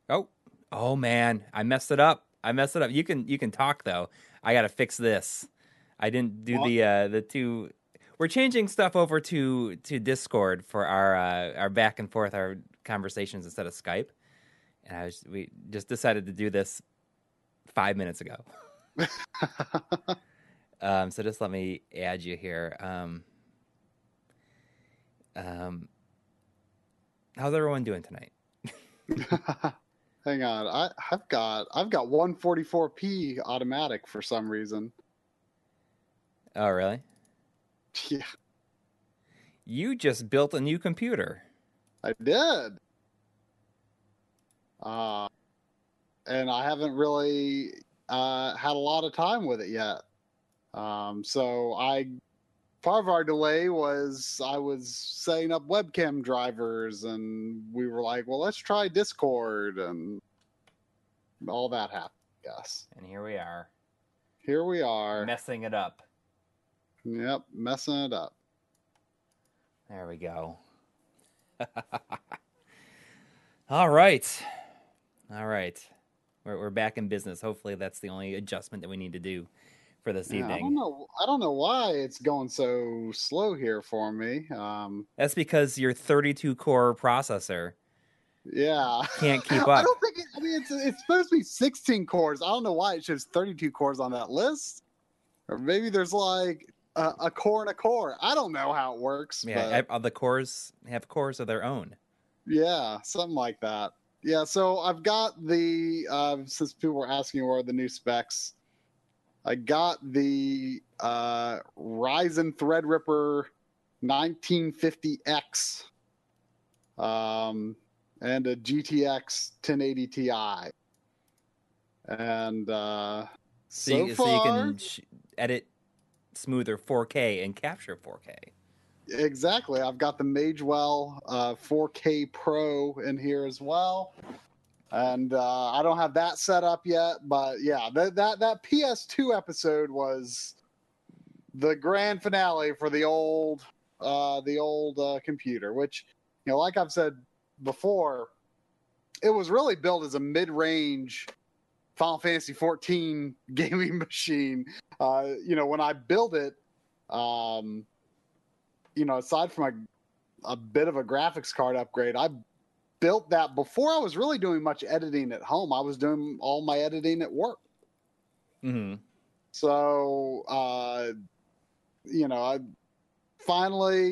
Oh, oh man, I messed it up. I messed it up. You can talk though. I gotta fix this. I didn't do What? the two. We're changing stuff over to Discord for our back and forth, our conversations instead of Skype. And we just decided to do this 5 minutes ago. So just let me add you here. Um, how's everyone doing tonight? Hang on. I've got 144p automatic for some reason. Oh, really? Yeah, You just built a new computer. I did. Uh, and I haven't really had a lot of time with it yet. So part of our delay was I was setting up webcam drivers, and we were like, well, let's try Discord, and all that happened. Yes, And here we are, here we are. messing it up. Yep, messing it up. There we go. All right. All right. We're back in business. Hopefully that's the only adjustment that we need to do for this Yeah, I evening. don't know. I don't know why it's going so slow here for me. That's because your 32 core processor Yeah, can't keep I up. don't think. I mean, it's supposed to be 16 cores. I don't know why it shows 32 cores on that list. Or maybe there's like a core and a core. I don't know how it works, Yeah, but the cores have cores of their own. yeah, something like that. Yeah, so I've got the since people were asking where are the new specs, I got the Ryzen Threadripper 1950X and a GTX 1080 Ti. And so So you far, can edit smoother 4K and capture 4K. exactly. I've got the Magewell 4K Pro in here as well. And I don't have that set up yet, but yeah, that PS2 episode was the grand finale for the old computer, which, like I've said before, it was really built as a mid-range Final Fantasy 14 gaming machine. When I built it, um, aside from a bit of a graphics card upgrade, I built that before I was really doing much editing at home. I was doing all my editing at work. Mm-hmm. So, I finally,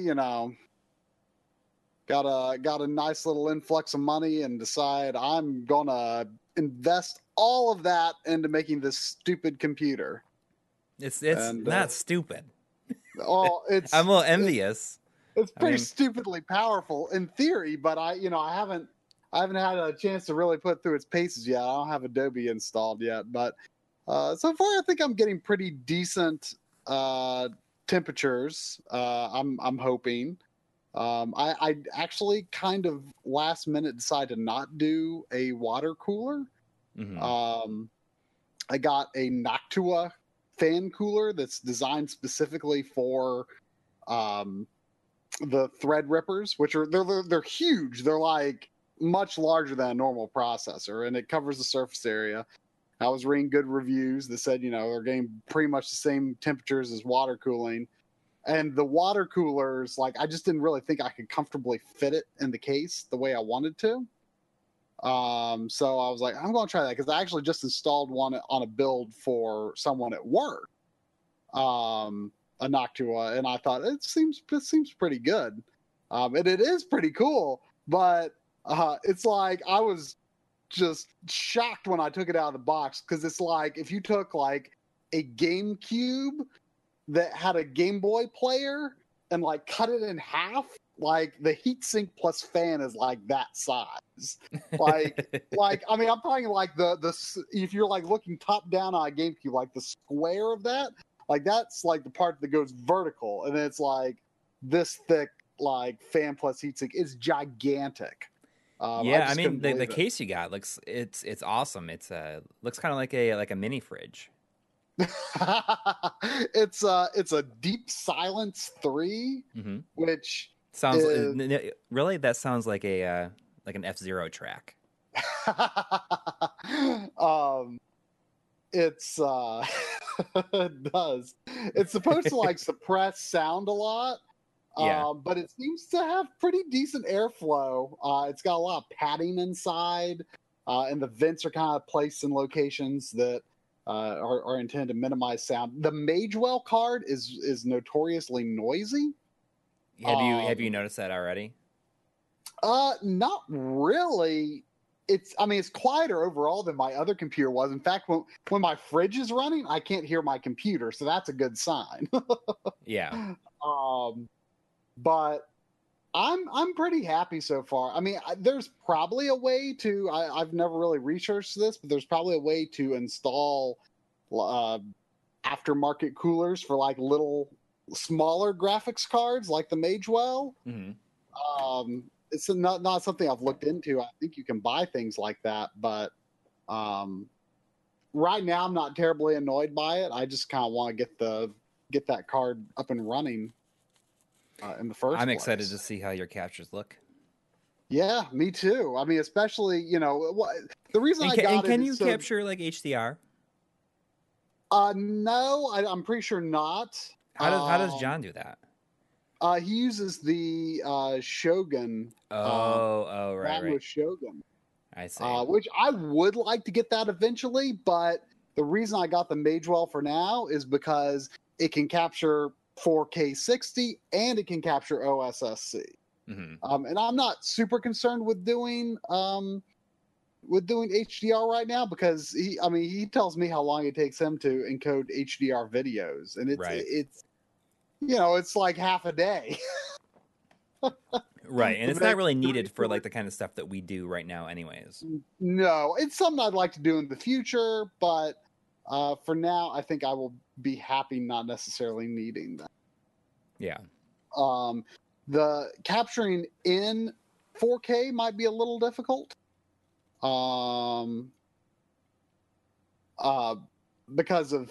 got a nice little influx of money and decide I'm gonna invest all of that into making this stupid computer. It's And not stupid. oh, I'm a little it, envious. it's I pretty mean, stupidly powerful in theory, but I haven't had a chance to really put it through its paces yet. I don't have Adobe installed yet, but so far I think I'm getting pretty decent temperatures. I'm hoping. I actually kind of last minute decided to not do a water cooler. mm-hmm. Um, I got a Noctua fan cooler that's designed specifically for um, the Threadrippers, which are they're huge. They're like much larger than a normal processor, and it covers the surface area. I was reading good reviews that said, they're getting pretty much the same temperatures as water cooling. And the water coolers, like, I just didn't really think I could comfortably fit it in the case the way I wanted to. So I was like, I'm going to try that because I actually just installed one on a build for someone at work, a Noctua, and I thought it seems pretty good, and it is pretty cool. But it's like I was just shocked when I took it out of the box because it's like if you took like a GameCube that had a Game Boy player and like cut it in half, like the heatsink plus fan is like that size. Like I mean, I'm talking like the if you're like looking top down on a GameCube, like the square of that, like that's like the part that goes vertical, and then it's like this thick, like fan plus heatsink. It's gigantic. I Yeah, I just mean couldn't the believe it. case you got looks it's awesome. It's looks kind of like a mini fridge. It's a Deep Silence 3, Mm-hmm. which Sounds is really that sounds like a like an F-Zero track. um, it's it does. It's supposed to like suppress sound a lot. Yeah. But it seems to have pretty decent airflow. It's got a lot of padding inside, and the vents are kind of placed in locations that are intended to minimize sound. The Magewell card is notoriously noisy. Have you noticed that already? Not really. I mean, it's quieter overall than my other computer was. In fact, when my fridge is running, I can't hear my computer, so that's a good sign. Yeah. But I'm pretty happy so far. I mean, there's probably a way to. I've never really researched this, but there's probably a way to install aftermarket coolers for like little smaller graphics cards, like the Magewell. It's not something I've looked into. I think you can buy things like that, but right now I'm not terribly annoyed by it. I just kind of want to get that card up and running. In the first I'm place. excited to see how your captures look. Yeah, me too. I mean, especially the reason I got and can it. You capture like HDR? No, I'm pretty sure not. How does John do that? He uses the Shogun. Right. With Shogun. I see. Which I would like to get that eventually, but the reason I got the Magewell for now is because it can capture 4K 60 and it can capture OSSC. And I'm not super concerned with doing HDR right now because he tells me how long it takes him to encode HDR videos, and it's it's like half a day. Right, and it's not really needed for like the kind of stuff that we do right now anyways. No, it's something I'd like to do in the future, but for now I think I will be happy not necessarily needing that. Yeah. The capturing in 4K might be a little difficult. Because of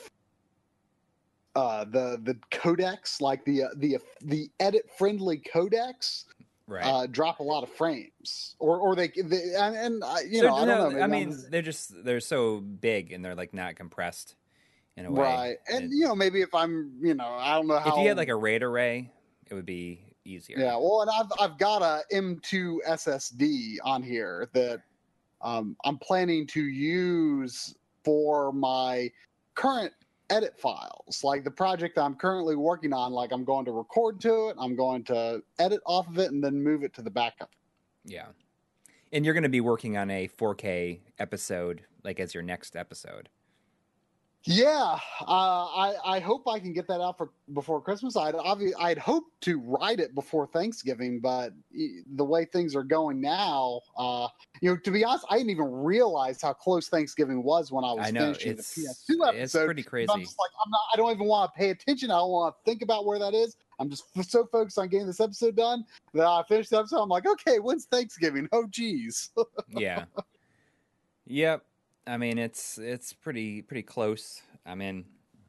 the codecs, like the edit friendly codecs, right, drop a lot of frames, or they and I don't know. I mean, they're so big and they're like not compressed in a way, right? And maybe if I'm I don't know how. If you had like a RAID array, it would be easier. Yeah, well, and I've got a M2 SSD on here that I'm planning to use for my current edit files. Like the project I'm currently working on, like I'm going to record to it, I'm going to edit off of it, and then move it to the backup. Yeah. And you're going to be working on a 4K episode, like as your next episode. Yeah, I hope I can get that out before Christmas. I'd hoped to write it before Thanksgiving, but the way things are going now, to be honest, I didn't even realize how close Thanksgiving was when I was finishing the PS2 episode. It's pretty crazy. I'm just like, I don't even want to pay attention. I don't want to think about where that is. I'm just so focused on getting this episode done that I finished the episode. I'm like, okay, when's Thanksgiving? Oh, geez. Yeah. Yep. I mean, it's pretty close. I mean,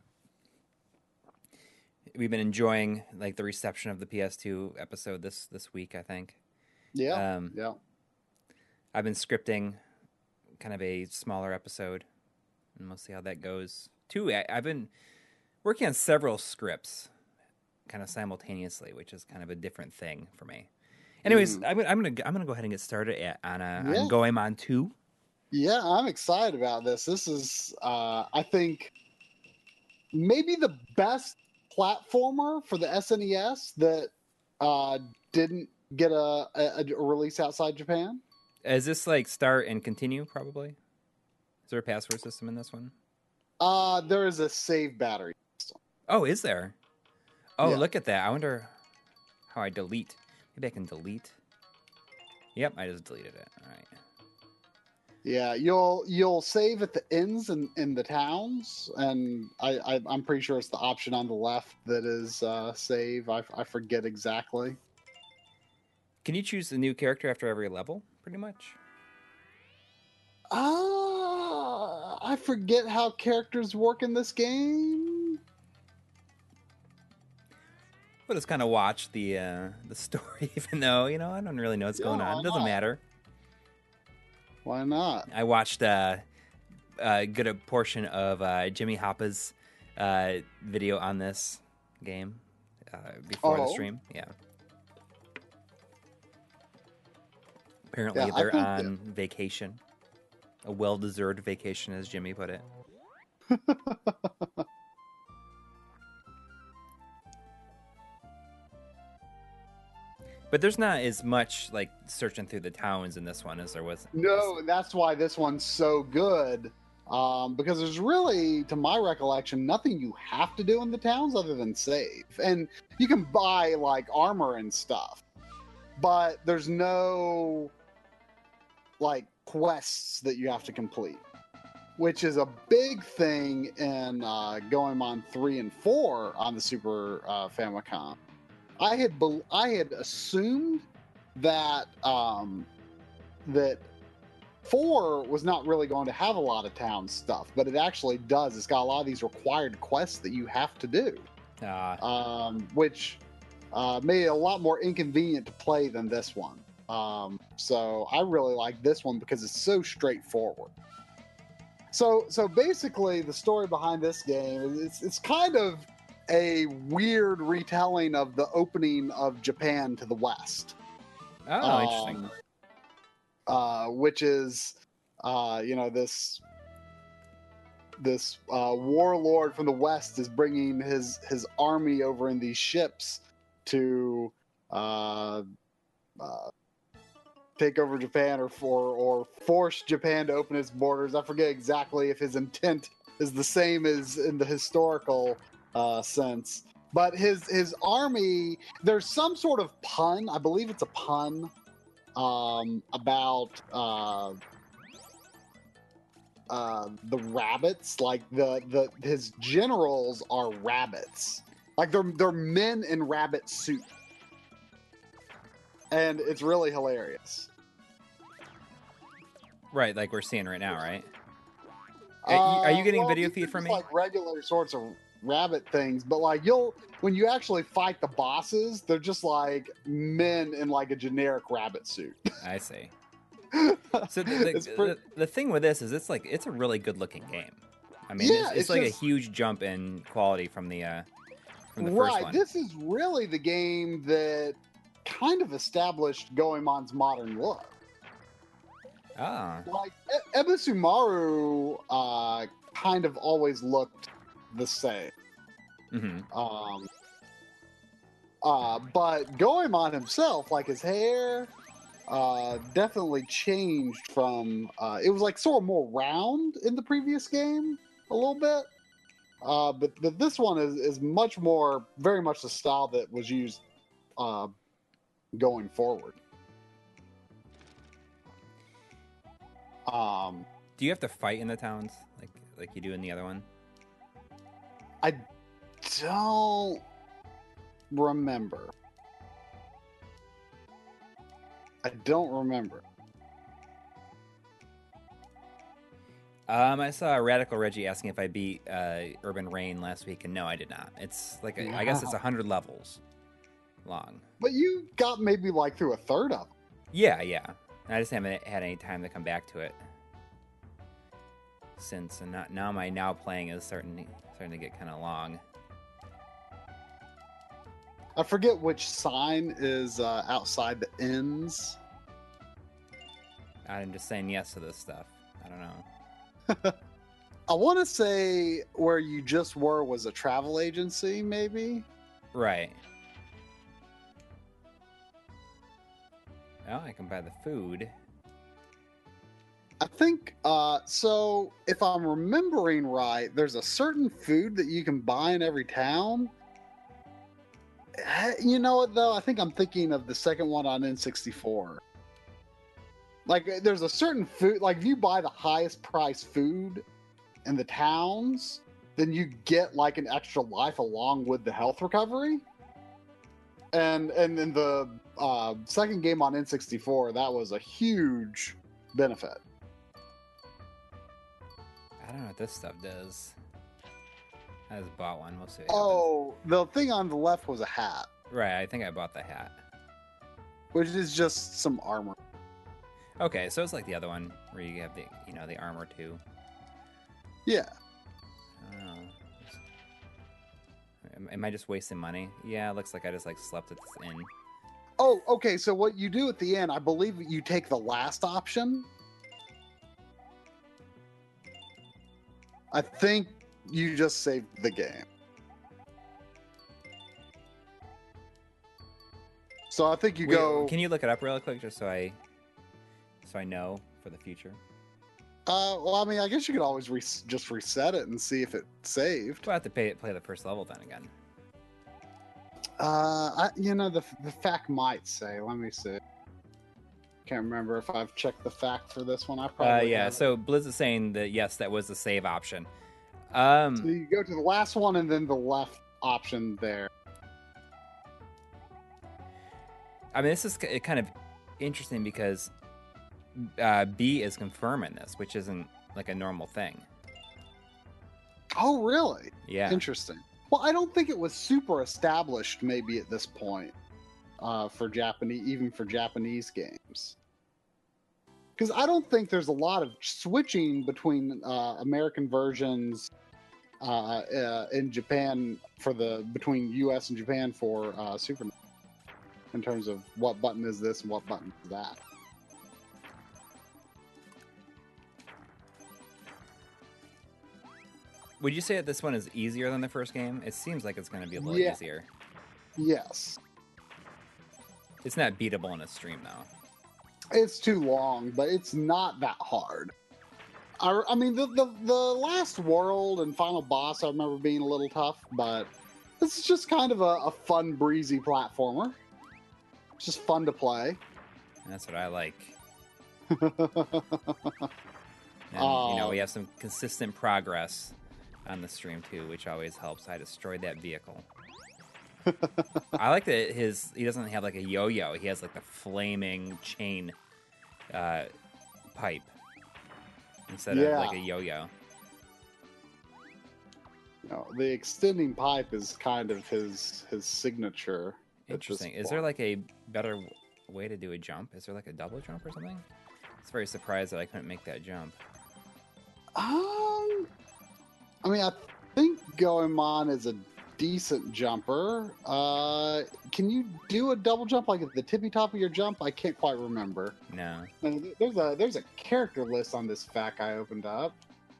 we've been enjoying like the reception of the PS2 episode this week, I think. Yeah. I've been scripting kind of a smaller episode, and we'll see how that goes. I've been working on several scripts kind of simultaneously, which is kind of a different thing for me. Anyways, I'm gonna go ahead and get started on Goemon 2. Yeah, I'm excited about this. This is, I think, maybe the best platformer for the SNES that didn't get a release outside Japan. Is this like start and continue, probably? Is there a password system in this one? There is a save battery system. Oh, is there? Oh, yeah. Look at that. I wonder how I delete. Maybe I can delete. Yep, I just deleted it. All right. Yeah, you'll save at the inns in the towns, and I'm pretty sure it's the option on the left that is save. I forget exactly. Can you choose a new character after every level, pretty much? I forget how characters work in this game. We'll just kind of watch the story, even though I don't really know what's going on. It doesn't matter. Why not? I watched a good portion of Jimmy Hoppa's video on this game before the stream. Yeah. Apparently, they're on vacation. A well-deserved vacation, as Jimmy put it. But there's not as much like searching through the towns in this one as there was. No, that's why this one's so good. Because there's really, to my recollection, nothing you have to do in the towns other than save. And you can buy like armor and stuff, but there's no like quests that you have to complete, which is a big thing in Goemon 3 and 4 on the Super Famicom. I had assumed that that 4 was not really going to have a lot of town stuff, but it actually does. It's got a lot of these required quests that you have to do, which made it a lot more inconvenient to play than this one. So I really like this one because it's so straightforward. So basically, the story behind this game is it's kind of a weird retelling of the opening of Japan to the West. Oh, interesting. Which is, this warlord from the West is bringing his army over in these ships to take over Japan or force Japan to open its borders. I forget exactly if his intent is the same as in the historical sense, but his army, there's some sort of pun, I believe it's a pun, about the rabbits, like his generals are rabbits, like they're men in rabbit suit, and it's really hilarious. Right, like we're seeing right now, right? Are you getting a video feed from me? Like regular sorts of rabbit things, but like when you actually fight the bosses, they're just like men in like a generic rabbit suit. I see. So the thing with this is it's a really good looking game. I mean, yeah, it's like just a huge jump in quality from the first one. This is really the game that kind of established Goemon's modern look. Like Ebisumaru kind of always looked the same. Mm-hmm. But Goemon himself, like his hair, definitely changed from. It was like sort of more round in the previous game, a little bit. But this one is much more, very much the style that was used going forward. Do you have to fight in the towns like you do in the other one? I don't remember. I saw Radical Reggie asking if I beat Urban Reign last week, and no, I did not. It's like I guess it's 100 levels long. But you got maybe like through a third of them. Yeah. I just haven't had any time to come back to it since, and now my playing is starting to get kind of long. I forget which sign is outside the ends. I'm just saying yes to this stuff. I don't know. I want to say where you just were was a travel agency, maybe? Right. Well, I can buy the food. I think, so if I'm remembering right, there's a certain food that you can buy in every town. You know what, though? I think I'm thinking of the second one on N64. Like, there's a certain food, like, if you buy the highest price food in the towns, then you get, like, an extra life along with the health recovery. And in the second game on N64, that was a huge benefit. I don't know what this stuff does. I just bought one. We'll see. Oh, the thing on the left was a hat. Right, I think I bought the hat. Which is just some armor. Okay, so it's like the other one where you have the the armor too. Yeah. Oh. Am I just wasting money? Yeah, it looks like I just like slept at this inn. Oh, okay. So what you do at the end, I believe you take the last option. I think you just saved the game. So I think you go. Can you look it up real quick just so I know for the future? Well, I mean, I guess you could always just reset it and see if it saved. We'll have to play the first level then again. The fact might say. Let me see. Can't remember if I've checked the fact for this one. I probably yeah. haven't. So Blizz is saying that yes, that was the save option. So you go to the last one and then the left option there. I mean, this is kind of interesting because B is confirming this, which isn't like a normal thing. Oh, really? Yeah. Interesting. Well, I don't think it was super established maybe at this point for Japanese games. Because I don't think there's a lot of switching between American versions in Japan between US and Japan for Super Nintendo in terms of what button is this and what button is that. Would you say that this one is easier than the first game? It seems like it's going to be a little easier. Yes. It's not beatable in a stream, though. It's too long, but it's not that hard. I mean, the last world and final boss I remember being a little tough, but this is just kind of a fun, breezy platformer. It's just fun to play. That's what I like. And, we have some consistent progress on the stream too, which always helps. I destroyed that vehicle. I like that he doesn't have like a yo-yo. He has like the flaming chain pipe instead of like a yo-yo. No, the extending pipe is kind of his signature. Interesting. Is there like a better way to do a jump? Is there like a double jump or something? I was very surprised that I couldn't make that jump. I mean, I think Goemon is a decent jumper. Can you do a double jump like at the tippy top of your jump? I can't quite remember. No. There's a character list on this fact I opened up.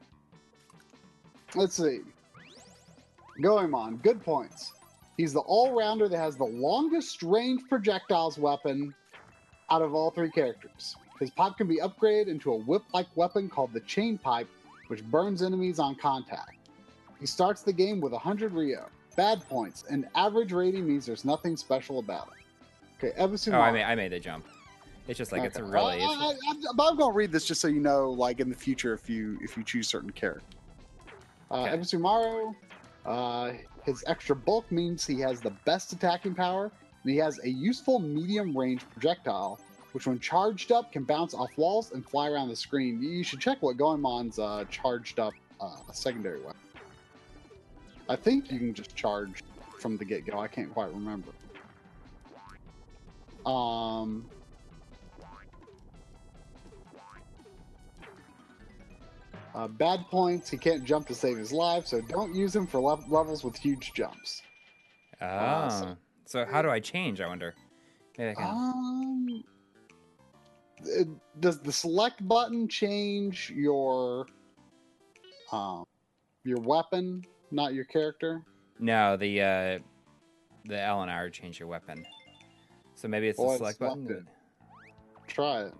Let's see. Goemon, good points. He's the all-rounder that has the longest range projectiles weapon out of all three characters. His pipe can be upgraded into a whip-like weapon called the Chain Pipe, which burns enemies on contact. He starts the game with 100 Ryo. Bad points. An average rating means there's nothing special about it. Okay, Ebisu. Oh, I made the jump. It's just like okay. It's a really. I'm going to read this just so you know, like in the future, if you choose certain characters. Okay. Ebisumaru, his extra bulk means he has the best attacking power, and he has a useful medium-range projectile, which when charged up can bounce off walls and fly around the screen. You should check what Goemon's charged up secondary weapon. I think you can just charge from the get-go. I can't quite remember. Bad points. He can't jump to save his life, so don't use him for levels with huge jumps. So how do I change, I wonder? Maybe I can... does the select button change your weapon, not your character? No, the L and R change your weapon. So maybe it's the select button. Try it.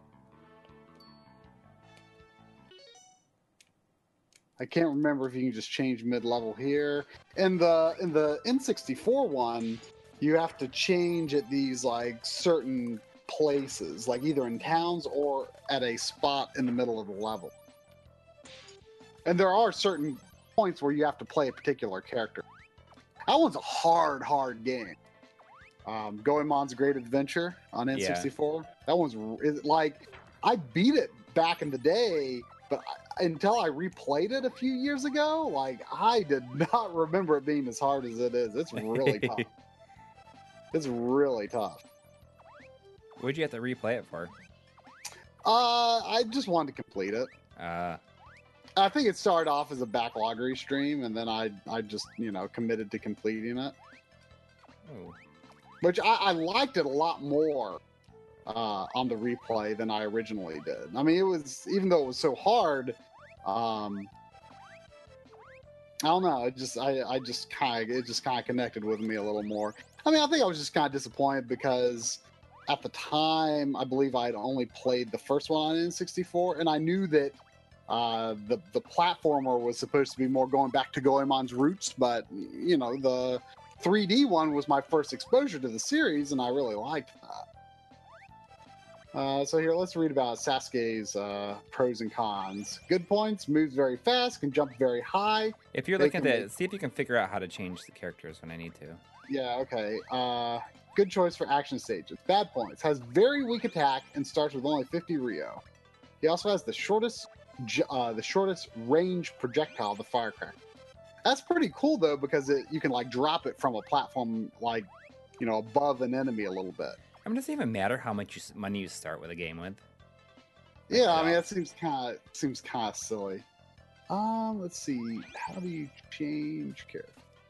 I can't remember if you can just change mid-level here. In the N64 one, you have to change at these like certain places, like either in towns or at a spot in the middle of the level. And there are certain points where you have to play a particular character. That one's a hard game. Goemon's Great Adventure on N64. Yeah. That one's like, I beat it back in the day, but until I replayed it a few years ago, like I did not remember it being as hard as it is. It's really tough. It's really tough. What'd you have to replay it for? I just wanted to complete it. Uh, I think it started off as a backloggery stream, and then I just committed to completing it, oh. which I liked it a lot more on the replay than I originally did. I mean, it was, even though it was so hard, I don't know. It just kind of connected with me a little more. I mean, I think I was just kind of disappointed because at the time, I believe I'd only played the first one on N64, and I knew that the platformer was supposed to be more going back to Goemon's roots, but the 3D one was my first exposure to the series, and I really liked that. So here, let's read about Sasuke's pros and cons. Good points: moves very fast, can jump very high. If you're looking at that, see if you can figure out how to change the characters when I need to. Yeah, okay. Good choice for action stages. Bad points: has very weak attack and starts with only 50 Rio. He also has the shortest range projectile, the firecracker. That's pretty cool though, because you can like drop it from a platform like above an enemy a little bit. I mean, does it even matter how much money you start with a game with? Yeah, I mean that seems kind of silly. Let's see. How do you change character?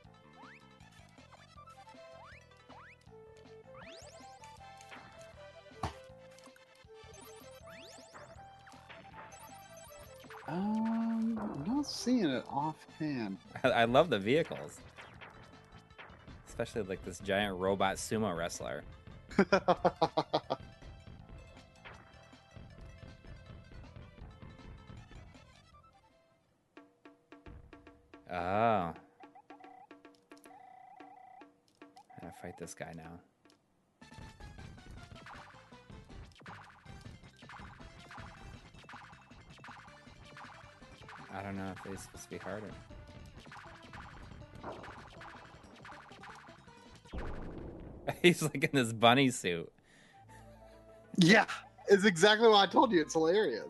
I'm not seeing it offhand. I love the vehicles, especially like this giant robot sumo wrestler. Oh. I'm gonna fight this guy now. I don't know if they're supposed to be harder. He's like in this bunny suit. Yeah, it's exactly what I told you. It's hilarious.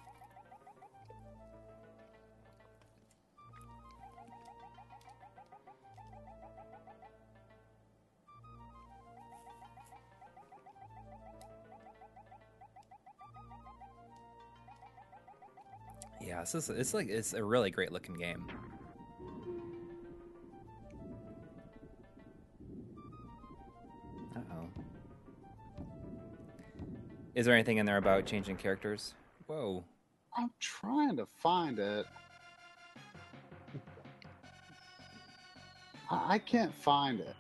Yeah, it's a really great looking game. Uh-oh. Is there anything in there about changing characters? Whoa. I'm trying to find it. I can't find it.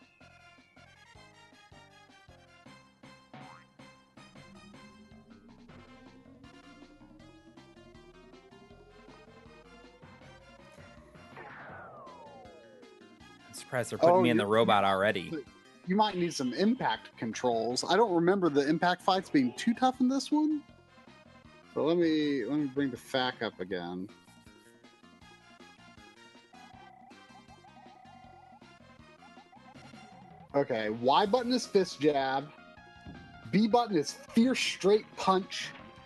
I'm surprised they're putting me in the robot already. You might need some impact controls. I don't remember the impact fights being too tough in this one. So let me bring the FAQ up again. Okay, Y button is fist jab. B button is fierce straight punch.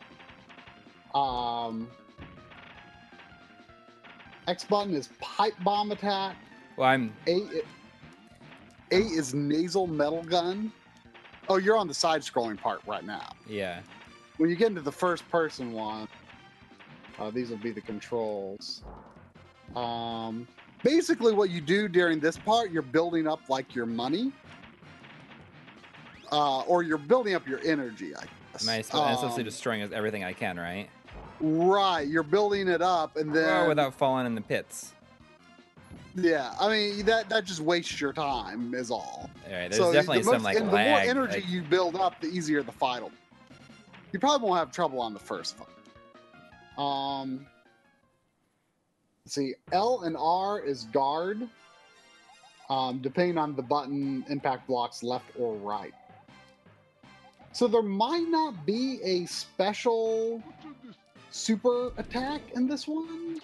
X button is pipe bomb attack. Well, A is nasal metal gun. Oh, you're on the side-scrolling part right now. Yeah. When you get into the first-person one, these will be the controls. Basically, what you do during this part, you're building up like your money, or you're building up your energy. I guess. I'm supposed to destroying everything I can, right? Right. You're building it up, and then without falling in the pits. Yeah, I mean that just wastes your time, is all. All right, there's definitely some like and lag. The more energy you build up, the easier the fight will be. You probably won't have trouble on the first fight. Let's see, L and R is guard. Depending on the button, impact blocks left or right. So there might not be a special super attack in this one.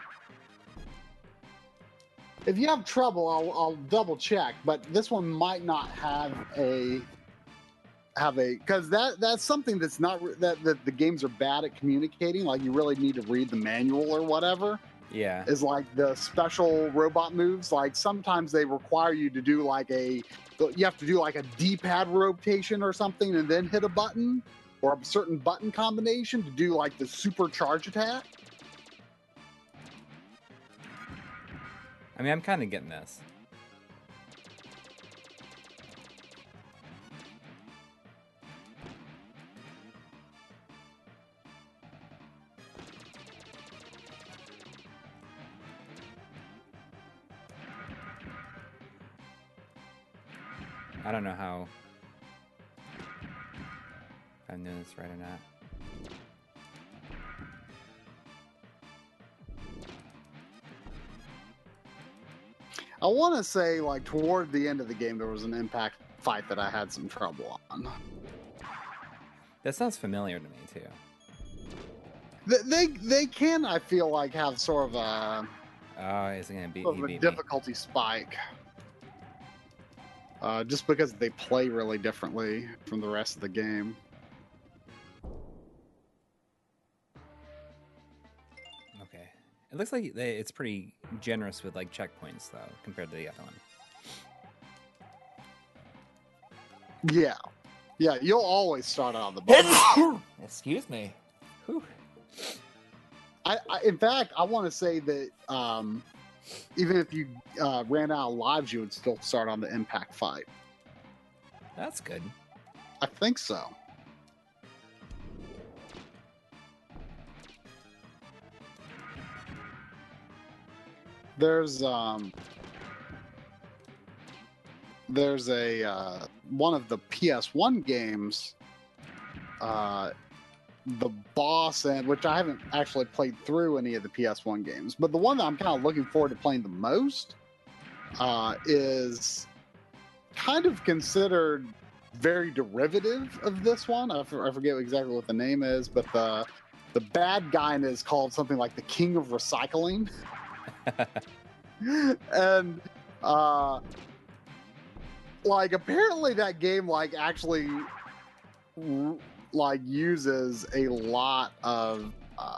If you have trouble, I'll double check, but this one might not have a because that's something that's not that the games are bad at communicating. Like you really need to read the manual or whatever. Yeah. Is like the special robot moves. Like sometimes they require you to do like you have to do like a D-pad rotation or something and then hit a button. or a certain button combination to do like the supercharge attack. I mean, I'm kind of getting this. I don't know how if I'm doing this right or not. I want to say, like, toward the end of the game, there was an impact fight that I had some trouble on. That sounds familiar to me too. They can, I feel like, have sort of a Oh, is it gonna beat, sort he of a beat me. difficulty spike. Just because they play really differently from the rest of the game. Okay, it looks like it's pretty generous with like checkpoints though, compared to the other one. Yeah. Yeah, you'll always start out on the bottom. Excuse me. Whew. In fact, I want to say that even if you ran out of lives, you would still start on the impact fight. That's good. I think so. There's a one of the PS1 games, the boss, and which I haven't actually played through any of the PS1 games, but the one that I'm kind of looking forward to playing the most is kind of considered very derivative of this one. I forget exactly what the name is, but the bad guy in it is called something like the King of Recycling. And like apparently that game like actually like uses a lot of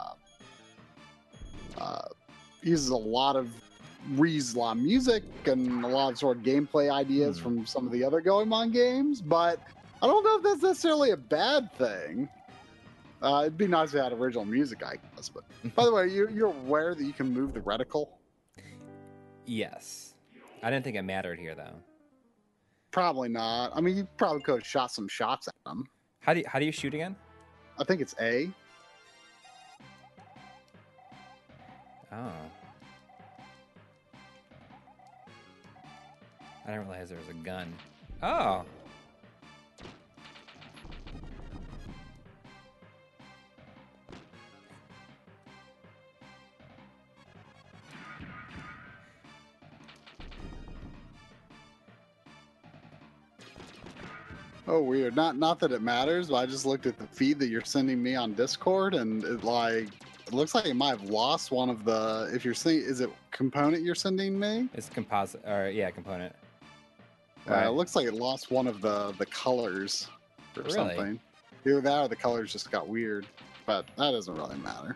Re-Islam music and a lot of sort of gameplay ideas from some of the other Goemon games, but I don't know if that's necessarily a bad thing. It'd be nice if it had original music, I guess. But by the way, you're aware that you can move the reticle? Yes. I didn't think it mattered here though. Probably not. I mean, you probably could have shot some shots at them. How do you shoot again? I think it's A. Oh. I didn't realize there was a gun. Oh. Oh, weird. Not that it matters, but I just looked at the feed that you're sending me on Discord, and it looks like it might have lost one of the. If you're seeing, is it component you're sending me? It's composite, or yeah, component. It looks like it lost one of the colors or Really? something. Either that or the colors just got weird, but that doesn't really matter.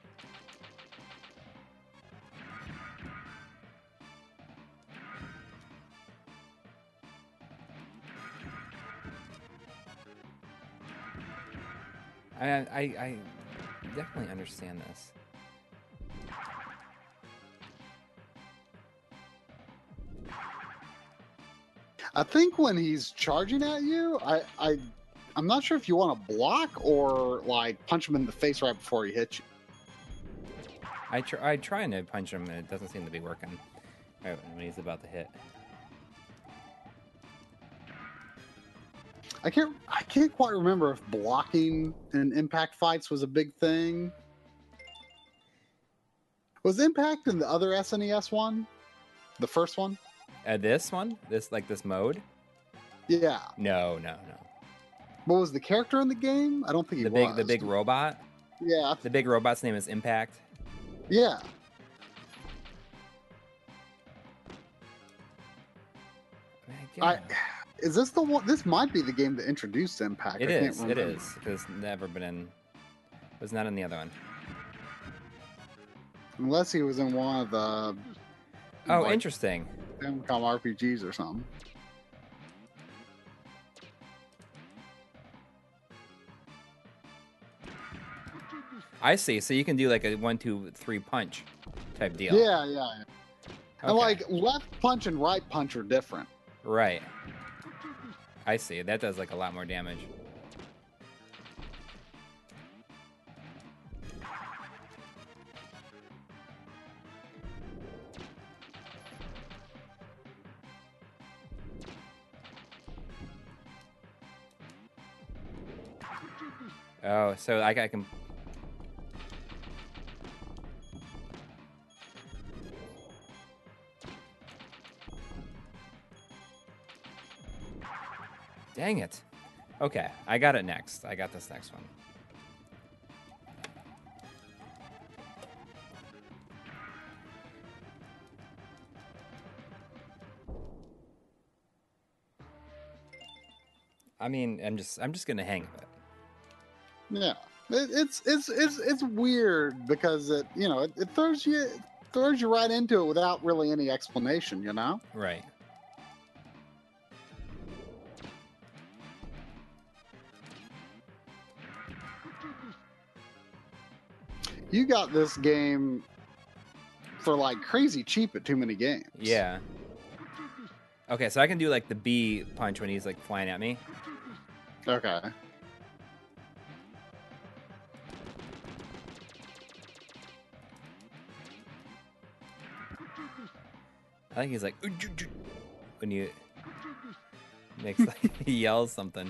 I definitely understand this. I think when he's charging at you, I'm not sure if you want to block or like punch him in the face right before he hits you. I trying to punch him, and it doesn't seem to be working right when he's about to hit. I can't quite remember if blocking in impact fights was a big thing. Was impact in the other SNES one? The first one? This one? This mode? Yeah. No. What was the character in the game? I don't think he was. The big robot? Yeah. The big robot's name is Impact. Yeah. Is this the one? This might be the game that introduced Impact. It is. It's never been in. It was not in the other one. Unless he was in one of the. Oh, like, interesting. Famicom RPGs or something. I see. So you can do like a 1, 2, 3 punch type deal. Yeah, yeah. Okay. And like left punch and right punch are different. Right. I see. That does like a lot more damage. Oh, so I can. Dang it. Okay, I got it next. I got this next one. I mean, I'm just gonna hang with it. Yeah, it's weird because it throws you right into it without really any explanation. You know. Right. You got this game for like crazy cheap at Too Many Games. Yeah. Okay, so I can do like the B punch when he's like flying at me. Okay. I think he's like when you makes like he yells something.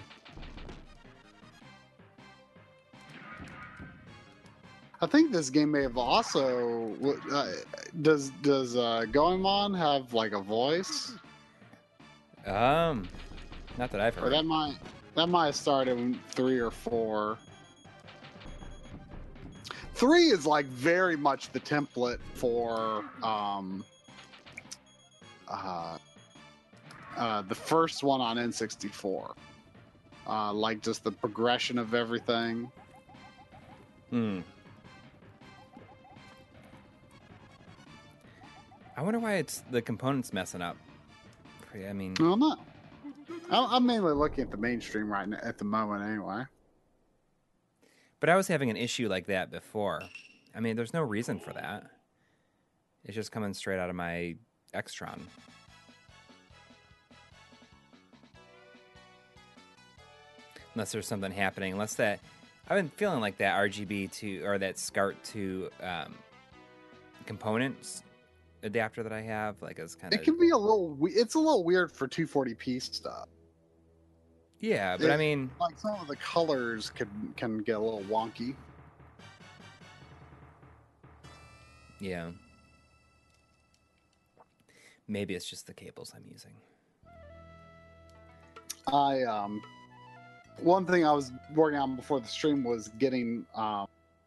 I think this game may have also does Goemon have like a voice? Not that I've Or heard. that might have started in 3 or 4. 3 is like very much the template for the first one on N64. Like just the progression of everything. I wonder why it's the components messing up. I mean, No, I'm not. I'm mainly looking at the mainstream right now at the moment, anyway. but I was having an issue like that before. I mean, there's no reason for that. It's just coming straight out of my Extron. Unless there's something happening. Unless that... I've been feeling like that RGB to... Or that SCART to components adapter that I have. Like, it's kind of... It can be a little... It's a little weird for 240p stuff. Yeah, but I mean... Like, some of the colors can get a little wonky. Yeah. Maybe it's just the cables I'm using. One thing I was working on before the stream was getting my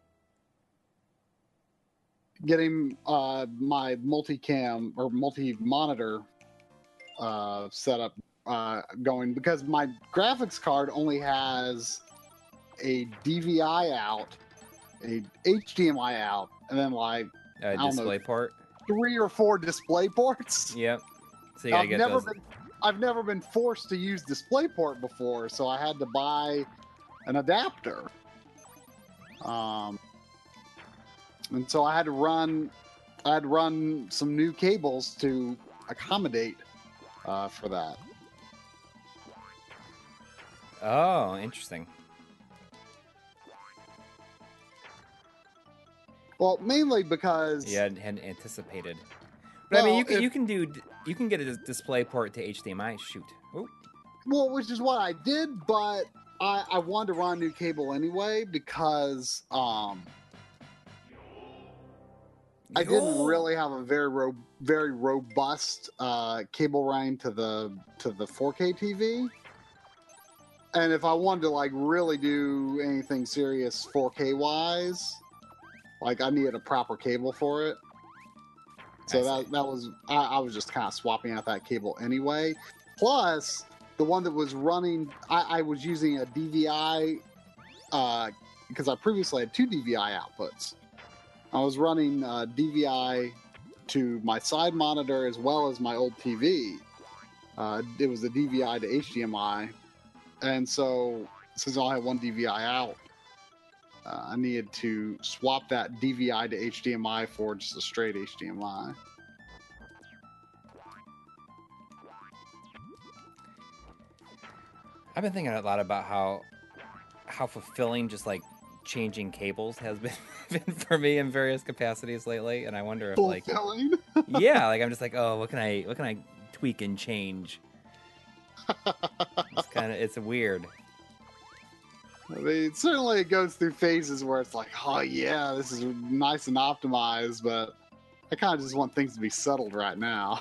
multicam or multi-monitor setup going, because my graphics card only has a DVI out, a HDMI out, and then like DisplayPort. 3 or 4 display ports. Yep. So you gotta get those. I've never been forced to use DisplayPort before, so I had to buy an adapter. And so I had to run some new cables to accommodate for that. Oh, interesting. Well, mainly because Yeah, hadn't anticipated. But Well, I mean, you can get a DisplayPort to HDMI. Shoot. Oh. well, which is what I did, but I wanted to run a new cable anyway because I didn't really have a very robust cable line to the 4K TV. And if I wanted to like really do anything serious 4K wise, like I needed a proper cable for it. So that was I was just kind of swapping out that cable anyway. Plus, the one that was running, I was using a DVI because I previously had 2 DVI outputs. I was running DVI to my side monitor as well as my old TV. It was a DVI to HDMI, and so since I only had 1 DVI out, I needed to swap that DVI to HDMI for just a straight HDMI. I've been thinking a lot about how fulfilling just like changing cables has been for me in various capacities lately, and I wonder if like Fulfilling? yeah, like I'm just like, oh, what can I tweak and change? It's weird. I mean, certainly it goes through phases where it's like, oh yeah, this is nice and optimized, but I kind of just want things to be settled right now.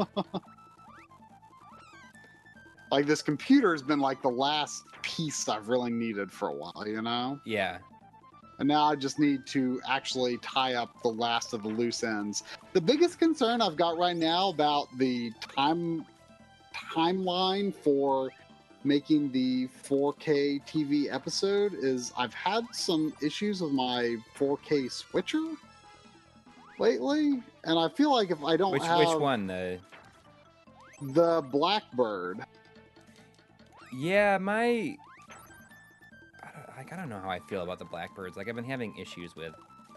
Like this computer has been like the last piece I've really needed for a while, you know? Yeah. And now I just need to actually tie up the last of the loose ends. The biggest concern I've got right now about the timeline for making the 4K TV episode is I've had some issues with my 4K switcher lately, and I feel like if I don't which one? The Blackbird. Yeah, I don't know how I feel about the Blackbirds. Like I've been having issues with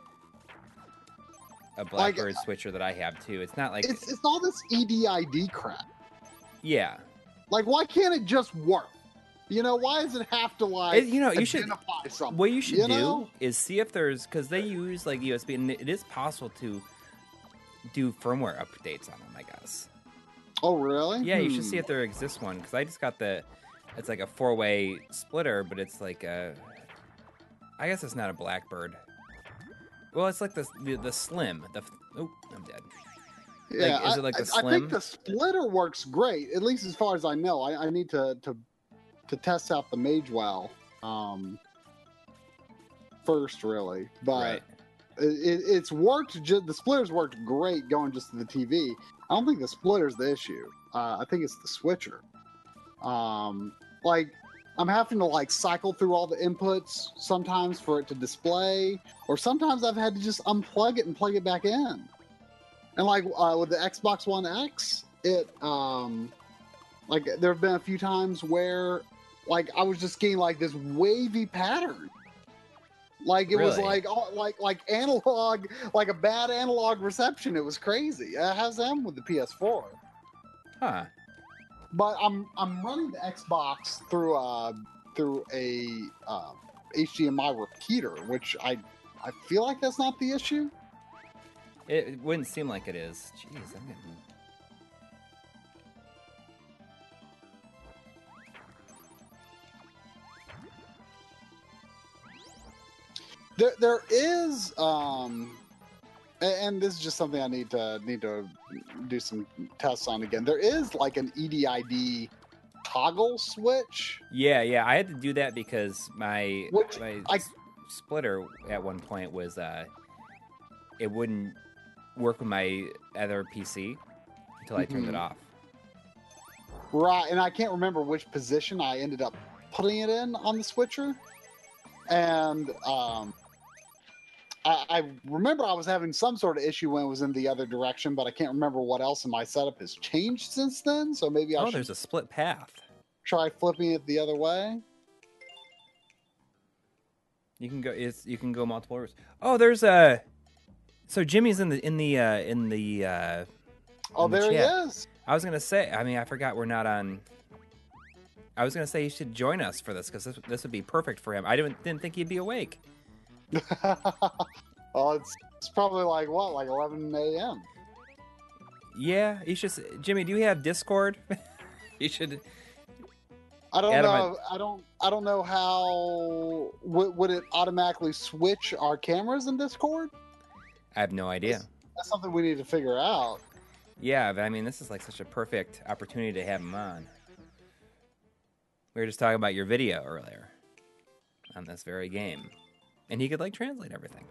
a Blackbird switcher that I have too. It's not like it's all this EDID crap. Yeah. Like, why can't it just work? You know, why does it have to like you identify should something? What you should do is see if there's, because they use like USB, and it is possible to do firmware updates on them, I guess. Oh, really? Yeah, you should see if there exists one, because I just got it's like a 4-way splitter, but it's like I guess it's not a Blackbird. Well, it's like the Slim. Oh, I'm dead. Yeah, like, is it like the Slim? I think the splitter works great, at least as far as I know. I need to test out the Magewell first, really. But right. It's worked. The splitter's worked great going just to the TV. I don't think the splitter's the issue. I think it's the switcher. Like, I'm having to like cycle through all the inputs sometimes for it to display, or sometimes I've had to just unplug it and plug it back in. And like with the Xbox One X, it like there have been a few times where like I was just getting like this wavy pattern. Like it was like analog, like a bad analog reception. It was crazy. It has them with the PS4. Huh. But I'm running the Xbox through a HDMI repeater, which I feel like that's not the issue. It wouldn't seem like it is. Jeez, I'm getting... There is and this is just something I need to do some tests on again. There is like an EDID toggle switch. Yeah, I had to do that because my splitter at one point was it wouldn't work with my other PC until I turned it off. Right, and I can't remember which position I ended up putting it in on the switcher. And I remember I was having some sort of issue when it was in the other direction, but I can't remember what else in my setup has changed since then. So maybe I should there's a split path. Try flipping it the other way. You can go multiple routes. Oh, there's a... So Jimmy's in the Oh, there he chat. is. I was gonna say. I mean, I forgot we're not on. I was gonna say you should join us for this because this would be perfect for him. I didn't think he'd be awake. Well, it's probably like 11 a.m. Yeah, you should. Jimmy, do you have Discord? You should. I don't know. I don't know how would it automatically switch our cameras in Discord? I have no idea. That's something we need to figure out. Yeah, but I mean, this is like such a perfect opportunity to have him on. We were just talking about your video earlier on this very game, and he could like translate everything.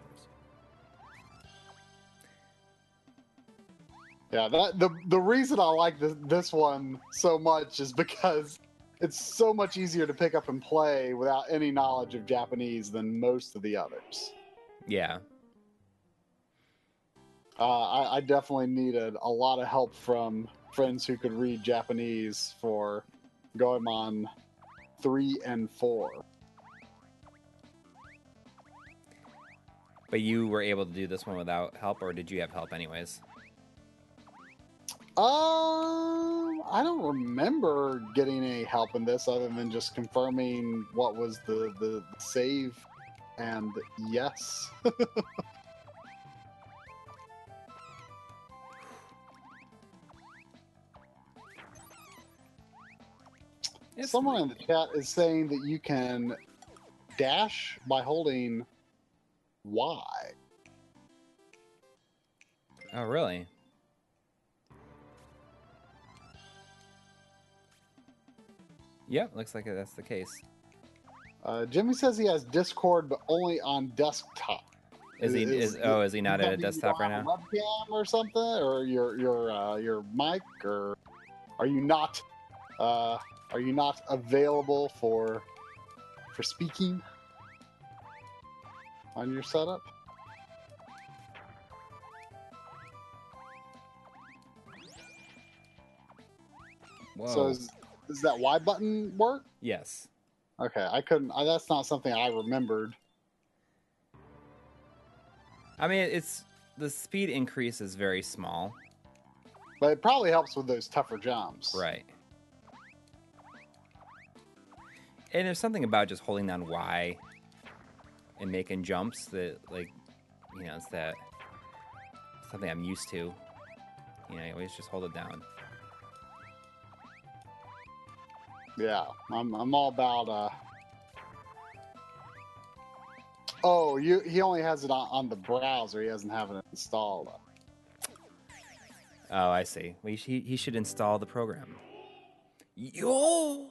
Yeah, the reason I like this one so much is because it's so much easier to pick up and play without any knowledge of Japanese than most of the others. Yeah. I definitely needed a lot of help from friends who could read Japanese for Goemon 3 and 4. But you were able to do this one without help, or did you have help anyways? I don't remember getting any help in this other than just confirming what was the save, and yes. Someone in the chat is saying that you can dash by holding Y. Oh, really? Yep, looks like that's the case. Jimmy says he has Discord, but only on desktop. Is he not at a desktop right now? Webcam or something, or your mic, or are you not available for speaking on your setup? Whoa. So does that Y button work? Yes. Okay, I couldn't. That's not something I remembered. I mean, the speed increase is very small. But it probably helps with those tougher jumps. Right. And there's something about just holding down Y and making jumps that, like, you know, it's something I'm used to. You know, you always just hold it down. Yeah, I'm all about. Oh, he only has it on the browser. He doesn't have it installed. Oh, I see. Well, he should install the program. Yo.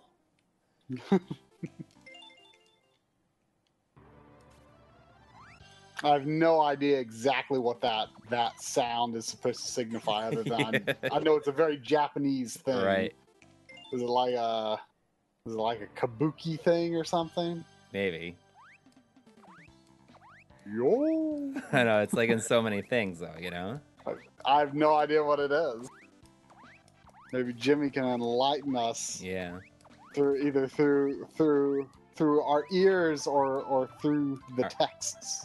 I have no idea exactly what that sound is supposed to signify, other than I know it's a very Japanese thing. Right. Is it like a kabuki thing or something? Maybe. Yo. I know, it's like in so many things, though, you know? I have no idea what it is. Maybe Jimmy can enlighten us. Yeah. Through our ears or through the texts.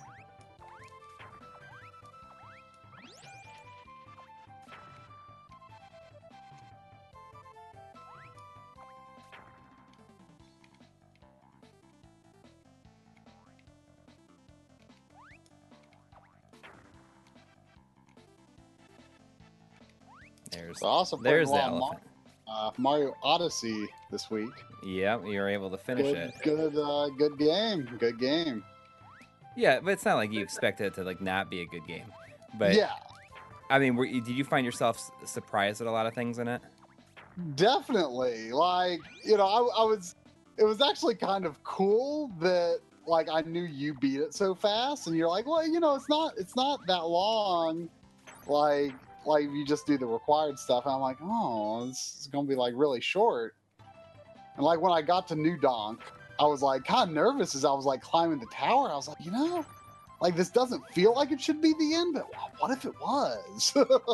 There's the elephant. Mario Odyssey this week. Yep, you were able to finish it. Good game. Yeah, but it's not like you expect it to like not be a good game. But yeah, I mean, did you find yourself surprised at a lot of things in it? Definitely. Like, you know, I was. It was actually kind of cool that like I knew you beat it so fast, and you're like, well, you know, it's not that long. Like you just do the required stuff, and I'm like, oh, this is gonna be like really short. And like when I got to New Donk, I was like kind of nervous as I was like climbing the tower. I was like, you know, like this doesn't feel like it should be the end, but what if it was?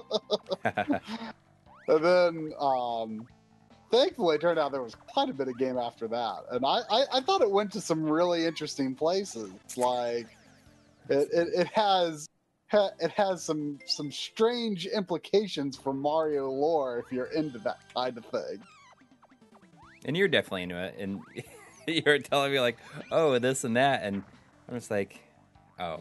And then thankfully it turned out there was quite a bit of game after that. And I thought it went to some really interesting places. Like it has some strange implications for Mario lore if you're into that kind of thing. And you're definitely into it, and you're telling me like, oh, this and that, and I'm just like, oh,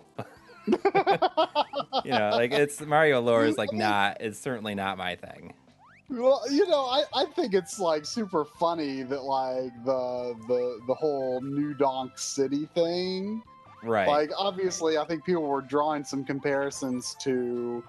you know, like it's Mario lore is like it's certainly not my thing. Well, you know, I think it's like super funny that like the whole New Donk City thing. Right. Like, obviously, I think people were drawing some comparisons to,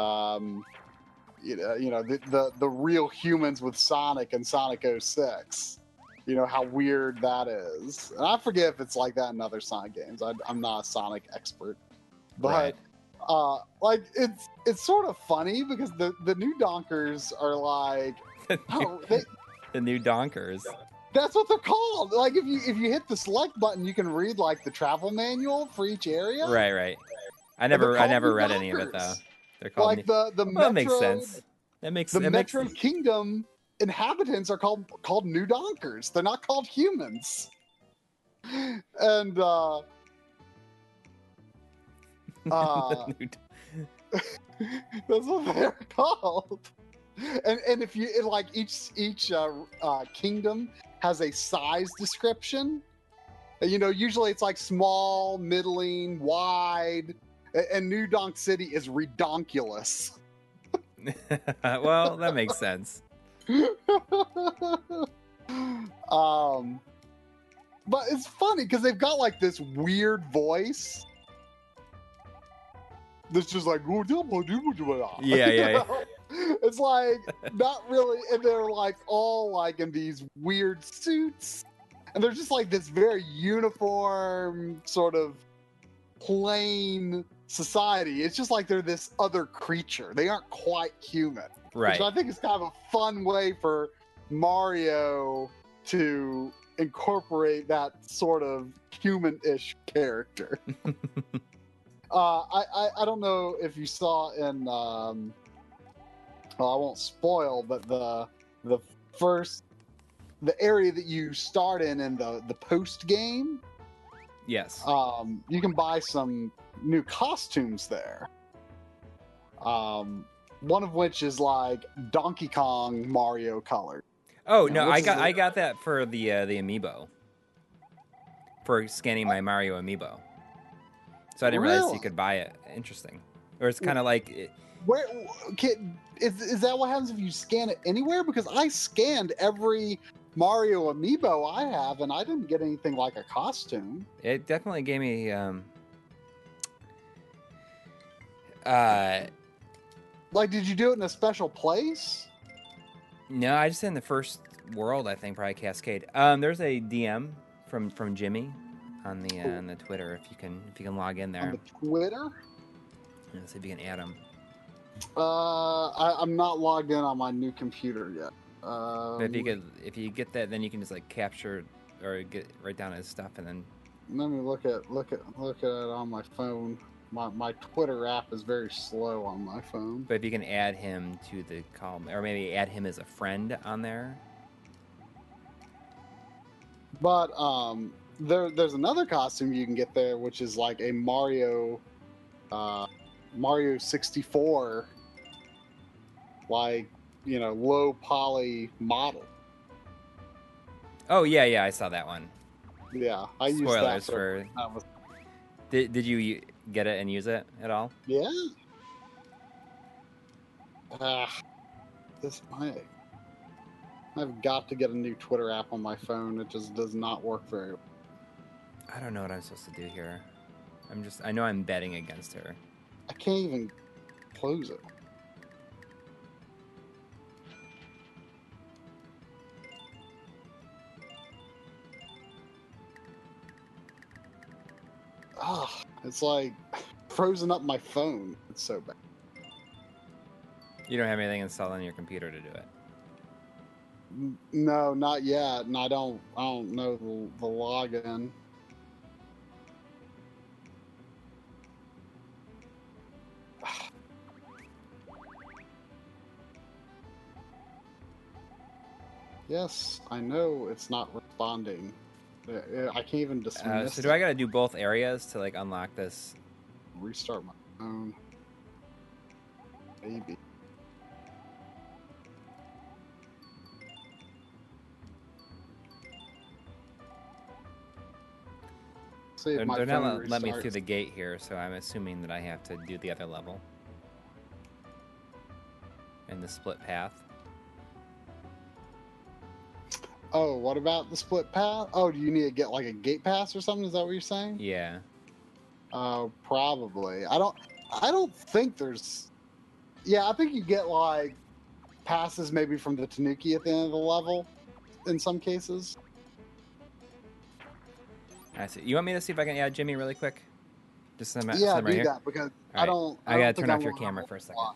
the real humans with Sonic and Sonic 06. You know, how weird that is. And I forget if it's like that in other Sonic games. I'm not a Sonic expert. But, like, it's sort of funny because the New Donkers are like... the New Donkers. That's what they're called. Like if you hit the select button, you can read like the travel manual for each area. Right. I never read any of it though. They're called like the Metro. That makes sense. Metro Kingdom inhabitants are called New Donkers. They're not called humans. And That's what they're called. And if you like each kingdom has a size description. You know, usually it's like small, middling, wide, and New Donk City is redonkulous. Well, that makes sense. But it's funny because they've got like this weird voice that's just like Yeah. It's like not really, and they're like all like in these weird suits, and they're just like this very uniform sort of plain society. It's just like they're this other creature. They aren't quite human. Right. Which I think is kind of a fun way for Mario to incorporate that sort of human-ish character. I don't know if you saw in well, I won't spoil, but the area that you start in the post game, Yes. you can buy some new costumes there. One of which is like Donkey Kong Mario colored. Oh Yeah, no, which I is got that for the amiibo. For scanning my Mario amiibo. So I didn't realize Really? you could buy it. Interesting. Or it's kind of like Where is that what happens if you scan it anywhere? Because I scanned every Mario amiibo I have, and I didn't get anything like a costume. it definitely gave me Like, did you do it in a special place? no, I just did in the first world, I think, probably Cascade. There's a DM from Jimmy on the Twitter if you can log in there. On the Twitter? Yeah, see if you can add him. I'm not logged in on my new computer yet. But if you get that, then you can just like capture or write down his stuff and then. Let me look at it on my phone. My Twitter app is very slow on my phone. But if you can add him to the column, or maybe add him as a friend on there. But there's another costume you can get there, which is like a Mario 64, like, you know, low poly model. Oh yeah, I saw that one. Yeah, I used Spoilers that for. was, Did you get it and use it at all? yeah. I've got to get a new Twitter app on my phone. It just does not work very well. I don't know what I'm supposed to do here. I know I'm betting against her. I can't even close it. It's like frozen up my phone. It's so bad. You don't have anything installed on your computer to do it. No, not yet, and I don't know the login. Yes, I know it's not responding. I can't even dismiss So do I gotta do both areas to like unlock this? Restart my phone. Maybe. See if They're my not phone let me restarts. through the gate here, so I'm assuming that I have to do the other level. In the split path. Oh, what about the split path? Oh, do you need to get like a gate pass or something? Is that what you're saying? Yeah. Probably. I don't think there's. Yeah, I think you get like passes maybe from the Tanuki at the end of the level, in some cases. I see. You want me to see if I can add Jimmy really quick? Just send him Yeah, right do here. that because All I don't. I gotta don't think turn off I your wanna camera have for a a second. lot.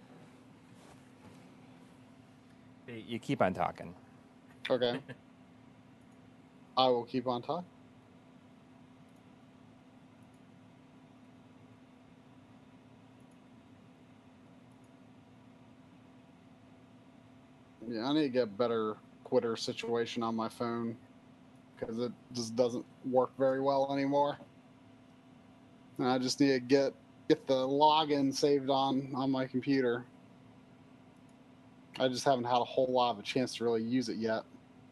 You keep on talking. Okay. I will keep on talking. Yeah, I need to get a better Twitter situation on my phone because it just doesn't work very well anymore. And I just need to get get the login saved on my computer. I just haven't had a whole lot of a chance to really use it yet.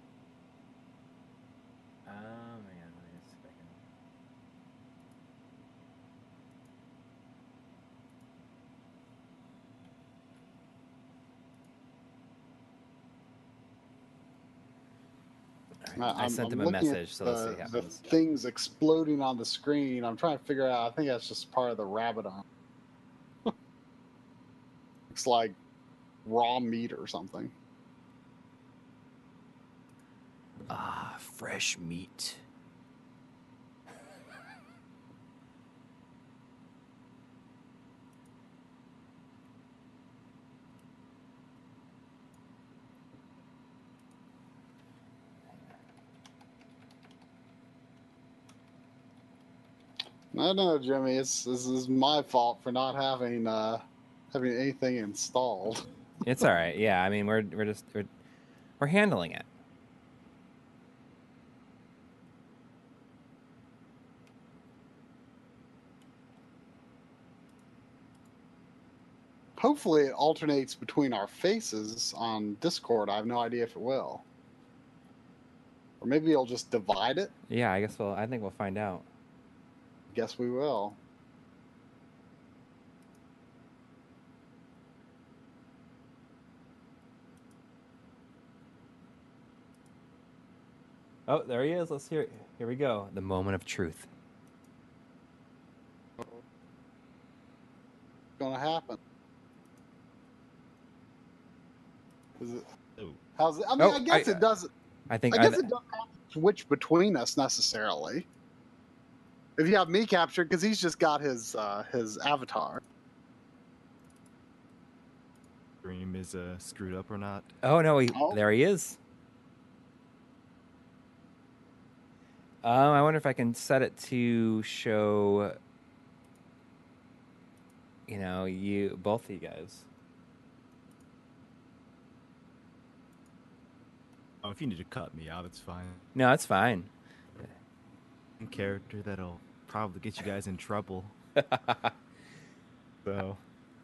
Oh man, let me see if I can. I sent him a looking message, at so let's see what the happens. things exploding on the screen. I'm trying to figure out. I think that's just part of the rabbit arm. It's like raw meat or something. Ah, fresh meat. No, Jimmy. This is my fault for not having anything installed. It's all right. Yeah, I mean we're handling it. Hopefully, it alternates between our faces on Discord. I have no idea if it will, or maybe it'll just divide it. Yeah, I think we'll find out. Guess we will. Oh, there he is. Let's hear it. Here we go. The moment of truth. It's gonna happen. Is it? How's it? I mean, I guess it doesn't. I think I guess it doesn't have to switch between us necessarily. If you have me captured, because he's just got his avatar. Stream is screwed up or not? Oh no, there he is. I wonder if I can set it to show, you both of you guys. Oh, if you need to cut me out, it's fine. No, it's fine. Character that'll probably get you guys in trouble. So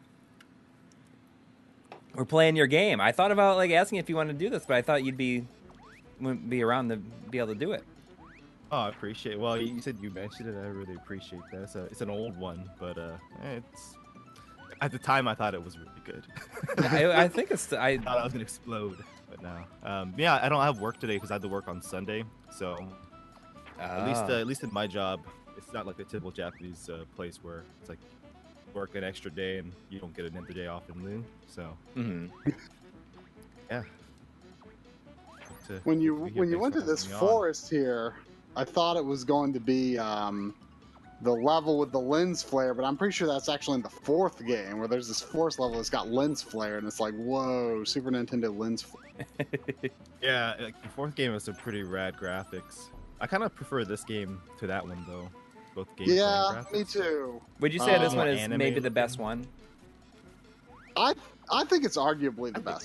we're playing your game. I thought about asking if you wanted to do this, but I thought wouldn't be around to be able to do it. Oh, I appreciate it. Well, you said you mentioned it. I really appreciate that. It's an old one, but it's at the time I thought it was really good. I think it's. I thought I was gonna explode, but no. Yeah, I don't have work today because I had to work on Sunday. So at least in my job, it's not like a typical Japanese place where it's like work an extra day and you don't get another day off in lieu. So yeah. When you went to this forest here, I thought it was going to be the level with the lens flare, but I'm pretty sure that's actually in the fourth game where there's this forest level that's got lens flare, and it's like, whoa, Super Nintendo lens flare. Yeah, like the fourth game has some pretty rad graphics. I kind of prefer this game to that one though. Both games. Yeah, me too. Would you say this one is anime maybe the best one? I think it's arguably the best.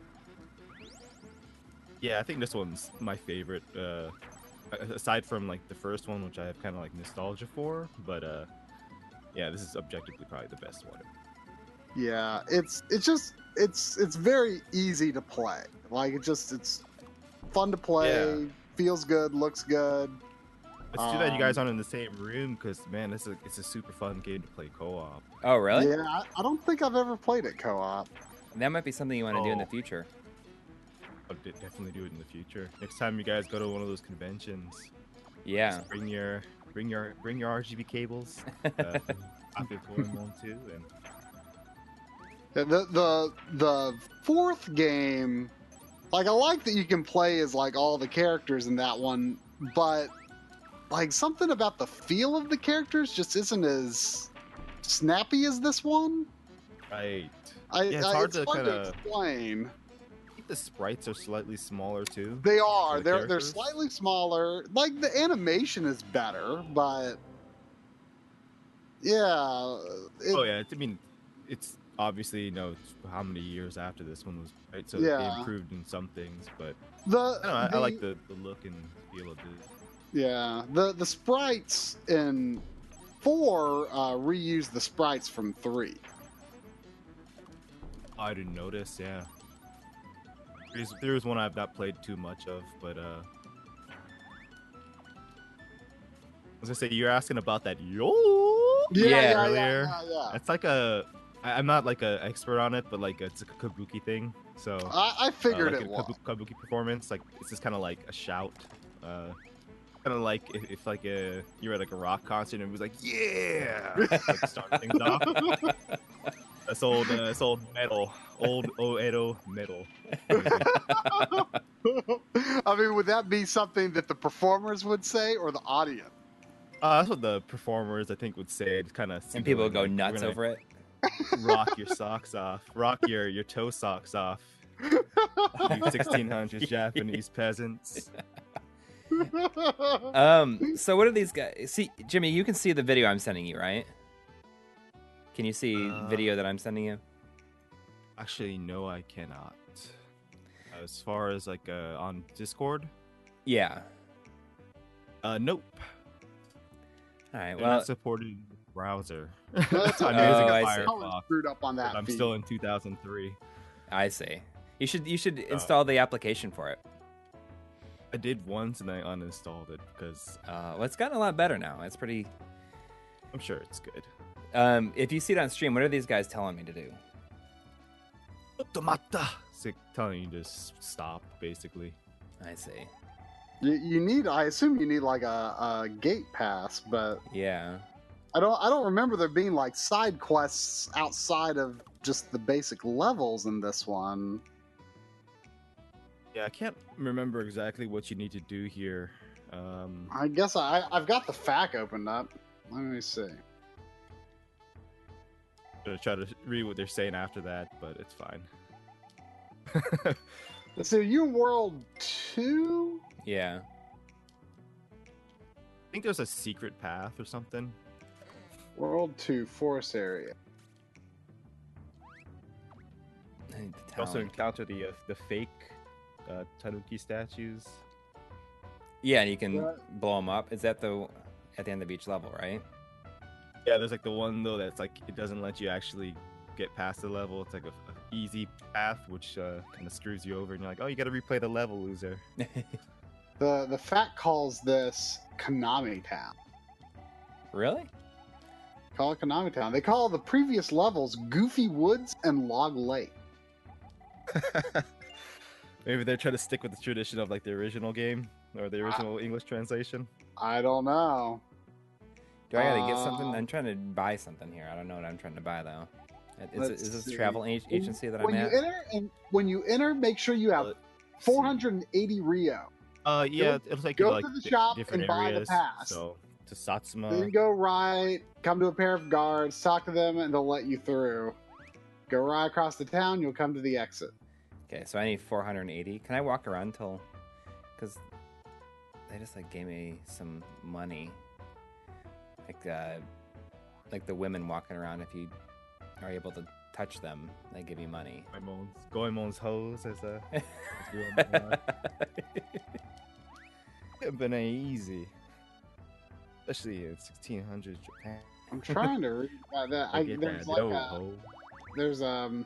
Yeah, I think this one's my favorite. Aside from like the first one, which I have kind of like nostalgia for, but yeah, this is objectively probably the best one. Yeah, it's very easy to play. Like it's fun to play, feels good, looks good. It's too bad you guys aren't in the same room because man, it's a super fun game to play co-op. Oh really? Yeah, I don't think I've ever played it co-op. That might be something you want to do in the future. I'll definitely do it in the future. Next time you guys go to one of those conventions, yeah, bring your RGB cables. I've been playing one too, and the fourth game, like I like that you can play as like all the characters in that one, but like something about the feel of the characters just isn't as snappy as this one. Right. It's hard to kind of explain. I think the sprites are slightly smaller too. They are. They're slightly smaller. Like the animation is better, but yeah. It's obviously how many years after this one was, right? So they improved in some things, but I like the look and feel of it. Yeah, the sprites in 4 reused the sprites from 3. I didn't notice. Yeah. There's one I've not played too much of, but I was gonna say you're asking about that Yeah, earlier. Yeah. It's like I'm not like an expert on it, but like it's like a kabuki thing. So I figured like it a was. kabuki performance, like it's just kind of like a shout, kind of like if like you're at like a rock concert and it was like yeah, like start things off. That's old metal, old Oedo metal. I mean, would that be something that the performers would say or the audience? That's what the performers I think would say. It's kind of And people would go nuts over it. Rock your socks off. Rock your toe socks off. You 1600s Japanese peasants. So what are these guys? See, Jimmy, you can see the video I'm sending you, right? Can you see video that I'm sending you? Actually, no, I cannot. As far as like on Discord? Yeah. Nope. All right. They're Well, not supported in the browser. That's I'm okay. using I a see. Firefox. Screwed up on that. But I'm feed. still in 2003. I see. You should install the application for it. I did once and I uninstalled it because Well, it's gotten a lot better now. It's pretty. I'm sure it's good. If you see it on stream, what are these guys telling me to do? Automata! It's like telling you to just stop, basically. I see. You need. I assume you need like a gate pass, but Yeah. I don't remember there being like side quests outside of just the basic levels in this one. Yeah, I can't remember exactly what you need to do here. I guess I've got the FAQ opened up. Let me see. Gonna try to read what they're saying after that, but it's fine. Let's see. You in World 2? Yeah. I think there's a secret path or something. World 2 Forest Area. I need the You also talent. encounter the fake Tanuki statues. Yeah, and you can Yeah. blow them up. Is that at the end of each level, right? Yeah, there's like the one though that's like it doesn't let you actually get past the level. It's like a easy path, which kind of screws you over, and you're like, oh, you got to replay the level, loser. The FAQ calls this Konami Town. Really? Call it Konami Town. They call the previous levels Goofy Woods and Log Lake. Maybe they're trying to stick with the tradition of like the original game or the original English translation. I don't know. Do I gotta get something? I'm trying to buy something here. I don't know what I'm trying to buy though. Let's Is this see. travel agency that when I'm you at? enter, and when you enter, make sure you have Let's 480 Rio. Yeah, it'll take you go to like to the shop different and buy the areas. pass. So to Satsuma. Then go right, come to a pair of guards, talk to them, and they'll let you through. Go right across the town, you'll come to the exit. Okay, so I need 480. Can I walk around till? Because they just like gave me some money. Like the women walking around. If you are able to touch them, they give you money. Goemon's hose as a. It's been easy, especially in 1600 Japan. I'm trying to read about that. Get There's that like dough, a, ho. there's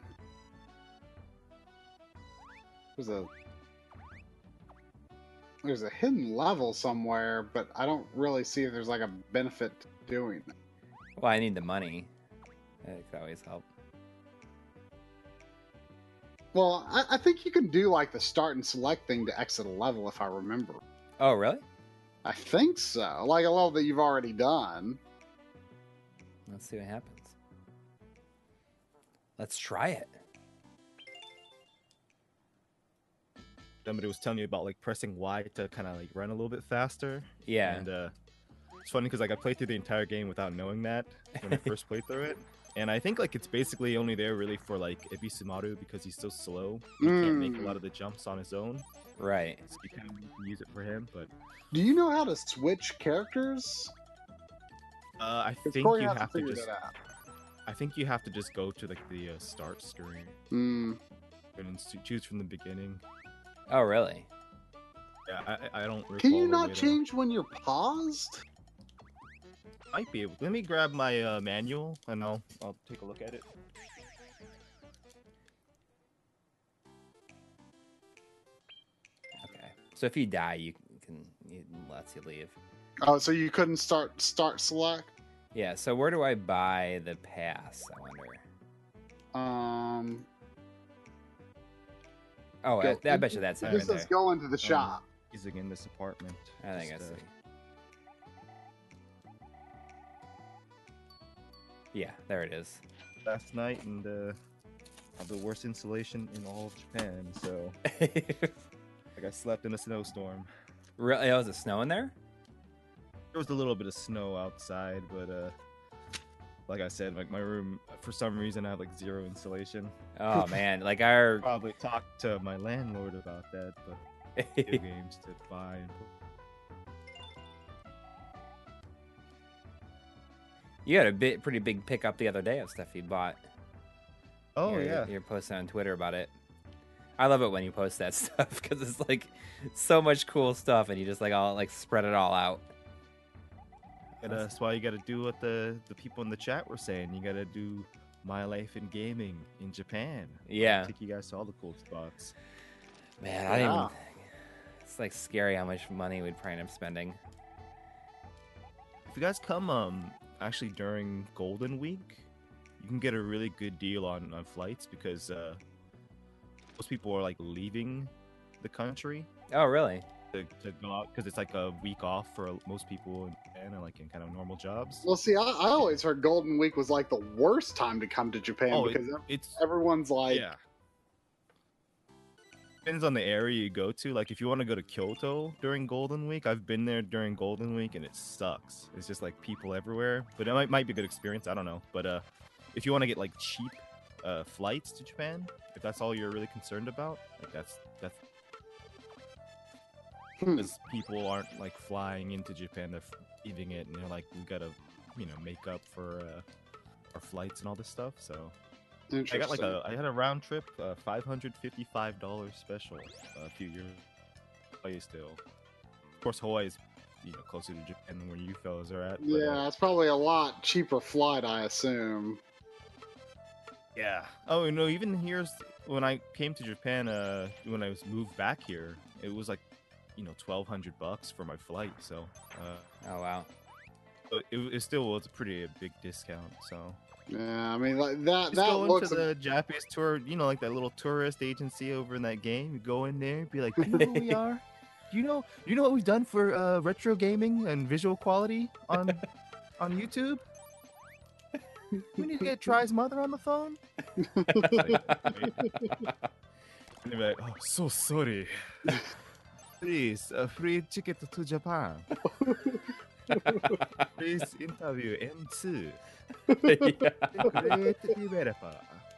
a hidden level somewhere, but I don't really see if there's like a benefit to doing it. Well, I need the money. That could always help. Well, I think you can do like the start and select thing to exit a level, if I remember. Oh, really? I think so. Like a level that you've already done. Let's see what happens. Let's try it. Somebody was telling me about like pressing Y to kind of like run a little bit faster. Yeah. And it's funny because like I played through the entire game without knowing that when I first played through it. And I think like it's basically only there really for like Ebisumaru because he's so slow. He can't make a lot of the jumps on his own. Right. So you kind of use it for him. But Do you know how to switch characters? I 'Cause think Corey you hasn't have to figured just. it out. I think you have to just go to like the start screen Mm. and choose from the beginning. Oh, really? Yeah, I don't. Can you recall the not way to- change when you're paused? Might be able. Let me grab my manual and I'll take a look at it. Okay. So if you die, you can it lets you leave. Oh, so you couldn't start select? Yeah. So where do I buy the pass? I wonder. Oh, I bet you that's it It right just says there. go into the shop. Using in this apartment. I think I Just, see. Yeah, there it is. last night and had the worst insulation in all of Japan. So like I slept in a snowstorm. Really? Oh, was it snowing there? There was a little bit of snow outside, but like I said, like my room for some reason I have like zero insulation. Oh man, like our Probably talked to my landlord about that, but video games to buy. you had a pretty big pickup the other day of stuff you bought. Oh You're- yeah, you're posting on Twitter about it. I love it when you post that stuff because it's like so much cool stuff, and you just like all like spread it all out. and that's why you got to do what the people in the chat were saying. You got to do my life in gaming in Japan. Yeah. I'll take you guys to all the cool spots. Man, I didn't Yeah. even. It's like scary how much money we'd probably end up spending. If you guys come actually during Golden Week, you can get a really good deal on flights because most people are like leaving the country Oh, really? to go out because it's like a week off for most people in Japan and like in kind of normal jobs. Well, see, I always heard Golden Week was like the worst time to come to Japan Oh, because it's everyone's like, yeah. Depends on the area you go to. Like if you want to go to Kyoto during Golden Week, I've been there during Golden Week and it sucks. It's just like people everywhere. But it might be a good experience. I don't know. But if you want to get like cheap flights to Japan, if that's all you're really concerned about, like that's because people aren't like flying into Japan, they're leaving it, and they're like, we gotta, make up for our flights and all this stuff. So interesting. I had a round trip $555 special a few years. Hawaii still, of course, Hawaii is closer to Japan than where you fellas are at. But, Yeah, it's probably a lot cheaper flight, I assume. yeah. Oh no, even here's when I came to Japan. When I was moved back here, it was like $1,200 for my flight. So Oh, wow. but it still was a pretty big discount. So Yeah, I mean, like that. just That go looks. into the Japanese tour, like that little tourist agency over in that game. You go in there, and be like, "You know who we are? Do you know what we've done for retro gaming and visual quality on YouTube? We need to get Try's mother on the phone." And they're like, "Oh, so sorry. Please, free ticket to Japan. Please interview M2. Great developer."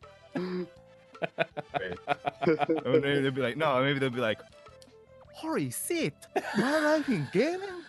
And then they'll be like, no, maybe they'll be like, "Holy shit, my life in gaming."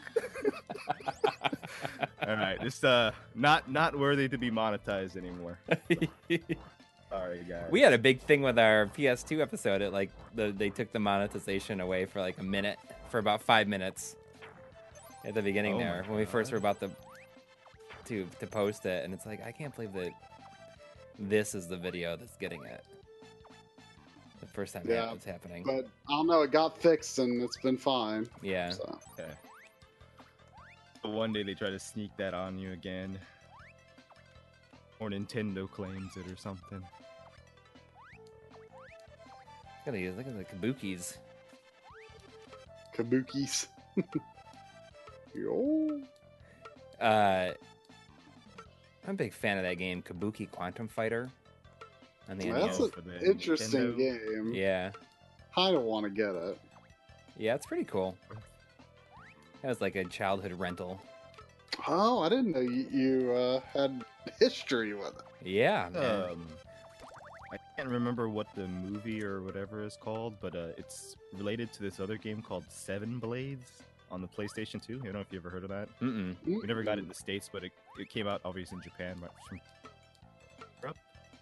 All right, this not worthy to be monetized anymore. Sorry, guys. We had a big thing with our PS2 episode. It like they took the monetization away for like a minute, for about 5 minutes at the beginning Oh my there when we first God. were about to post it, and it's like I can't believe that this is the video that's getting it. The first time Yeah, it's happening. But I don't know. It got fixed and it's been fine. Yeah. So. Okay. But one day they try to sneak that on you again. Or Nintendo claims it or something. Look at these. Look at the kabukis. Kabukis. Yo. I'm a big fan of that game, Kabuki Quantum Fighter. On the That's NES. for the Interesting Nintendo. game. Yeah. I don't want to get it. Yeah, it's pretty cool. That was like a childhood rental. Oh, I didn't know you had history with it. Yeah, man. I can't remember what the movie or whatever is called, but it's related to this other game called Seven Blades on the PlayStation 2. I don't know if you ever heard of that. Mm-mm. We never got it in the States, but it came out obviously in Japan. But from Europe.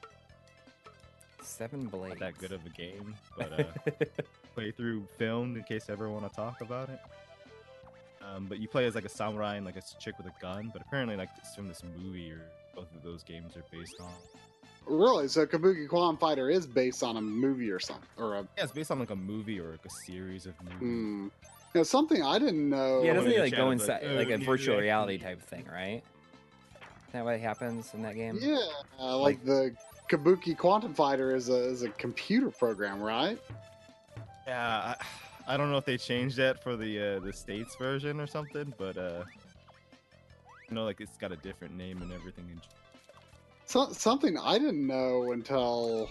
7 Blades. Not that good of a game, but playthrough filmed in case I ever want to talk about it. But you play as like a samurai and like a chick with a gun. But apparently, like it's from this movie, or both of those games are based on. Really? So Kabuki Quantum Fighter is based on a movie or something, or a Yeah, it's based on like a movie or like a series of movies. you know, something I didn't know. Yeah, doesn't he in the like chat go is like, inside like a yeah, virtual yeah. reality type thing, right? Is that what happens in that game? Yeah, like the Kabuki Quantum Fighter is a computer program, right? Yeah, I don't know if they changed that for the States version or something, but you know, like it's got a different name and everything. So, something I didn't know until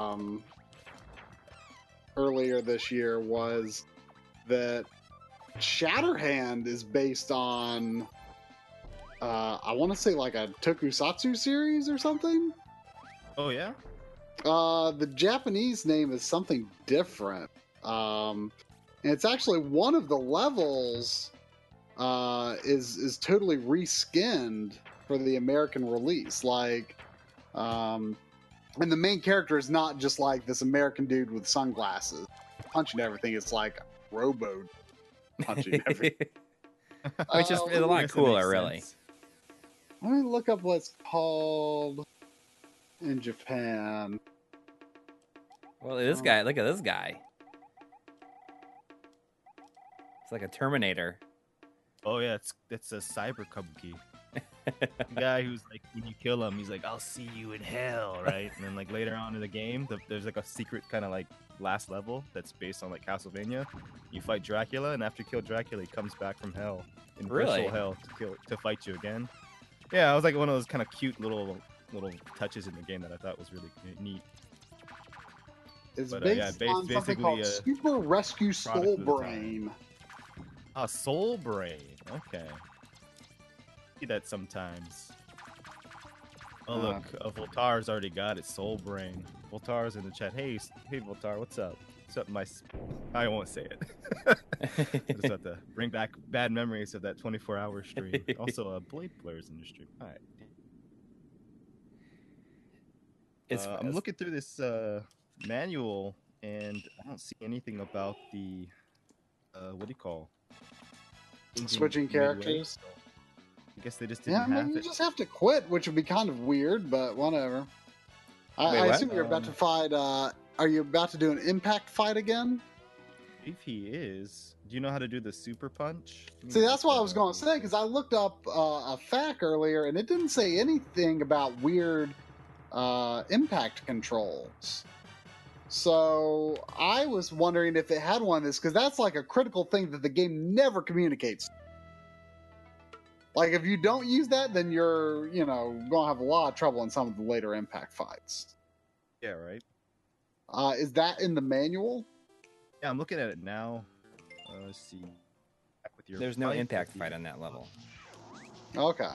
earlier this year was that Shatterhand is based on I want to say like a tokusatsu series or something. Oh yeah. The Japanese name is something different. And it's actually one of the levels is totally reskinned for the American release. Like, and the main character is not just like this American dude with sunglasses punching everything. It's like Robo punching everything. Which is a lot Guess it cooler, makes really. sense. Let me look up what's called in Japan. Well, this guy, look at this guy. It's like a Terminator. Oh yeah, it's a cyber kabuki. The guy who's like, when you kill him, he's like, "I'll see you in hell," right? And then like later on in the game, there's like a secret kind of like last level that's based on like Castlevania. You fight Dracula, and after you kill Dracula, he comes back from hell, in Really? virtual hell, to fight you again. Yeah, it was like one of those kind of cute little touches in the game that I thought was really neat. It's But, based yeah, on something basically, called Super Rescue product Soul of the time. Brain. Ah, Soul Brain. Okay. See that sometimes. Oh look, Voltar's already got it. Soul Brain. Voltar's in the chat. Hey, Voltar, what's up? What's up, I won't say it. I just have to bring back bad memories of that 24-hour stream. Also, Blade Player's in the stream. All right. I'm looking through this manual, and I don't see anything about the what do you call? Switching midway, characters. so I guess they just Yeah, didn't I have mean, you it. just have to quit, which would be kind of weird, but whatever. I Wait, what? assume you're about to fight. Are you about to do an impact fight again? If he is, do you know how to do the super punch? See, that's what I was going to say, because I looked up a FAQ earlier, and it didn't say anything about weird impact controls. So I was wondering if it had one of this, because that's like a critical thing that the game never communicates. Like, if you don't use that, then you're, going to have a lot of trouble in some of the later impact fights. Yeah, right. Is that in the manual? Yeah, I'm looking at it now. Let's see. Back with your There's no fight, impact let's see. fight on that level. Okay.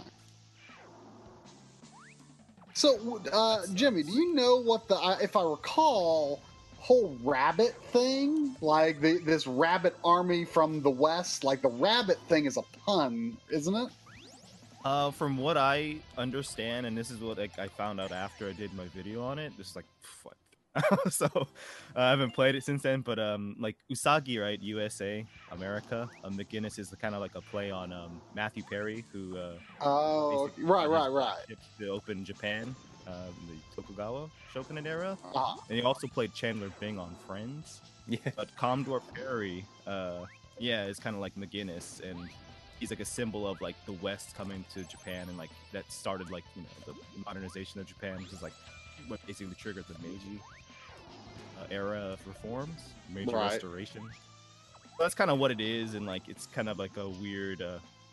So, Jimmy, do you know what if I recall, whole rabbit thing, like this rabbit army from the west, like the rabbit thing is a pun, isn't it? From what I understand, and this is what I found out after I did my video on it, just like what. So I haven't played it since then, but like Usagi, right? USA, America. McGinnis is kind of like a play on Matthew Perry, who basically right. to open Japan, the Tokugawa Shogunate era, Uh-huh. and he also played Chandler Bing on Friends. Yeah. But Commodore Perry, is kind of like McGinnis, and he's like a symbol of like the West coming to Japan, and like that started like the modernization of Japan, which is like what basically triggered the Meiji era of reforms, Meiji Right. restoration. So that's kind of what it is, and like it's kind of like a weird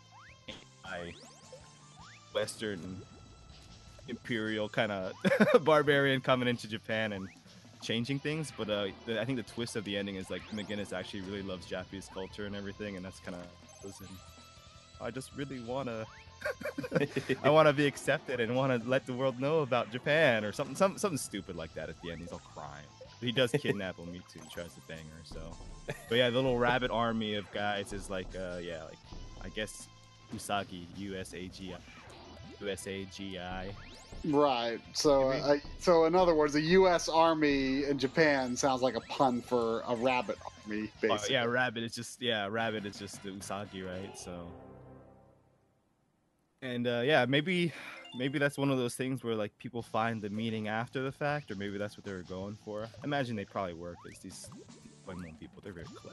Western imperial kind of barbarian coming into Japan and changing things. But I think the twist of the ending is like McGinnis actually really loves Japanese culture and everything, and that's kind of I just really want to I want to be accepted and want to let the world know about Japan or something stupid like that at the end. He's all crying. But he does kidnap Omitsu and tries to bang her. So, but yeah, the little rabbit army of guys is like I guess Usagi, USAGI, Right. So, so in other words, the U.S. Army in Japan sounds like a pun for a rabbit army, basically. Yeah, rabbit is just the usagi, right? So, and yeah, maybe that's one of those things where like people find the meaning after the fact, or maybe that's what they were going for. I imagine they probably were, because these Pokemon people, they're very clever.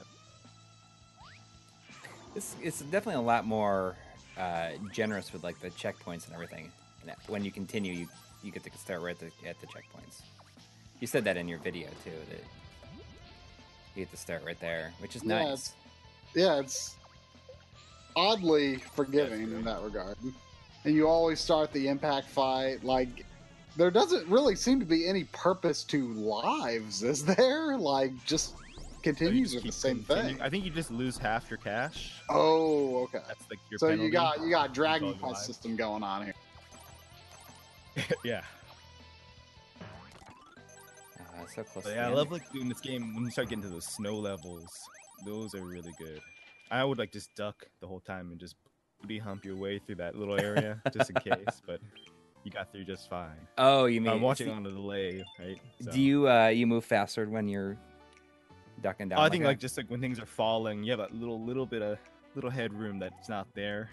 It's definitely a lot more generous with like the checkpoints and everything. And when you continue, you get to start right at the checkpoints. You said that in your video too, that you get to start right there, which is nice. It's oddly forgiving in that regard. And you always start the impact fight. Like, there doesn't really seem to be any purpose to lives, is there? Like, just continues with the same thing. I think you just lose half your cash. Oh, okay. That's like your so penalty. you got Dragon Quest system going on here. Yeah. So close. But yeah, I love like doing this game when you start getting to those snow levels. Those are really good. I would like just duck the whole time and just booty hump your way through that little area just in case, but you got through just fine. Oh, you mean I'm watching on a delay, right? So. Do you you move faster when you're ducking down? I think like just like when things are falling, you have that little bit of headroom that's not there.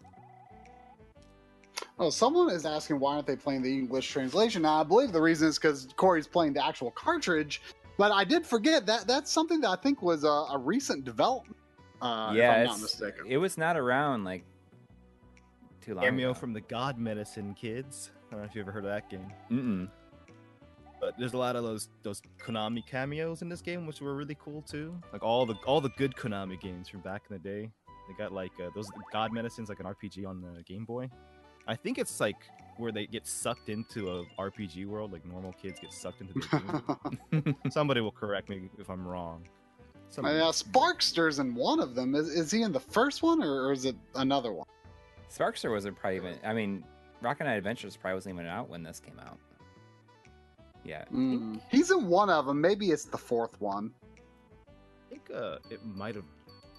Oh, someone is asking why aren't they playing the English translation? Now, I believe the reason is because Corey's playing the actual cartridge, but I did forget that's something that I think was a recent development. Yeah, if I'm not mistaken. It was not around like too long Cameo ago. from the God Medicine kids. I don't know if you ever heard of that game. Mm-mm. But there's a lot of those Konami cameos in this game, which were really cool too. Like all the good Konami games from back in the day. They got like those God Medicines, like an RPG on the Game Boy. I think it's like where they get sucked into a RPG world, like normal kids get sucked into the game. Somebody will correct me if I'm wrong. Sparkster's in one of them. Is he in the first one, or is it another one? Sparkster wasn't probably even. I mean, Rocket Knight Adventures probably wasn't even out when this came out. Yeah. He's in one of them. Maybe it's the fourth one. I think it might have.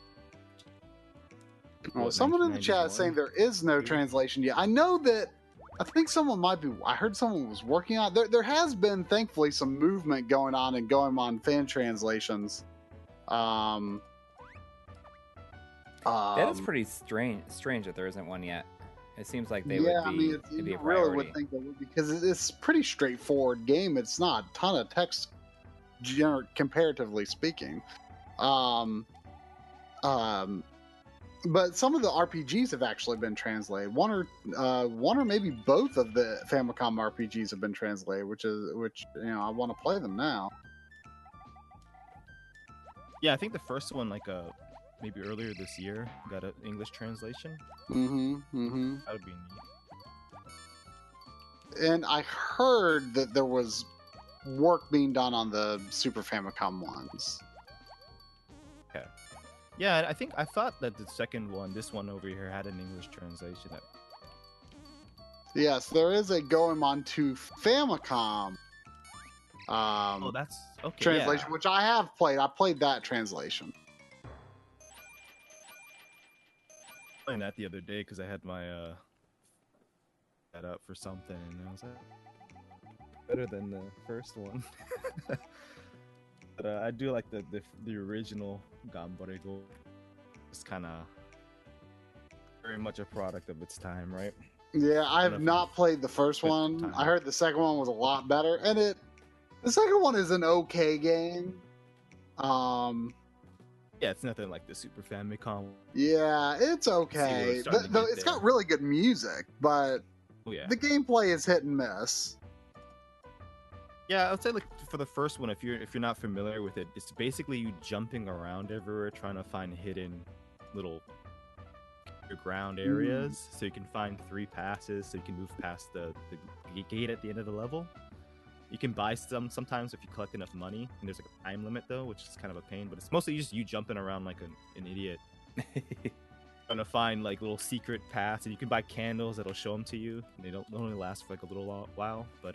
Oh, someone in the chat is saying there is no translation yet. I know that. I think someone might be. I heard someone was working on it. There has been, thankfully, some movement going on and going on fan translations. That is pretty strange that there isn't one yet. It seems like they would be. I mean, it'd be a really priority. would think that would, because it's a pretty straightforward game. It's not a ton of text, comparatively speaking. But some of the RPGs have actually been translated. One or maybe both of the Famicom RPGs have been translated, which I want to play them now. Yeah, I think the first one, like maybe earlier this year, got an English translation. Mm-hmm. That would be neat. And I heard that there was work being done on the Super Famicom ones. Okay. Yeah, I thought that the second one, this one over here, had an English translation. Yes, there is a Goemon 2 Famicom. That's okay. Translation, yeah. which I have played. I played that translation. Playing that the other day because I had my that up for something, and I was like, better than the first one. But I do like the original Ganbare Go. It's kind of very much a product of its time, right? Yeah, I have not played the first one. I heard the second one was a lot better, and the second one is an okay game. Yeah, it's nothing like the Super Famicom. Yeah, it's okay. It's got really good music, but the gameplay is hit and miss. Yeah, I would say like for the first one, if you're not familiar with it, it's basically you jumping around everywhere trying to find hidden little underground areas, so you can find 3 passes, so you can move past the gate at the end of the level. You can buy sometimes if you collect enough money, and there's like a time limit though, which is kind of a pain. But it's mostly just you jumping around like an idiot, trying to find like little secret paths, and you can buy candles that'll show them to you. And they don't only last for like a little while, but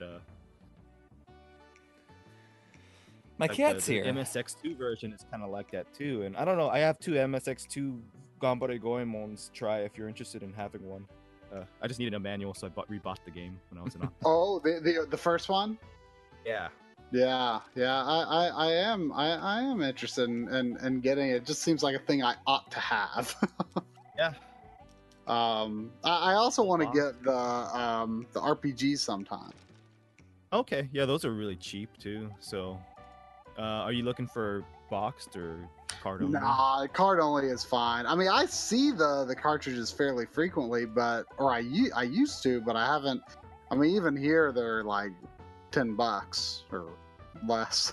my like cat's the here. MSX2 version is kind of like that too, and I don't know. I have 2 MSX2 Ganbare Goemons. Try if you're interested in having one. I just needed a manual, so I rebought the game when I was in office. Oh, the first one. Yeah. Yeah, yeah. I am interested in getting it. It just seems like a thing I ought to have. Yeah. I also want to get the RPGs sometime. Okay. Yeah, those are really cheap too. So, are you looking for boxed or card only? Nah, card only is fine. I mean, I see the cartridges fairly frequently, I used to, but I haven't. I mean, even here they're like $10 or less.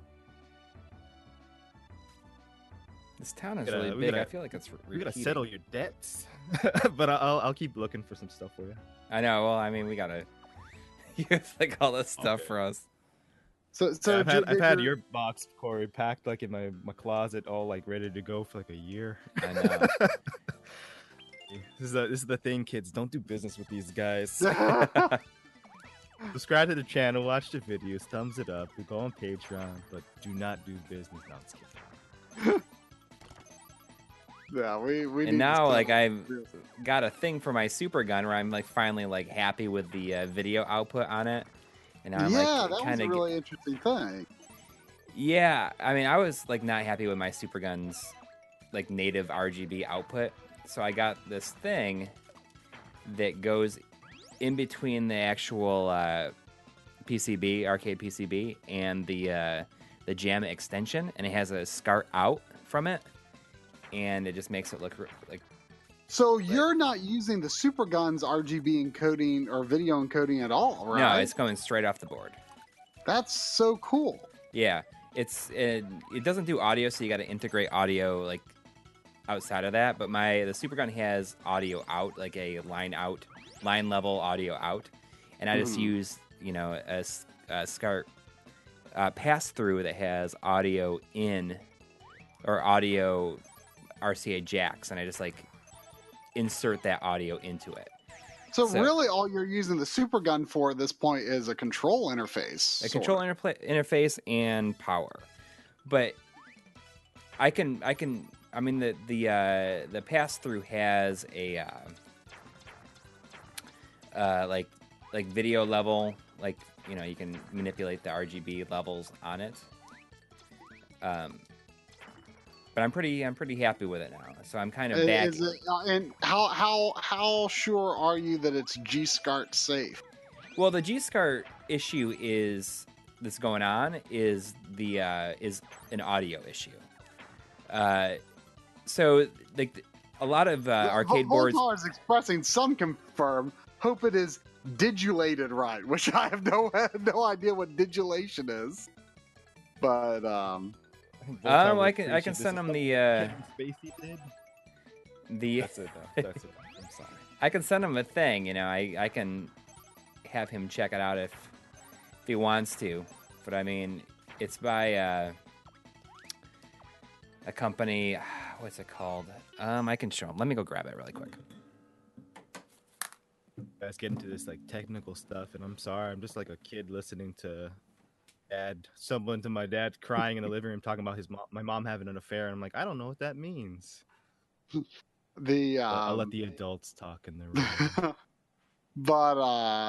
This town is really big. I feel like it's we gotta repeating. settle your debts, but I'll keep looking for some stuff for you. I know. Well, I mean, we gotta use like all this stuff for us. So Yeah, I've had your box, Corey, packed like in my closet, all like ready to go for like a year. I know. This is the thing, kids. Don't do business with these guys. Subscribe to the channel, watch the videos, thumbs it up. We go on Patreon, but do not do business. No, I'm just kidding. Yeah, we And need now, to like, settle I've this. got a thing for my super gun where I'm like finally like happy with the video output on it. And now I'm Yeah, like that was kind a of really interesting thing. Yeah, I mean, I was like not happy with my super gun's like native RGB output, so I got this thing that goes in between the actual PCB, arcade PCB, and the JAMA extension, and it has a SCART out from it, and it just makes it look like. So you're not using the Supergun's RGB encoding or video encoding at all, right? No, it's going straight off the board. That's so cool. Yeah, it doesn't do audio, so you got to integrate audio like outside of that. But the Supergun has audio out, like a line level audio out, and I just use a SCART pass through that has audio in or audio RCA jacks, and I just like insert that audio into it. So really, all you're using the Supergun for at this point is a control interface. A control interface and power. But I mean the pass through has a like video level, like you can manipulate the RGB levels on it. But I'm pretty happy with it now. So I'm kind of back. And how sure are you that it's G-SCART safe? Well, the G-SCART issue that's going on is an audio issue. So like a lot of arcade boards. Voltar is expressing some confirm. Hope it is digulated right, which I have no idea what digulation is. But I can send him the Spacey did. That's it. That's it. I'm sorry. I can send him a thing. I can have him check it out if he wants to. But I mean, it's by a company. What's it called? I can show him. Let me go grab it really quick. Guys, get into this like technical stuff, and I'm sorry. I'm just like a kid listening to someone to my dad crying in the living room talking about my mom having an affair, and I'm like, I don't know what that means. I'll let the adults talk in the room. But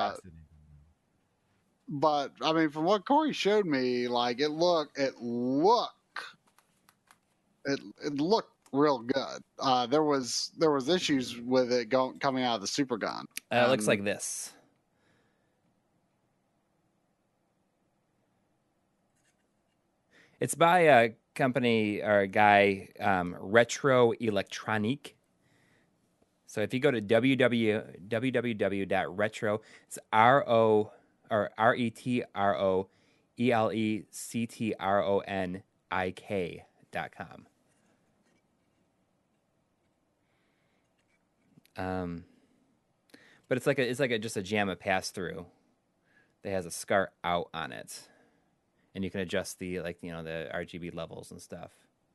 I mean, from what Corey showed me, like it looked real good. There was issues with it coming out of the Supergun. It looks like this. It's by a company or a guy, Retro Electronique. So if you go to www.retro, it's RETROElectronik.com. But it's like just a JAMA pass through that has a SCART out on it. And you can adjust the the RGB levels and stuff.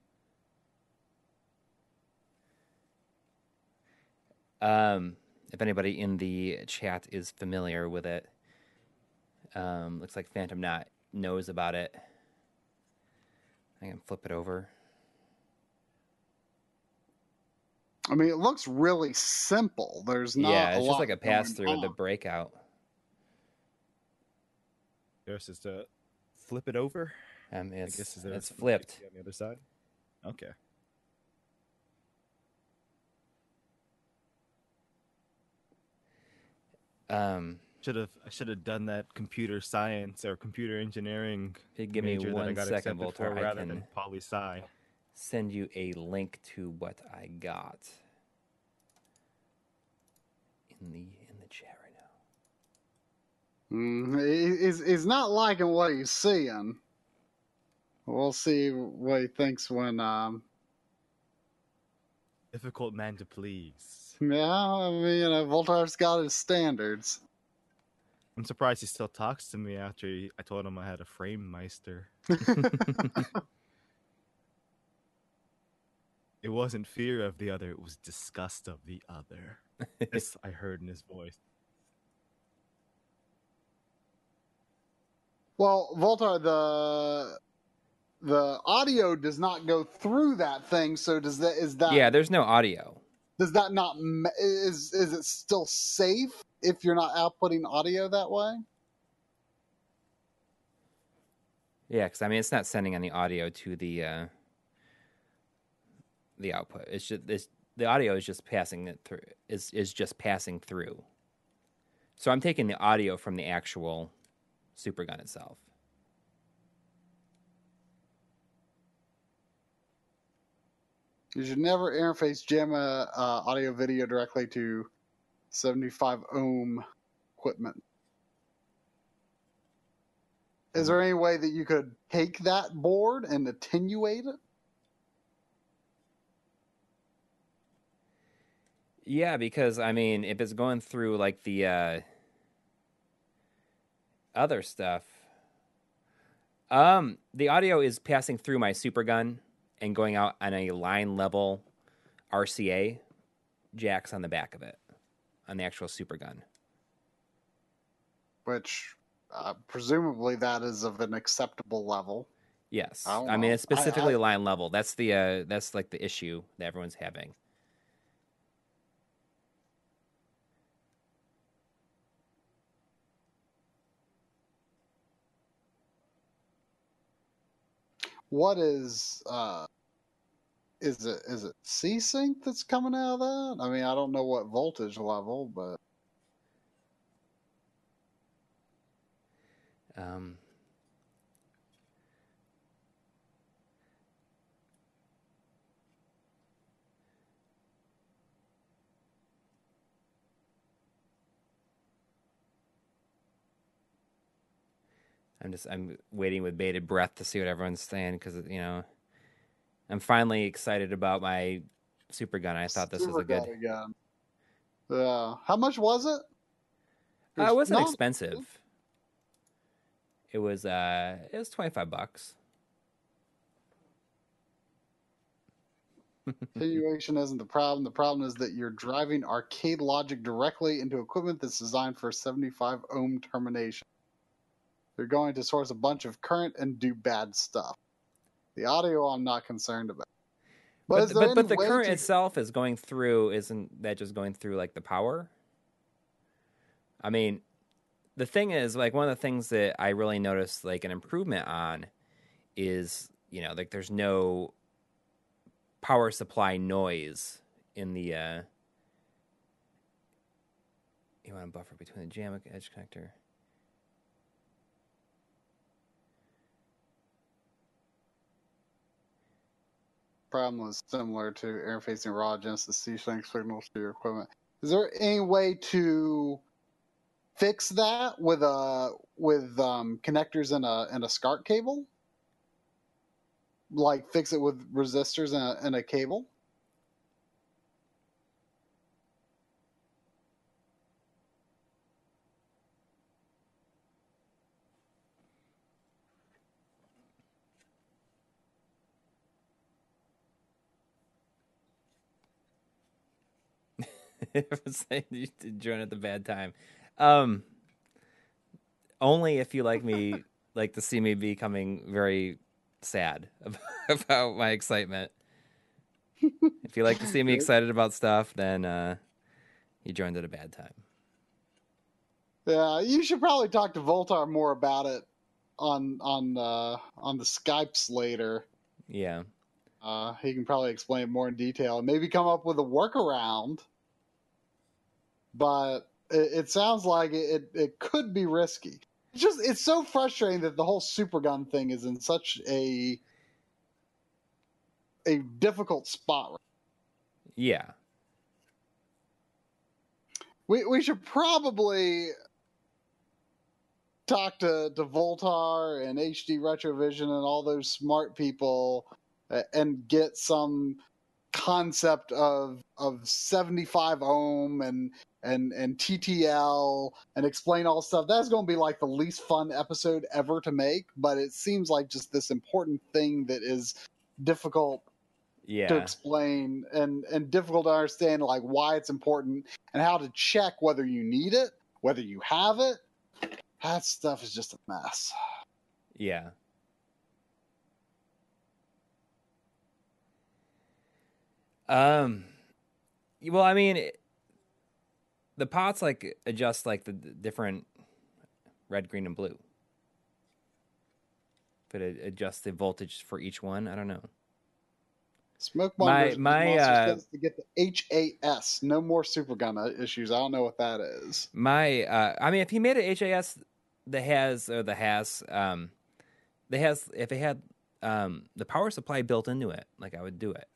If anybody in the chat is familiar with it, looks like Phantom Knot knows about it. I can flip it over. I mean, it looks really simple. There's not Yeah, a it's just lot like a going pass through the on. breakout. There's just to flip it over. I guess It's is there it's something you can flipped. see on the other side? Okay. I should have done that computer science or computer engineering If you give me major that I 1 got second, accepted for Voltar, I rather can than poli sci. send you a link to what I got in the chat right now. He's not liking what he's seeing. We'll see what he thinks when. Difficult man to please. Yeah, I mean, Voltar's got his standards. I'm surprised he still talks to me after I told him I had a frame meister. It wasn't fear of the other, it was disgust of the other. This I heard in his voice. Well, Voltar, the audio does not go through that thing. So is that? Yeah, there's no audio. Does that not is it still safe if you're not outputting audio that way? Yeah, because I mean, it's not sending any audio to the output. It's just the audio is just passing it through. Is just passing through. So I'm taking the audio from the actual supergun itself. You should never interface JAMA audio video directly to 75 ohm equipment. Is there any way that you could take that board and attenuate it? Yeah, because I mean, if it's going through like the other stuff, the audio is passing through my supergun and going out on a line level RCA jacks on the back of it, on the actual supergun. Which, presumably, that is of an acceptable level. Yes, I mean it's specifically line level. That's like the issue that everyone's having. What is it C-Sync that's coming out of that? I mean, I don't know what voltage level, but I'm waiting with bated breath to see what everyone's saying because I'm finally excited about my super gun. I thought this was a good. How much was it? It wasn't expensive. It was $25. Attenuation isn't the problem. The problem is that you're driving arcade logic directly into equipment that's designed for 75 ohm termination. You're going to source a bunch of current and do bad stuff. The audio I'm not concerned about. But the current itself is going through, isn't that just going through like the power? I mean, the thing is, like, one of the things that I really noticed like an improvement on is, like there's no power supply noise in the you want a buffer between the JAMA edge connector. Problem was similar to interfacing raw Genesis C-Sync signals to your equipment. Is there any way to fix that with connectors and a SCART cable? Like fix it with resistors and a cable? Saying you join at the bad time. Only if you like to see me becoming very sad about my excitement. If you like to see me excited about stuff, then you joined at a bad time. Yeah, you should probably talk to Voltar more about it on the Skypes later. Yeah. He can probably explain it more in detail and maybe come up with a workaround. But it sounds like it could be risky. It's so frustrating that the whole super gun thing is in such a difficult spot. Yeah. We should probably talk to Voltar and HD Retrovision and all those smart people and get some concept of 75 ohm and TTL and explain all stuff. That's going to be like the least fun episode ever to make, but it seems like just this important thing that is difficult to explain and difficult to understand, like why it's important and how to check whether you need it, whether you have it. That stuff is just a mess. Yeah. Well, I mean, the pots like adjust like the different red, green, and blue. But it adjusts the voltage for each one. I don't know. Smoke Monster says to get the HAS. No more super gun issues. I don't know what that is. I mean, if he made an HAS, if it had the power supply built into it, like I would do it.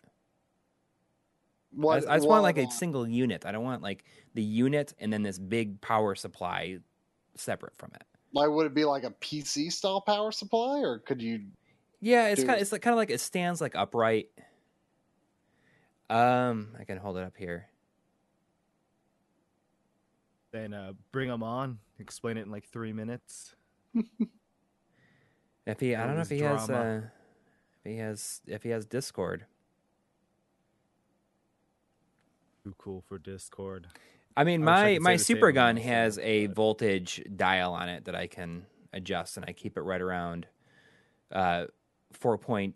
I just want like a single unit. I don't want like the unit and then this big power supply separate from it. Like, would it be like a PC style power supply, or could you? Yeah, it's kind of like it stands like upright. I can hold it up here. Then bring them on. Explain it in like 3 minutes. I don't know if he has Discord. Too cool for Discord. I mean, my super gun has a voltage dial on it that I can adjust, and I keep it right around 4.9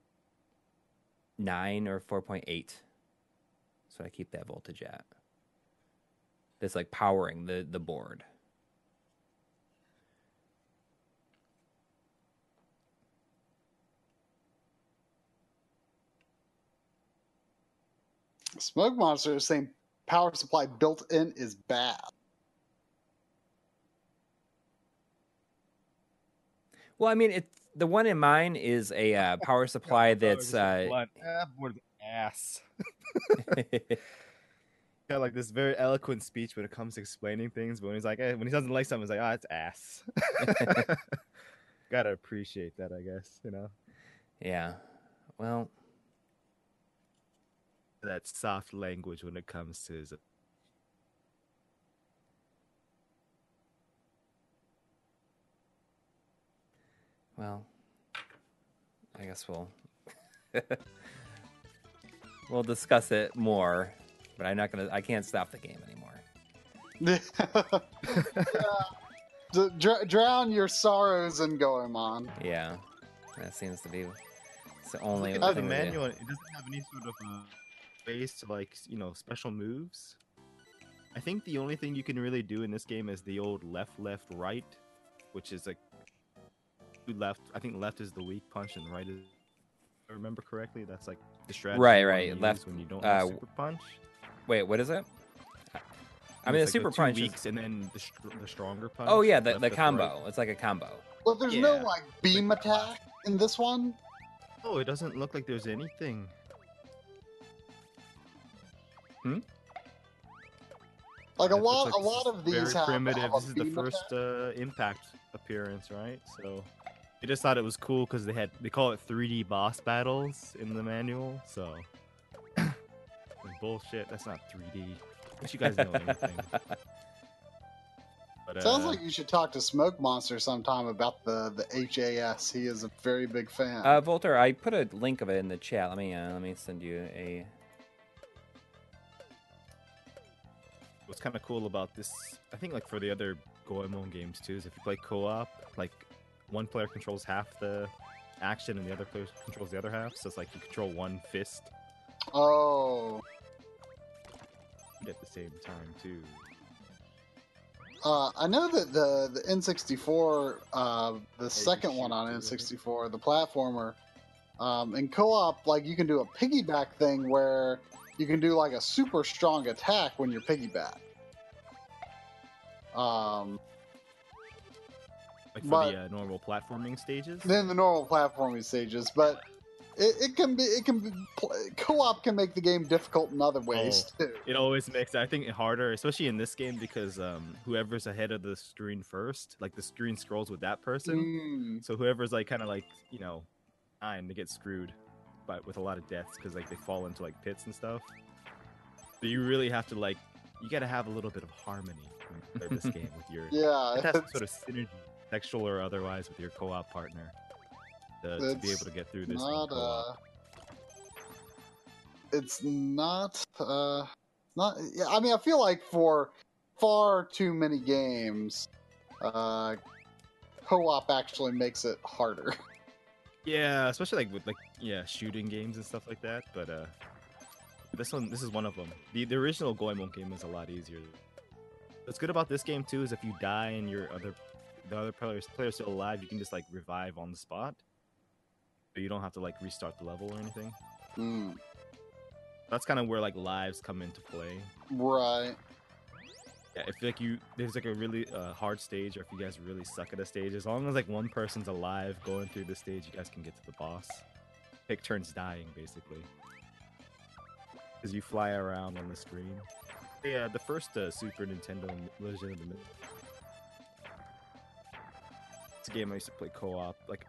or 4.8. So I keep that voltage at. That's like powering the board. Smoke Monster is saying power supply built in is bad. Well, I mean, the one in mine is a power supply that's more than ass. Got like this very eloquent speech when it comes to explaining things, but when he's like, when he doesn't like something, he's like, it's ass. Gotta appreciate that, I guess, you know. Yeah. Well, that soft language when it comes to his. Well, I guess we'll discuss it more, but I can't stop the game anymore. Drown your sorrows in Goemon. Yeah, that seems to be the only thing. The manual, it doesn't have any sort of space to like, special moves. I think the only thing you can really do in this game is the old left, right, which is like left. I think left is the weak punch and right is, if I remember correctly, that's like the strategy. Right. Left when you don't have super punch. Wait, what is it? I mean, the super punch is, and then the stronger punch. Oh yeah, the combo. Right. It's like a combo. Well, there's no like beam attack in this one. Oh, it doesn't look like there's anything. Like a lot of these very primitive. This is the first impact appearance, right? So they just thought it was cool because they call it 3D boss battles in the manual. So bullshit. That's not 3D. Wish you guys know anything. But, sounds like you should talk to Smoke Monster sometime about the HAS. He is a very big fan. Volter, I put a link of it in the chat. Let me send you a. What's kind of cool about this, I think, like for the other Goemon games too, is if you play co-op, like one player controls half the action and the other player controls the other half. So it's like you control one fist. Oh. At the same time too. I know that the N64, the second shoot one on through it. N64, the platformer, in co-op, like you can do a piggyback thing where you can do like a super strong attack when you're piggyback. Like for But- the normal platforming stages. Then the normal platforming stages, but it can be co-op can make the game difficult in other ways too. It always makes, I think, it harder, especially in this game, because whoever's ahead of the screen first, like the screen scrolls with that person. Mm. So whoever's like kind of like, you know, they get screwed, but with a lot of deaths because like they fall into like pits and stuff. But you really have to like, you got to have a little bit of harmony when you play this game with your, Yeah, have some sort of synergy, sexual or otherwise, with your co-op partner to be It's able to get through this. not in co-op. it's not not yeah, I mean I feel like for far too many games co-op actually makes it harder. Yeah, especially like with shooting games and stuff like that. But this is one of them. The original Goemon game is a lot easier. What's good about this game too is if you die and the other player's still alive, you can just like revive on the spot. So you don't have to like restart the level or anything. Mm, That's kind of where like lives come into play. right. Yeah, if like there's like a really hard stage, or if you guys really suck at a stage, as long as like one person's alive going through the stage, you guys can get to the boss. Take turns dying, basically, because you fly around on the screen. Yeah, the first Super Nintendo Legend of the Myth. It's a game I used to play co-op, like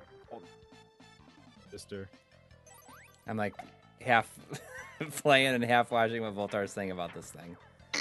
sister. I'm like half playing and half watching what Voltar's saying about this thing.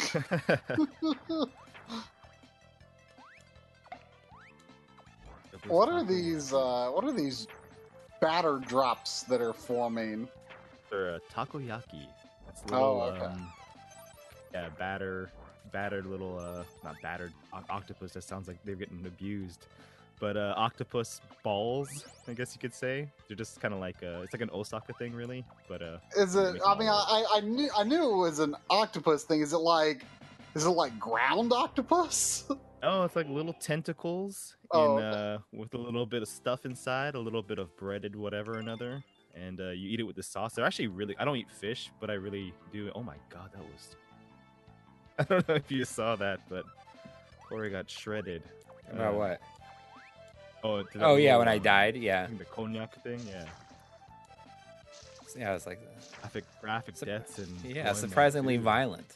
What are these batter drops that are forming? They're takoyaki. That's a Oh, little, okay. yeah, battered little, not battered octopus. That sounds like they're getting abused. But octopus balls, I guess you could say. They're just kind of like it's like an Osaka thing, really. But Is it? make I them mean, all I knew it was an octopus thing. Is it like ground octopus? oh, it's like little tentacles Oh, with a little bit of stuff inside, a little bit of breaded whatever or another, and you eat it with the sauce. They're actually really. I don't eat fish, but I really do. Oh my god, that was. I don't know if you saw that, but Corey got shredded. About what? Oh, to that Oh yeah, little, when I died, yeah. the cognac thing, yeah. Yeah, I was like, Graphic deaths and yeah, surprisingly violent.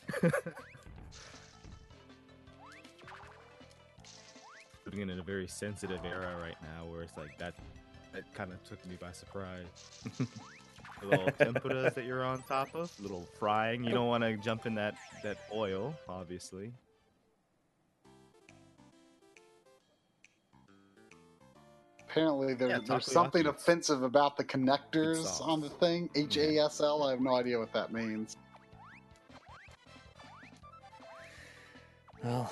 Living in a very sensitive era right now, where it's like that kind of took me by surprise. The little tempuras that you're on top of, little frying. You don't want to jump in that oil, obviously. apparently there's takoyaki. something offensive about the connectors sauce. on the thing. HASL. I have no idea what that means. Well,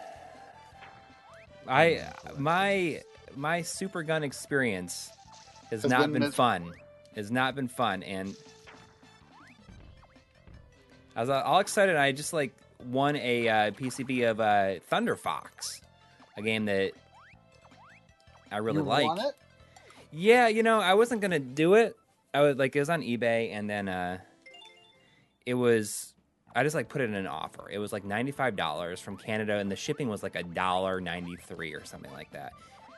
my super gun experience has Has not been been mis- fun. Has not been fun, and I was all excited. I just like won a PCB of Thunder Fox, a game that I really You like. want it? Yeah, I wasn't gonna do it. I was like, it was on eBay, and then it was. I just like put it in an offer. It was like $95 from Canada, and the shipping was like $1.93 or something like that.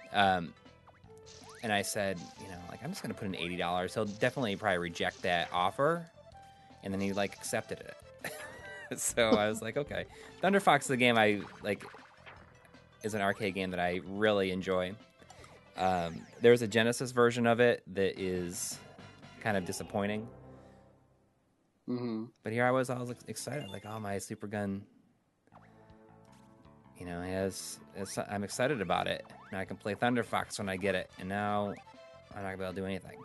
And I said, like I'm just gonna put in $80. He'll definitely probably reject that offer, and then he like accepted it. So I was like, okay. Thunder Fox is a game I like. Is an arcade game that I really enjoy. There's a Genesis version of it that is kind of disappointing. Mm-hmm. But here I was excited, like, oh, my super gun, I'm excited about it. Now I can play Thunder Fox when I get it, and now I'm not gonna be able to do anything.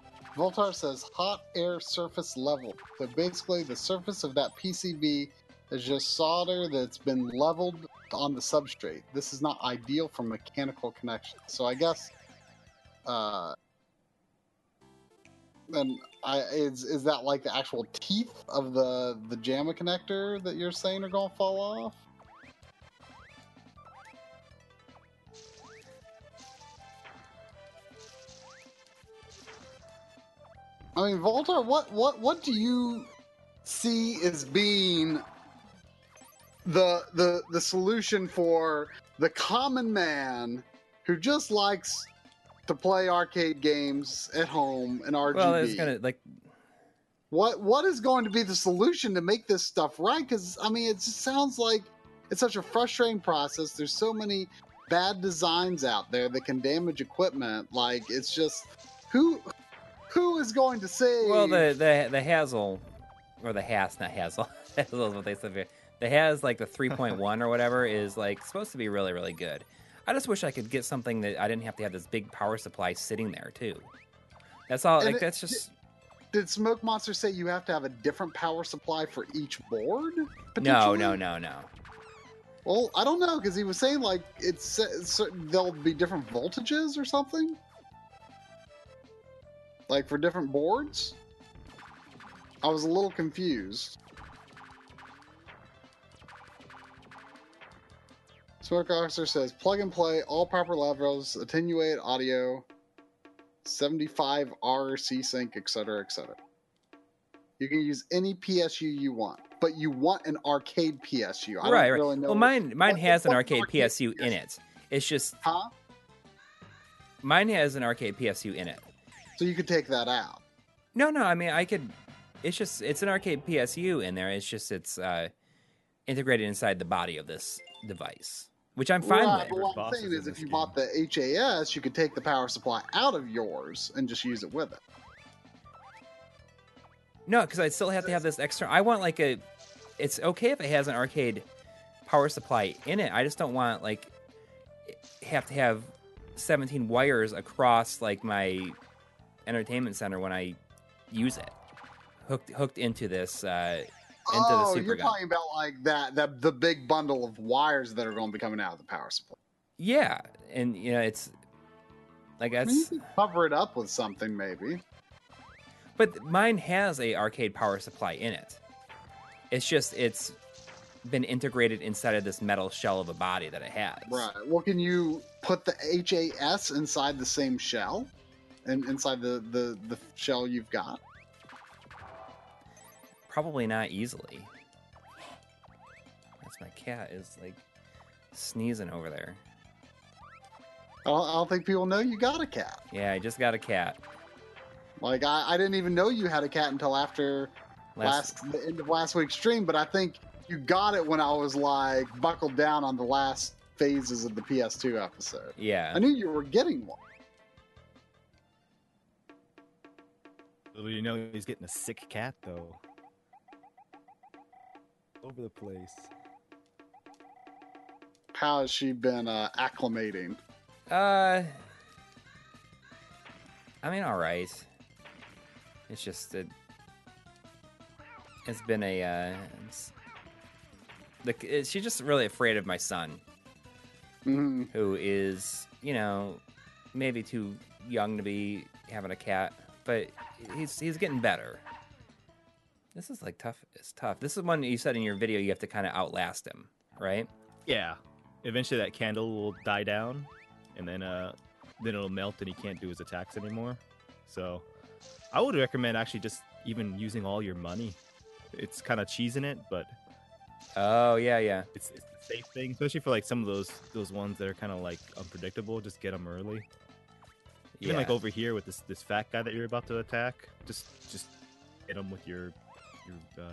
Voltar says hot air surface level. So basically, the surface of that PCB is just solder that's been leveled on the substrate. This is not ideal for mechanical connections. So I guess, then is that like the actual teeth of the JAMA connector that you're saying are going to fall off? I mean, Voltar, what do you see as being the solution for the common man who just likes to play arcade games at home in RGB? Well, it's gonna like. What is going to be the solution to make this stuff right? Because I mean, it just sounds like it's such a frustrating process. There's so many bad designs out there that can damage equipment. Like, it's just who is going to say? Well, the Hazel, or the Has, not Hazel. Hazel is what they said here. The Has, like the 3.1 or whatever, is like supposed to be really, really good. I just wish I could get something that I didn't have to have this big power supply sitting there too. That's all. Like, that's just. Did Smoke Monster say you have to have a different power supply for each board? No. Well, I don't know, because he was saying like there'll be different voltages or something, like for different boards. I was a little confused. Smoke Monster says plug and play, all proper levels, attenuate audio, 75 RC sync, etc., etc. You can use any PSU you want, but you want an arcade PSU. I don't really know. Well, mine has an arcade PSU in it. It's just mine has an arcade PSU in it. So you could take that out. No. I mean, I could. It's an arcade PSU in there. It's integrated inside the body of this device, which I'm fine with. But what I'm saying is, if you bought the HAS, you could take the power supply out of yours and just use it with it. No, because I still have to have this extra. I want like a. It's okay if it has an arcade power supply in it. I just don't want like have to have 17 wires across like my entertainment center when I use it, hooked into this. Into the Super you're Gun. talking about like that the big bundle of wires that are going to be coming out of the power supply. Yeah, and it's like that's. I mean, you can cover it up with something maybe. But mine has a arcade power supply in it. It's been integrated inside of this metal shell of a body that it has. Right. Well, can you put the HAS inside the same shell, and inside the shell you've got? Probably not easily. That's my cat is like sneezing over there. I don't think people know you got a cat. Yeah, I just got a cat. Like, I didn't even know you had a cat until after the end of last week's stream, but I think you got it when I was like buckled down on the last phases of the PS2 episode. Yeah. I knew you were getting one. Well, you know he's getting a sick cat though. Over the place. How has she been acclimating? I mean, all right. It's just it's been a she's just really afraid of my son, who is maybe too young to be having a cat, but he's getting better. This is like tough. It's tough. This is one you said in your video you have to kind of outlast him, right? Yeah. Eventually that candle will die down, and then it'll melt and he can't do his attacks anymore. So I would recommend actually just even using all your money. It's kind of cheesing it, but oh yeah, it's a safe thing, especially for like some of those ones that are kind of like unpredictable. Just get them early. Even like over here with this fat guy that you're about to attack, just hit him with your. You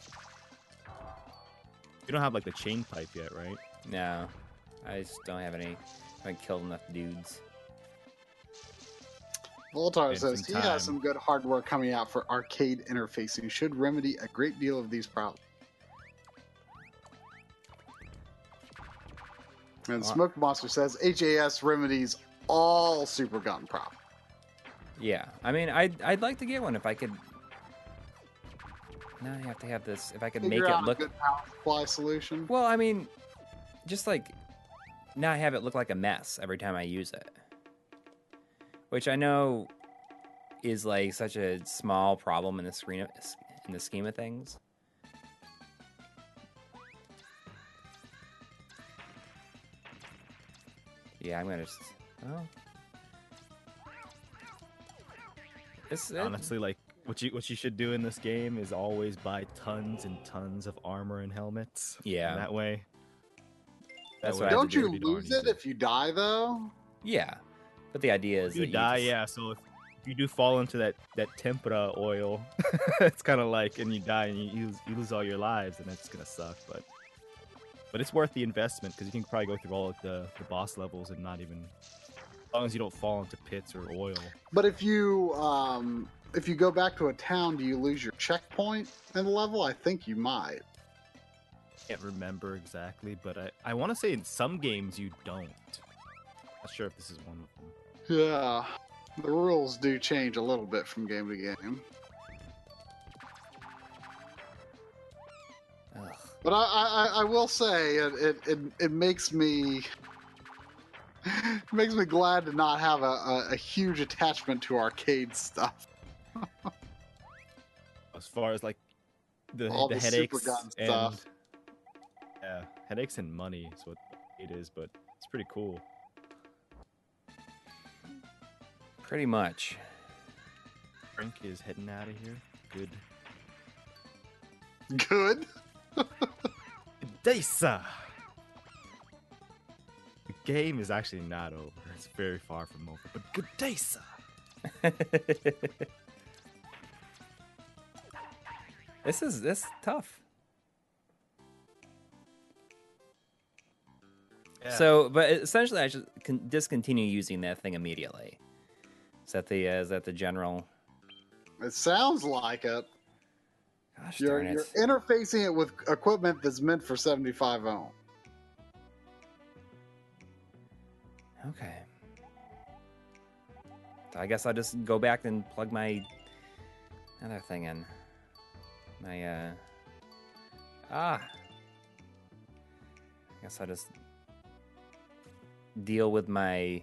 don't have like the chain pipe yet, right? No, I just don't have any. I haven't killed enough dudes. Voltar says he has some good hardware coming out for arcade interfacing. Should remedy a great deal of these problems. And Smoke Monster says HAS remedies all Super Gun problems. Yeah, I mean, I'd like to get one if I could Now I have to have this. If I could Figure make it out a look. good power supply solution. Well, I mean, just like now I have it look like a mess every time I use it, which I know is like such a small problem in the scheme of things. Yeah, I'm gonna just. Oh. Honestly, like what you should do in this game is always buy tons and tons of armor and helmets. Yeah. And that way. That's that what I way have Don't to do. you pretty darn lose it easy. if you die, though? Yeah, but the idea is If you that die, you just, yeah. So if you do fall into that tempura oil, it's kind of like, and you die and you lose all your lives, and that's gonna suck. But it's worth the investment because you can probably go through all of the boss levels and not even, as long as you don't fall into pits or oil. But if you go back to a town, do you lose your checkpoint in the level? I think you might. Can't remember exactly, but I want to say in some games you don't. Not sure if this is one of them. Yeah, the rules do change a little bit from game to game. ugh. But I will say it makes me makes me glad to not have a huge attachment to arcade stuff. As far as like All the the headaches super gun and stuff. yeah, headaches and money is what it is, but it's pretty cool. Pretty much. Frank is heading out of here. Good. Good. Day, sir. The game is actually not over. It's very far from over. But good day, sir. This is tough. Yeah. So, but essentially, I should discontinue using that thing immediately. Is that the general? It sounds like it. Gosh You're darn it! you're interfacing it with equipment that's meant for 75 ohm. Okay. So I guess I'll just go back and plug my other thing in. My I guess I'll just deal with my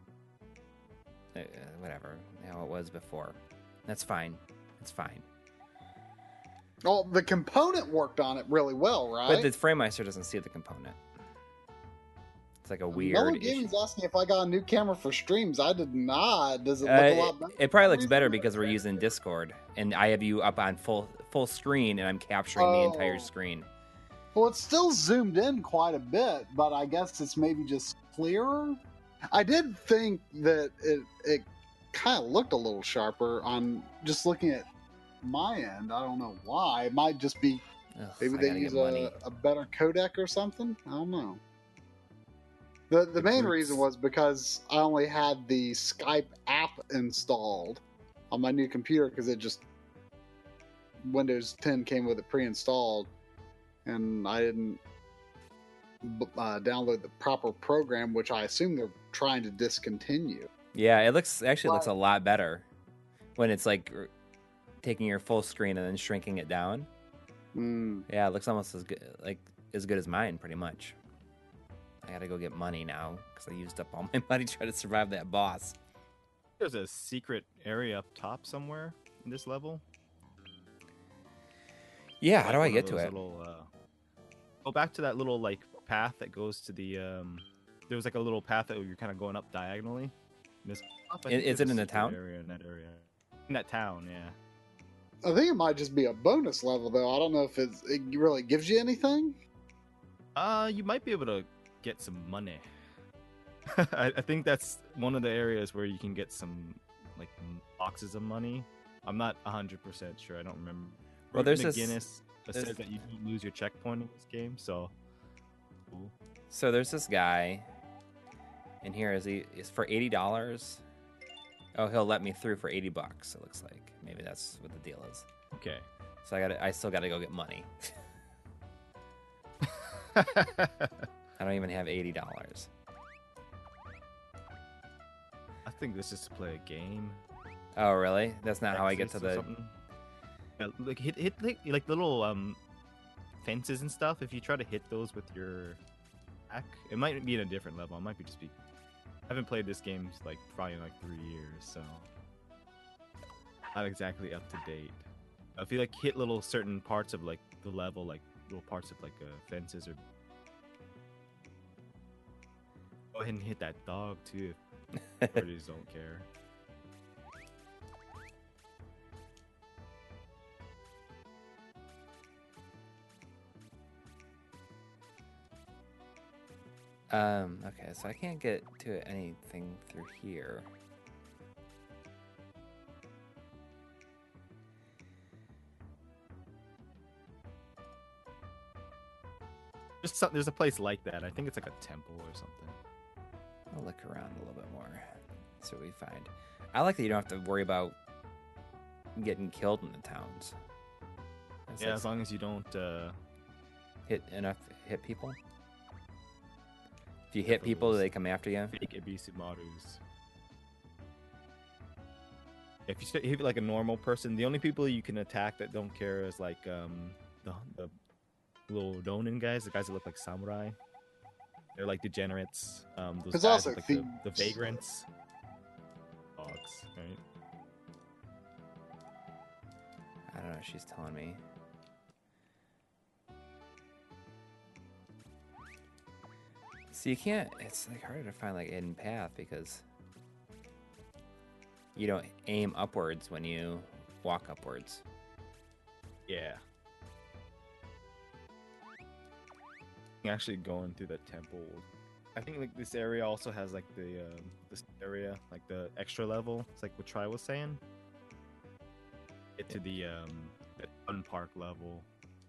whatever how it was before. That's fine. It's fine. Oh, the component worked on it really well, right? But the FrameMeister doesn't see the component. It's like a weird Mellow issue. Gaming's asking if I got a new camera for streams. I did not. Does it look a lot better? It probably looks better because we're using Discord, and I have you up on full screen, and I'm capturing the entire Oh. screen. Well, it's still zoomed in quite a bit, but I guess it's maybe just clearer. I did think that it kind of looked a little sharper on just looking at my end. I don't know why. It might just be Ugh, maybe I they gotta use get money. a better codec or something. I don't know. The main groups. reason was because I only had the Skype app installed on my new computer because it just Windows 10 came with it pre-installed, and I didn't download the proper program, which I assume they're trying to discontinue. Yeah, it looks a lot better when it's like taking your full screen and then shrinking it down. Mm. Yeah, it looks almost as good as mine, pretty much. I gotta go get money now because I used up all my money trying to survive that boss. There's a secret area up top somewhere in this level. Yeah, how do I Like one get of to those it? Little, go back to that little like path that goes to the. There was like a little path that you're kind of going up diagonally. And this, I think Is there's it a in the secret town? Area in that area. In that town, yeah. I think it might just be a bonus level, though. I don't know if it really gives you anything. You might be able to get some money. I think that's one of the areas where you can get some like boxes of money. I'm not 100% sure. I don't remember. Well, there's McGinnis this- says that you don't lose your checkpoint in this game, so. Cool. So there's this guy, and here is for $80. Oh, he'll let me through for $80. It looks like maybe that's what the deal is. Okay. So I still gotta go get money. I I don't even have $80. think this is to play a game. Oh, really? That's not how I get to Texas or the. something. like hit like little fences and stuff. If you try to hit those with your attack, it might be in a different level. It might be just be. I haven't played this game like probably in like 3 years, so not exactly up to date. If you like hit little certain parts of like the level, like little parts of like fences, or go ahead and hit that dog too. If birdies don't care. Okay, so I can't get to anything through here. There's a place like that. I think it's like a temple or something. I'll look around a little bit more. See what we find. I like that you don't have to worry about getting killed in the towns. It's Yeah, like as long as you don't hit people. If you hit people, those they come after you. fake Ibisumarus. If you hit like a normal person, the only people you can attack that don't care is like the little Ronin guys, the guys that look like samurai. They're like degenerates. Those There's guys also with, like the thieves. vagrants. Dogs, right? I don't know. She's telling me. So you can't. It's like harder to find like a hidden path because you don't aim upwards when you walk upwards. Yeah. Actually going through the temple. I think like this area also has like the this area, like the extra level. It's like what Tri was saying. Get to the fun park level.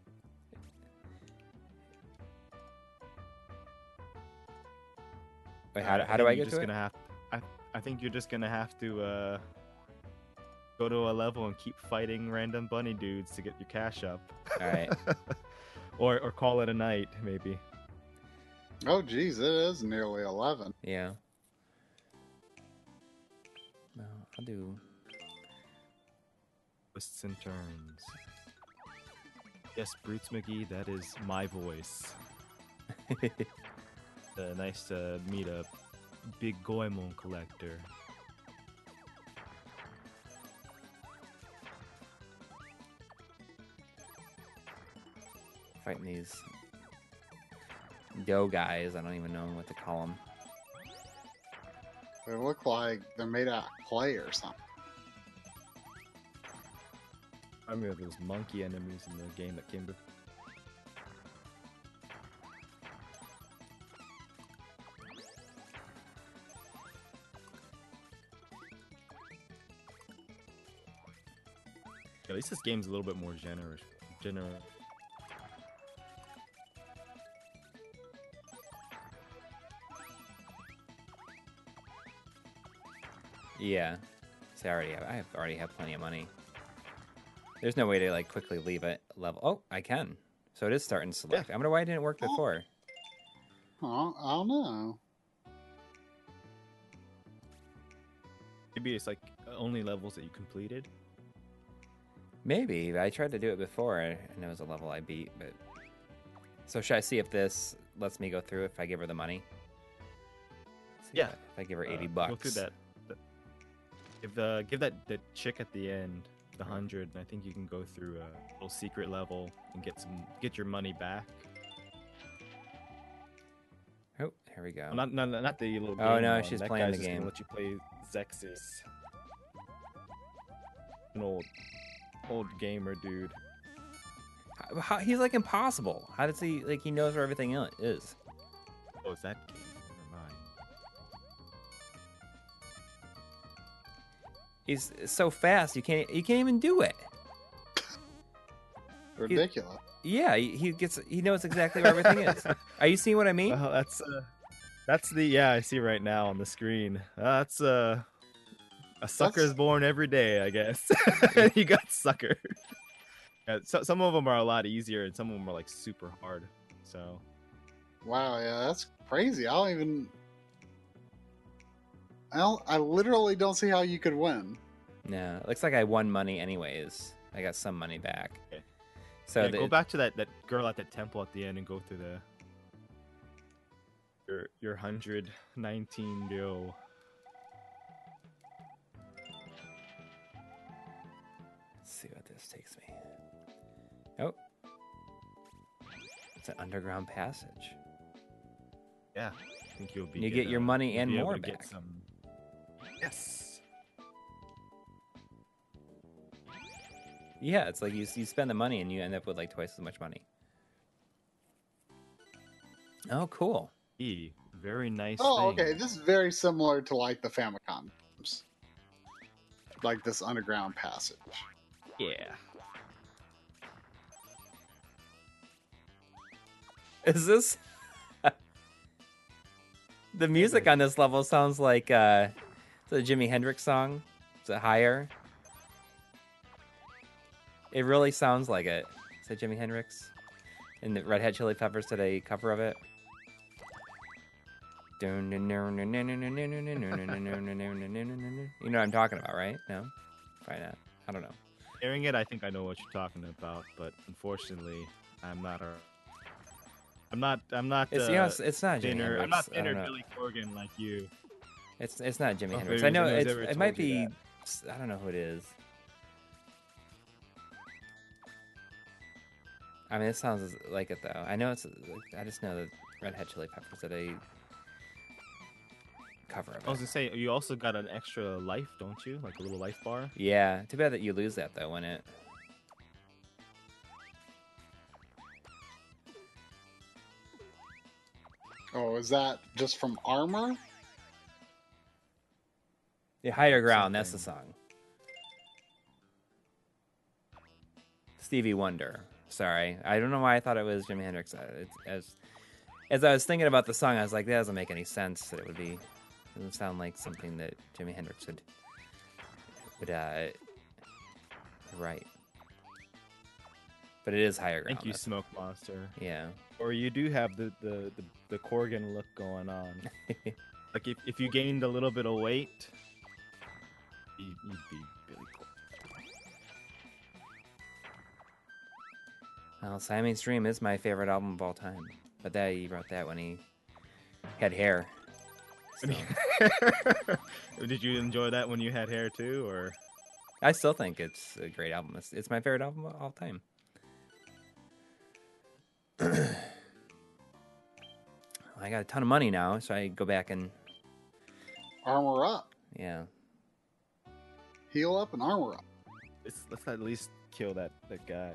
Wait, how do I get to it? I think you're just gonna have to go to a level and keep fighting random bunny dudes to get your cash up. All right. or call it a night, maybe. Oh, geez, it is nearly 11. Yeah. No, I'll do. Twists and turns. Yes, Brutes McGee, that is my voice. Nice to meet a big Goemon collector. Fighting these dough guys. I don't even know what to call them. They look like they're made out of clay or something. I remember those monkey enemies in the game that came before. At least this game's a little bit more generous. Yeah. See, I already have plenty of money. There's no way to like quickly leave it level. Oh, I can. So it is starting to select. Yeah. I wonder why it didn't work before. Oh, I don't know. Maybe it's like only levels that you completed. Maybe. I tried to do it before, and it was a level I beat. But so should I see if this lets me go through if I give her the money? See Yeah. If I give her $80. Go through that. Give that chick at the end the 100, and I think you can go through a little secret level and get your money back. Oh, here we go. Well, not the little game. Oh, no, one. she's That playing guy's the just gonna game. Let you play Zexus. An old gamer dude. He's like impossible. How does he like? He knows where everything is. Oh, is that game? Never mind. He's so fast. You can't even do it. Ridiculous. Yeah, he knows exactly where everything is. Are you seeing what I mean? Well, that's the I see right now on the screen. That's a sucker is born every day, I guess. You got sucker. Yeah, some of them are a lot easier, and some of them are like super hard. So Wow, yeah, that's crazy. I literally don't see how you could win. No, it looks like I won money anyways. I got some money back. Okay. So Go back to that girl at that temple at the end and go through your 119 ryo. Let's see what this takes me. Oh. It's an underground passage. Yeah, I think you'll be. You get your money you'll and be able more to get back. some. Yes. Yeah, it's like you spend the money and you end up with like twice as much money. Oh, cool. Very nice. Oh, thing. okay. This is very similar to like the Famicom games. Like this underground passage. Yeah. Is this the music on this level sounds like the Jimi Hendrix song? Is it Higher? It really sounds like it. Is it Jimi Hendrix? And the Red Hot Chili Peppers did a cover of it. You know what I'm talking about, right? No? Probably not. I don't know. Hearing it, I think I know what you're talking about, but unfortunately, I'm not. I'm not. It's not Jimi Hendrix. I'm not I don't Dinner know. Billy Corgan like you. It's not Jimi Oh, Hendrix. if I know anyone's it's, ever it might told you be. I don't know who it is. I mean, it sounds like it though. I know it's. I just know that Red Hot Chili Peppers did a cover of I was it. gonna say, you also got an extra life, don't you? Like a little life bar. Yeah, too bad that you lose that though when it. Oh, is that just from armor? The Higher Ground. That's the song. Stevie Wonder. Sorry, I don't know why I thought it was Jimi Hendrix. As I was thinking about the song, I was like, that doesn't make any sense. That it doesn't sound like something that Jimi Hendrix would write. But it is Higher Ground. Thank you, Smoke Monster. Yeah. Or you do have the Corgan look going on. Like if you gained a little bit of weight, you'd be Billy Corgan. Well, Siamese Dream is my favorite album of all time. But he wrote that when he had hair. So. Did you enjoy that when you had hair too, or? I still think it's a great album. It's my favorite album of all time. I got a ton of money now, so I go back and Armor up. yeah. Heal up and armor up. Let's at least kill that guy.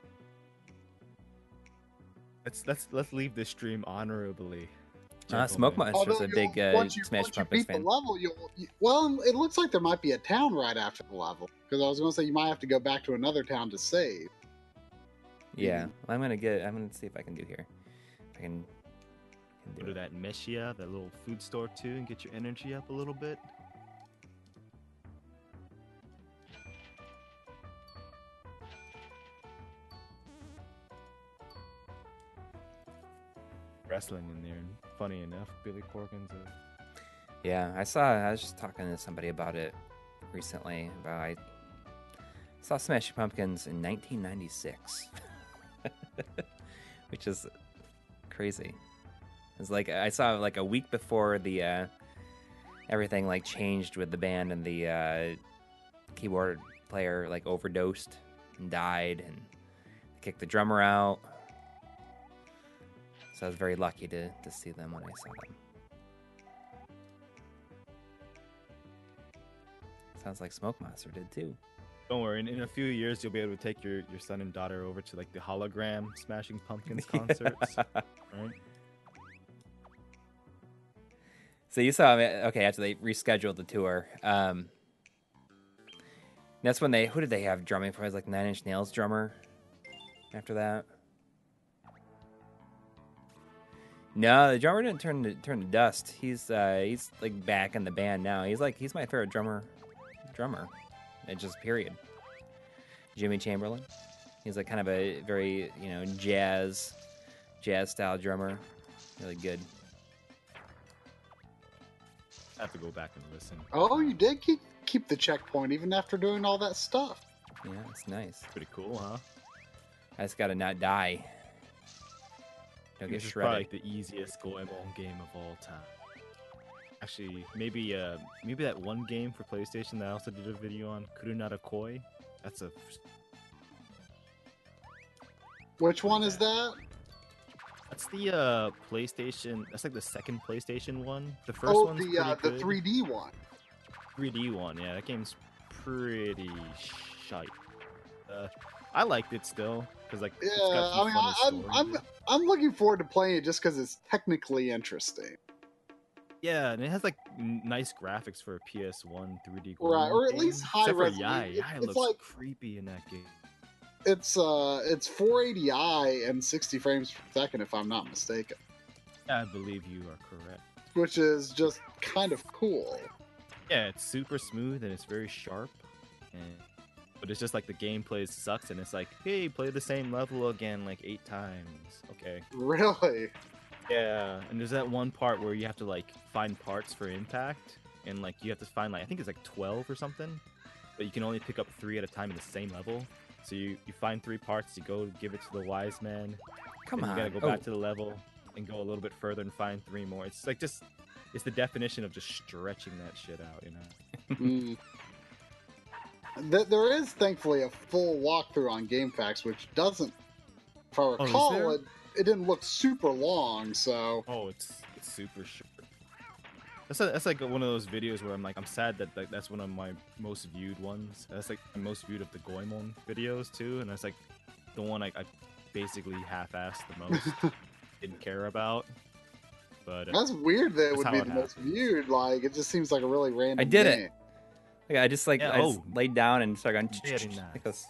Let's leave this stream honorably. Smoke gentlemen. Monster's a big Smash Pumpkins beat fan. the level, well, it looks like there might be a town right after the level. Because I was going to say you might have to go back to another town to save. Yeah, I'm gonna see if I can do here. If I can Go to that Meshia, that little food store too, and get your energy up a little bit. Wrestling in there, and funny enough, Billy Corgan's a... Yeah, I was just talking to somebody about it recently. I saw Smashing Pumpkins in 1996, which is crazy. It's like I saw like a week before the everything like changed with the band, and the keyboard player like overdosed and died, and kicked the drummer out. So I was very lucky to see them when I saw them. Sounds like Smoke Monster did too. Don't worry, in a few years you'll be able to take your son and daughter over to like the hologram Smashing Pumpkins concerts. Right? So you saw, okay, after they rescheduled the tour, that's when who did they have drumming for? It was like Nine Inch Nails drummer after that. No, the drummer didn't turn to dust. He's like back in the band now. He's my favorite drummer. It just period. Jimmy Chamberlain. He's like kind of a very jazz style drummer. Really good. I have to go back and listen. Oh, you did keep the checkpoint even after doing all that stuff. Yeah, it's nice. Pretty cool, huh? I just gotta not die. Don't get This is probably shredded. like the easiest Goemon game of all time. Actually, maybe that one game for PlayStation that I also did a video on, Kurunara Koi. That's a Which one is that? That's the PlayStation. That's like the second PlayStation one. The first Oh, one's the pretty good. 3D one. 3D one, yeah, that game's pretty shite. I liked it still because like Yeah, it's got some I funny mean, stories. I'm looking forward to playing it just because it's technically interesting. Yeah, and it has like nice graphics for a PS1 3D. Right, or at least game. high Except for resolution. Yai. Yai It's looks like creepy in that game. it's 480i and 60 frames per second, if I'm not mistaken, I believe you are correct. which is just kind of cool. Yeah, it's super smooth and it's very sharp. But it's just like the gameplay sucks and it's like, hey, play the same level again like 8 times. Okay. Really? Yeah, and there's that one part where you have to like find parts for impact, and like you have to find like I think it's like 12 or something, but you can only pick up 3 at a time in the same level. So you find 3 parts, you go give it to the wise man, Come then on. you gotta go back to the level and go a little bit further and find 3 more. It's like just it's the definition of just stretching that shit out, you know. Mm. There is thankfully a full walkthrough on GameFAQs, which doesn't, if I is recall, there? it didn't look super long. So Oh, it's super short. That's like one of those videos where I'm sad that like, that's one of my most viewed ones. That's like the most viewed of the Goemon videos too, and that's like the one I basically half-assed the most, didn't care about. But that's weird that it That's would how be it the most happens. viewed. Like, it just seems like a really random. I did it. game. Yeah, I just like Yeah, I just oh. laid down and started going Very like nice. this.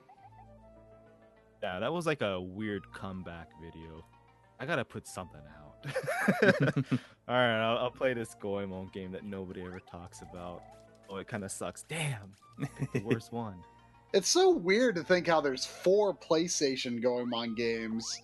yeah, that was like a weird comeback video. I gotta put something out. All right, I'll play this Goemon game that nobody ever talks about. Oh, it kind of sucks. Damn, picked the worst one. It's so weird to think how there's 4 PlayStation Goemon games.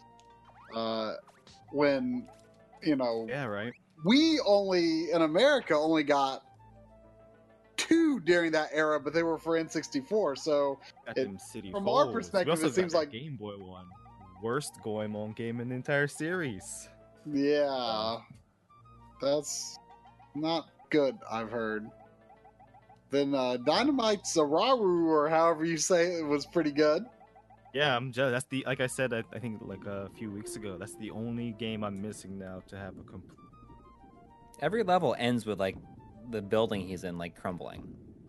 When Yeah, right. we only in America only got 2 during that era, but they were for N64. So Got It- them City from our Falls. perspective, we also it seems got like- that Game Boy one. Worst Goemon game in the entire series. yeah, that's not good. I've heard. Then Dynamite Zararu, or however you say it, was pretty good. Yeah, I'm just that's the like I said I think like a few weeks ago. That's the only game I'm missing now to have a complete. Every level ends with like the building he's in like crumbling.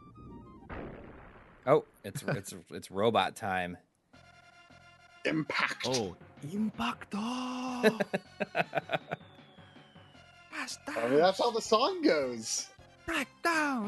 Oh, it's robot time. Impact. Oh, Impacto! I mean, that's how the song goes. Break down.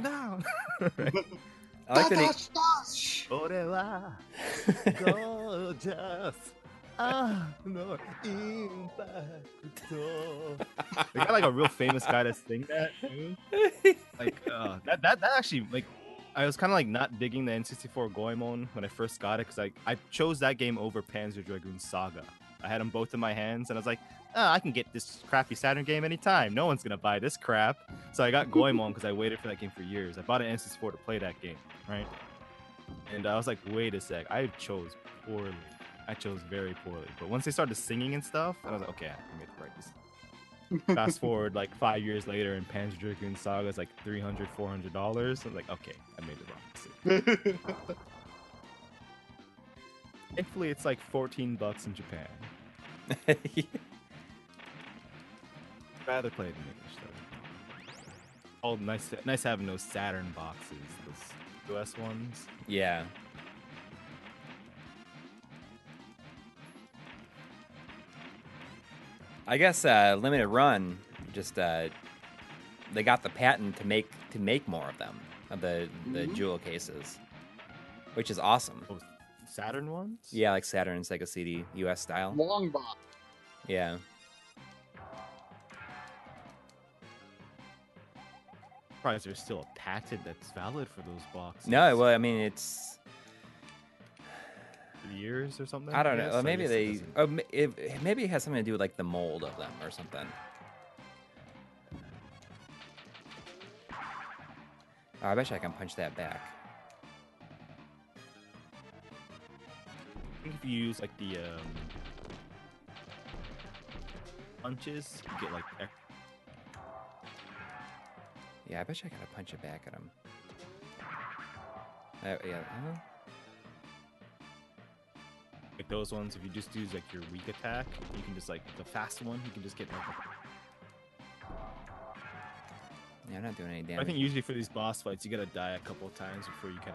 I like that Dash, dash. Orewa gorgeous. Ah, no, impacto. They got like a real famous guy to sing that too. Like that actually like I was kind of like not digging the N64 Goemon when I first got it because I chose that game over Panzer Dragoon Saga. I had them both in my hands and I was like, I can get this crappy Saturn game anytime. No one's gonna buy this crap. So I got Goemon because I waited for that game for years. I bought an N64 to play that game, right? And I was like, wait a sec, I chose poorly. I chose very poorly. But once they started singing and stuff, I was like, okay, I made the right decision. Fast forward like 5 years later, and Panzer Dragoon Saga is like $300, $400. I was like, okay, I made the wrong decision. Thankfully, it's like $14 in Japan. Rather play it in English though. Oh, nice having those Saturn boxes, those US ones. Yeah. I guess Limited Run just they got the patent to make more of them, of the jewel cases, which is awesome. Oh, Saturn ones? Yeah, like Saturn and Sega CD US style. Long box. Yeah. Surprised there's still a patent that's valid for those boxes. No, well, I mean it's 3 years or something. I don't know. guess? I Maybe guess it they. doesn't- Maybe it has something to do with like the mold of them or something. Oh, I bet you I can punch that back. if you use like the punches, you get like Yeah, I bet you I gotta punch it back at him. Yeah. like those ones. If you just use like your weak attack, you can just like the fast one. You can just get like. Yeah, I'm not doing any I damage. think usually for these boss fights, you gotta die a couple of times before you can.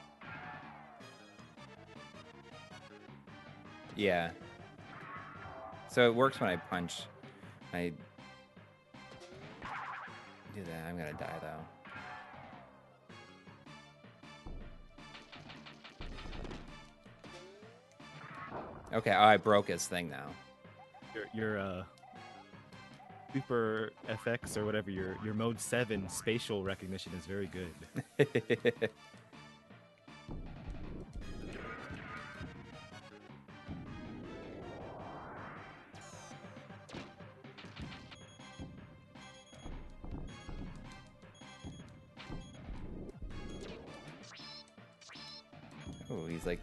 Yeah. So it works when I punch. I do that. I'm gonna die though. Okay, oh, I broke his thing now. Your Super FX or whatever your mode 7 spatial recognition is very good. Oh, he's like.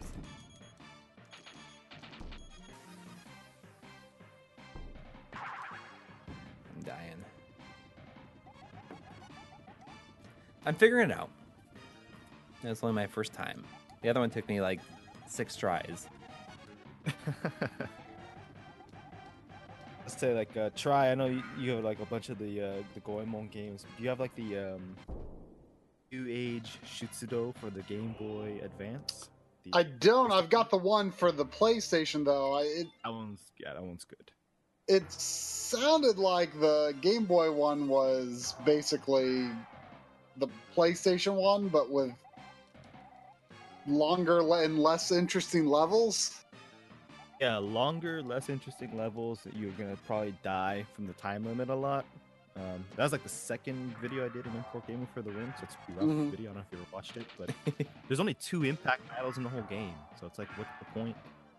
I'm dying. I'm figuring it out. That's only my first time. The other one took me like 6 tries. Let's say like try. I know you have like a bunch of the Goemon games. Do you have like the New Age Shutsudo for the Game Boy Advance? I don't. I've got the one for the PlayStation though. That one's good. It sounded like the Game Boy one was basically the PlayStation one, but with longer and less interesting levels. Yeah, longer, less interesting levels. You're gonna probably die from the time limit a lot. That was like the second video I did in Import Gaming for the win, so it's a pretty rough Mhm. video. I don't know if you ever watched it, but there's only 2 impact battles in the whole game, so it's like, what's the point?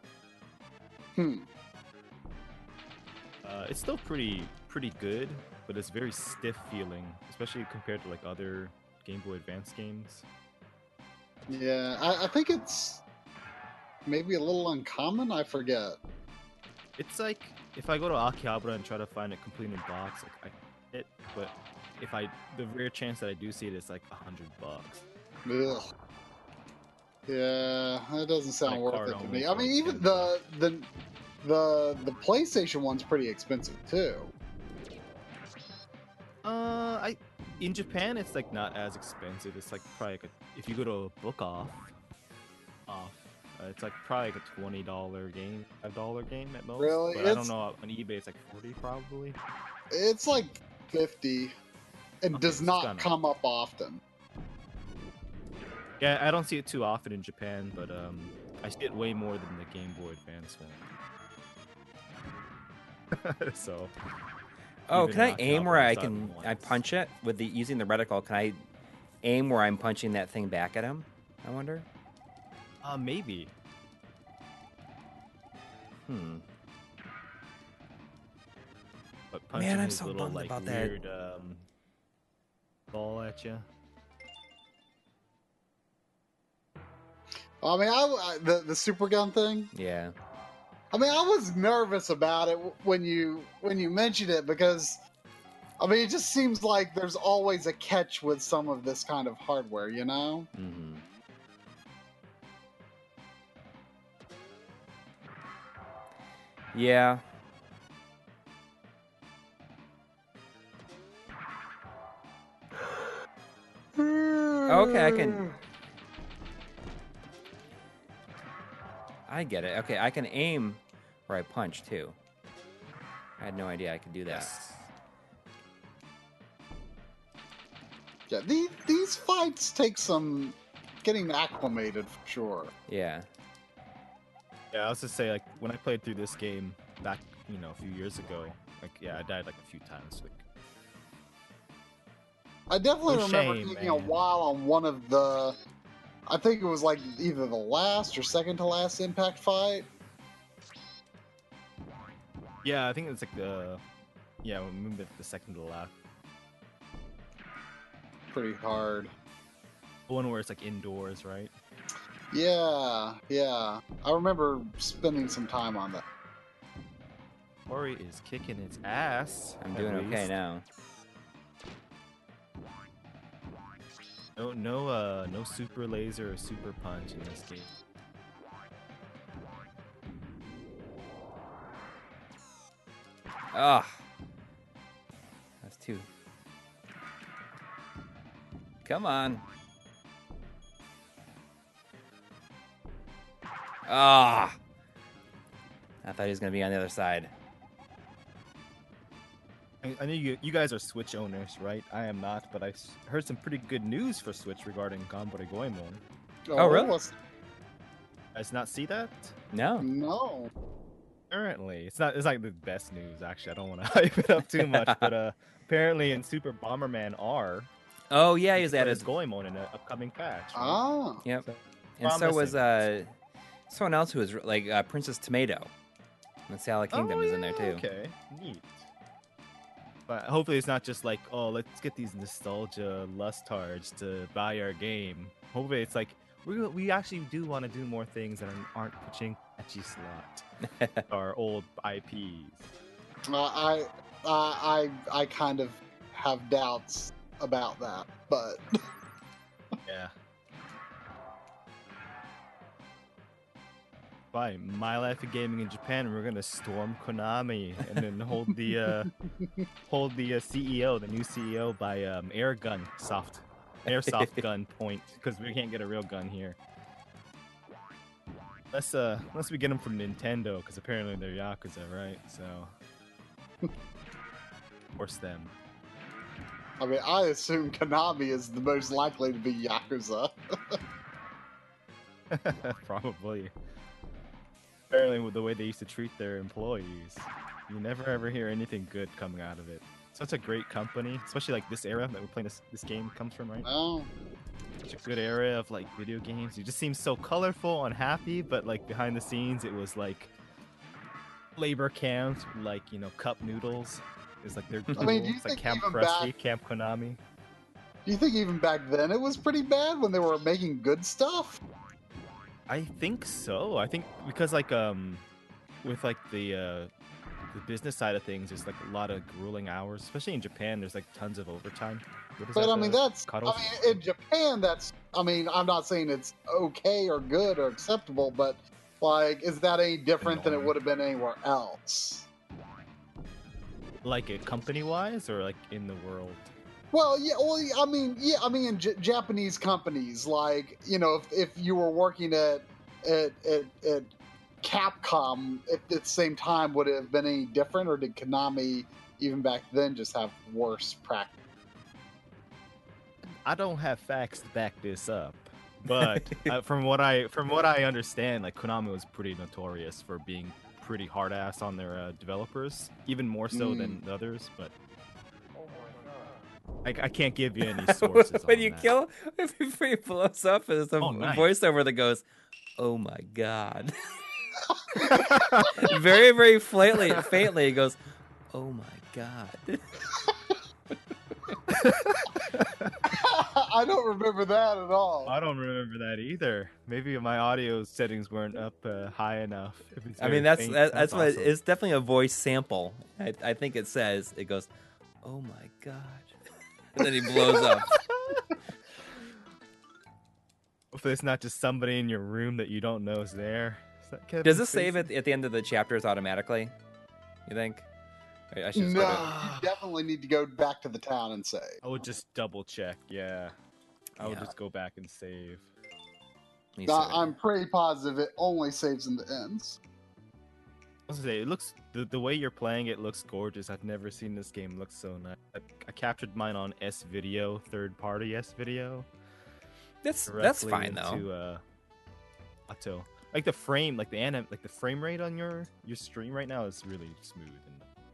It's still pretty good, but it's very stiff feeling, especially compared to like other Game Boy Advance games. Yeah, I think it's maybe a little uncommon. I forget. It's like if I go to Akihabara and try to find it complete in box, like I get it, but the rare chance that I do see it is like $100. Ugh. Yeah, that doesn't sound Like worth card it to only me. for I mean, like even $10. the PlayStation one's pretty expensive too. In Japan it's like not as expensive. It's like probably like if you go to a book off, it's like probably like a $20 game, $5 game at most. Really? But I don't know, on eBay it's like 40 probably. It's like 50, and Okay, does so it's not gone up. come up often. Yeah, I don't see it too often in Japan, but I see it way more than the Game Boy Advance one. So. Oh, even can I in aim Akihabara, where I saw it can once. punch it with the using the reticle? Can I aim where I'm punching that thing back at him? I wonder. Maybe. But punching I'm his so little bummed like about that. weird ball at you. I mean, the super gun thing. Yeah. I mean, I was nervous about it when you mentioned it because, I mean, it just seems like there's always a catch with some of this kind of hardware, you know? Mm-hmm. Yeah. Okay, I get it. Okay, I can aim where I punch too. I had no idea I could do that. Yeah, these fights take some getting acclimated for sure. Yeah. Yeah, I was just say like when I played through this game back, a few years ago, like I died like a few times. Like, I definitely No remember shame, taking a man. while on one of the, I think it was like either the last or second to last impact fight. yeah, I think it's like maybe the second to last. Pretty hard. The one where it's like indoors, right? Yeah. I remember spending some time on that. Ori is kicking its ass. I'm at doing okay least. now. No super laser or super punch in this game. Ah, that's two. Come on. Ah, I thought he was gonna be on the other side. I know you guys are Switch owners, right? I am not, but I heard some pretty good news for Switch regarding Ganbare Goemon. Oh, really? What's... Guys not see that? No. No. Apparently, it's like the best news. Actually, I don't want to hype it up too much, but apparently in Super Bomberman R, Oh yeah, he's added added. Goemon in an upcoming patch. Right? Ah. Yep. So, And so was promising. someone else who was like Princess Tomato. And Salad Kingdom is in there too. Okay, neat. But hopefully it's not just like, oh, let's get these nostalgia lust tards to buy our game. Hopefully it's like, we actually do want to do more things that aren't pushing patchy slot our old IPs. I kind of have doubts about that, but Yeah. By My Life of Gaming in Japan, we're gonna storm Konami and then hold the CEO, the new CEO, by airsoft gun point, because we can't get a real gun here. Unless we get them from Nintendo, because apparently they're Yakuza, right? So force them. I mean, I assume Konami is the most likely to be Yakuza. Probably. Apparently, with the way they used to treat their employees, you never ever hear anything good coming out of it. Such a great company, especially like this era that we're playing this game comes from, right? Oh, Such a good era of like video games. It just seems so colorful and happy, but like behind the scenes, it was like labor camps, with, like, you know, cup noodles. It's like their I mean, do you it's like think Camp even Krusty, back- Camp Konami. do you think even back then it was pretty bad when they were making good stuff? I think so. I think because like with like the business side of things, there's like a lot of grueling hours, especially in Japan. There's like tons of overtime. What is But that, I mean, that's. cuddle? I mean, in Japan, that's. I mean, I'm not saying it's okay or good or acceptable, but like, is that any different than it Annoying. would have been anywhere else? Like it company wise or like in the world? Well, yeah. Well, I mean, in Japanese companies, like, you know, if you were working at Capcom at the same time, would it have been any different, or did Konami even back then just have worse practice? I don't have facts to back this up, but from what I understand, like Konami was pretty notorious for being pretty hard ass on their developers, even more so than the others. But I can't give you any sources. When on you that. kill, before he blows up, there's a Oh, nice. voiceover that goes, "Oh my god!" Very, very faintly, it goes, "Oh my god!" I don't remember that at all. I don't remember that either. Maybe my audio settings weren't up high enough. If it's I mean, very that's faint, that's what awesome. it's definitely a voice sample. I think it says it goes, "Oh my god," and then he blows up. Hopefully, it's not just somebody in your room that you don't know is there. Is that Kevin Does this save Spacey? at the end of the chapters automatically? You think? I should just No, go to- you definitely need to go back to the town and say. I would just double check. Yeah, I would Yeah. just go back and save. let me see what- I'm pretty positive it only saves in the ends. I was gonna say, it looks the way you're playing it looks gorgeous. I've never seen this game look so nice. I captured mine on S Video, third party S Video. that's Directly fine though. into, Auto. Like the frame, like the frame rate on your stream right now is really smooth. And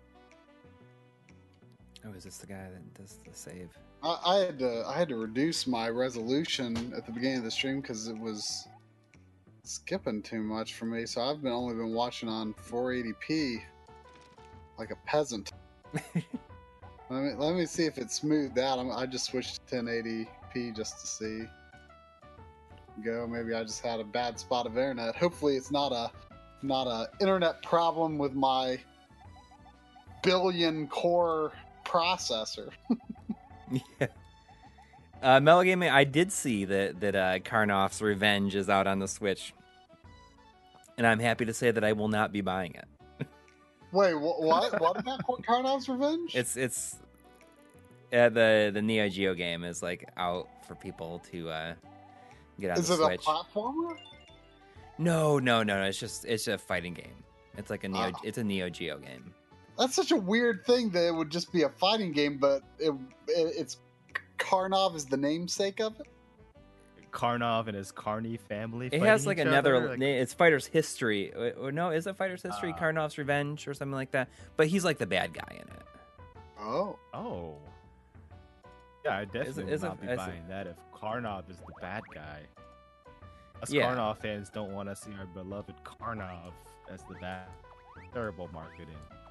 Oh, is this the guy that does the save? I had to reduce my resolution at the beginning of the stream because it was skipping too much for me. So I've only been watching on 480p, like a peasant. Let me see if it's smoothed out. I just switched to 1080p just to see. ago. Maybe I just had a bad spot of internet. Hopefully, it's not a internet problem with my billion core processor. Yeah. Mellow Gaming, I did see that Karnoff's Revenge is out on the Switch, and I'm happy to say that I will not be buying it. Wait, what? What about Karnoff's Revenge? It's the Neo Geo game is like out for people to get on Is the it Switch. a platformer? No. It's a fighting game. It's like it's a Neo Geo game. That's such a weird thing that it would just be a fighting game, but it's Karnov is the namesake of it. Karnov and his Carney family. It has like another. Like... It's Fighter's History. Or no, is it Fighter's History? Karnov's Revenge or something like that. But he's like the bad guy in it. Oh. Yeah, I definitely would not be buying that if Karnov is the bad guy. Us Yeah. Karnov fans don't want to see our beloved Karnov as the bad. Terrible marketing.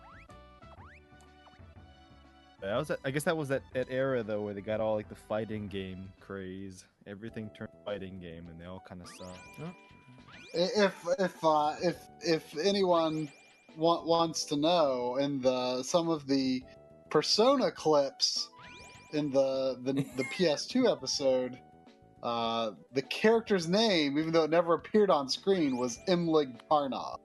But I guess that was that era though where they got all like the fighting game craze. Everything turned fighting game, and they all kind of sucked. If anyone wants to know, in some of the Persona clips in the PS2 episode, the character's name, even though it never appeared on screen, was Imlig Karnov.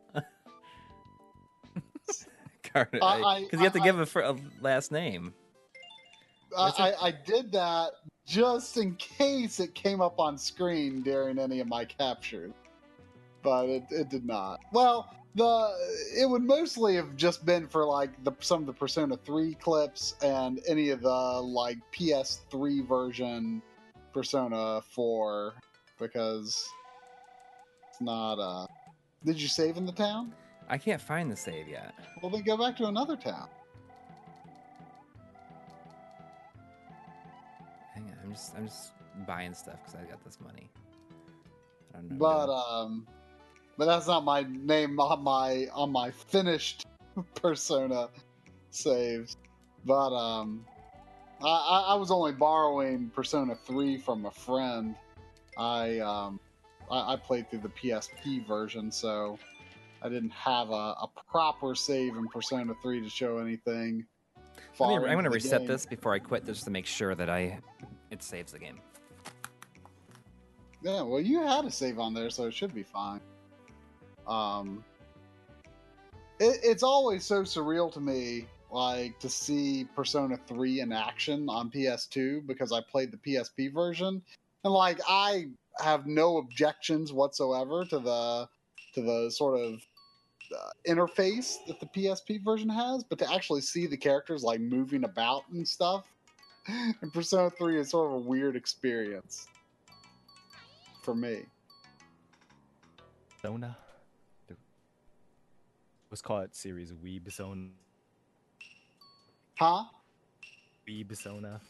Because you have to give a last name. I did that just in case it came up on screen during any of my captures, but it did not. Well, it would mostly have just been for like some of the Persona 3 clips and any of the like PS3 version Persona 4, because it's not. Did you save in the town? I can't find the save yet. Well, then go back to another town. Hang on, I'm just buying stuff because I got this money. I don't know. But that's not my name on my finished Persona saves. But I was only borrowing Persona 3 from a friend. I played through the PSP version, so I didn't have a proper save in Persona 3 to show anything. I'm going to reset this before I quit just to make sure that it saves the game. Yeah, well, you had a save on there, so it should be fine. It's always so surreal to me, like, to see Persona 3 in action on PS2 because I played the PSP version, and like I have no objections whatsoever to the sort of interface that the PSP version has, but to actually see the characters like moving about and stuff in Persona 3 is sort of a weird experience for me. Persona. Let's call it series Weebsona. Huh? Weebsona.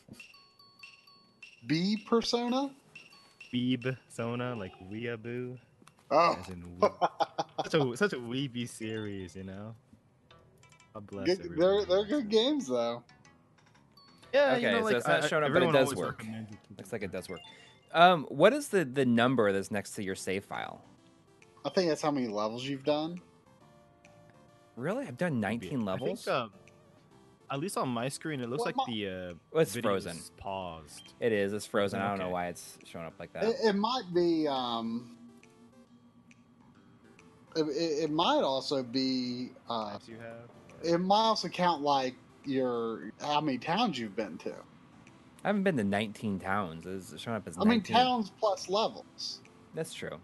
B Persona? Weebsona, like Weeaboo. Oh. As in such a weeby series, you know? God bless They're good games, though. Yeah, Okay, you know, so like, it's not showing up, but it does work. Looks like it does work. What is the number that's next to your save file? I think that's how many levels you've done. Really? I've done 19 levels? I think, at least on my screen, it looks like the it's video frozen. is paused. It is. It's frozen. Okay. I don't know why it's showing up like that. It might be. It might also be. Lives you have. It might also count like how many towns you've been to. I haven't been to 19 towns. It's showing up as 19. 19. Towns plus levels. That's true.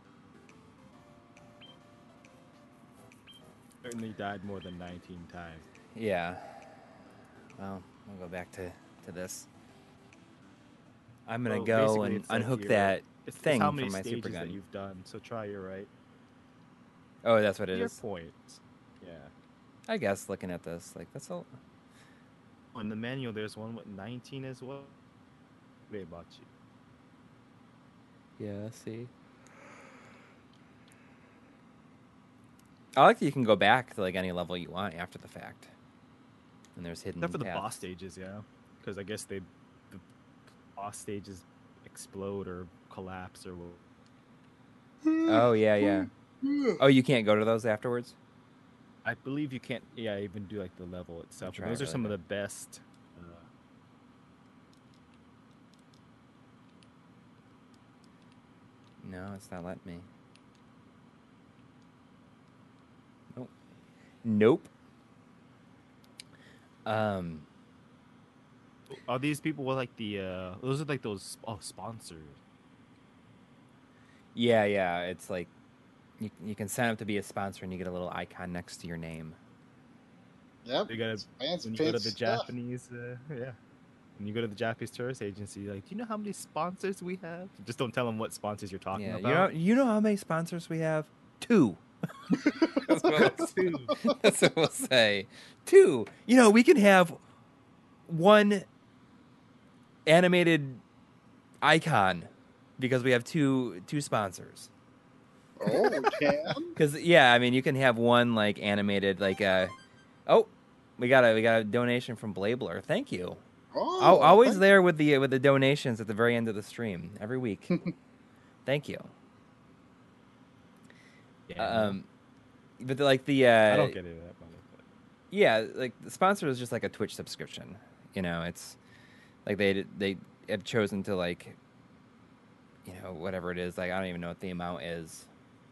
Certainly died more than 19 times. Yeah. Well, I'll go back to this. I'm gonna go basically and it's like unhook your- that it's thing how from many my stages super that gun. you've done. So try your right. Oh, that's what it Your is. points. Yeah. I guess looking at this, like that's all. In the manual, there's one with 19 as well. Wait about you. Yeah. See. I like that you can go back to like any level you want after the fact. And there's hidden Except for the paths. boss stages, yeah. Because I guess the boss stages explode or collapse or Oh yeah. Oh, you can't go to those afterwards? I believe you can't. Yeah, even do like the level itself. try And those it are some really of the best. No, it's not letting me. Nope. Are these people with like the? Those are like those sponsors. Yeah. It's like you can sign up to be a sponsor and you get a little icon next to your name. Yep. You gotta Fancy, when you go to fancy the stuff. Japanese, yeah. When you go to the Japanese tourist agency, like, do you know how many sponsors we have? Just don't tell them what sponsors you're talking Yeah, about. you know how many sponsors we have? 2. That's what we'll say. 2. You know, we can have one animated icon because we have two sponsors. Oh, we can. Because yeah, I mean, you can have one like animated like oh, we got a donation from Blabler. Thank you. Oh, Always there with the donations at the very end of the stream every week. Thank you. Yeah, But like I don't get it. yeah, like the sponsor is just like a Twitch subscription. You know, it's like they have chosen to like, you know, whatever it is. Like I don't even know what the amount is.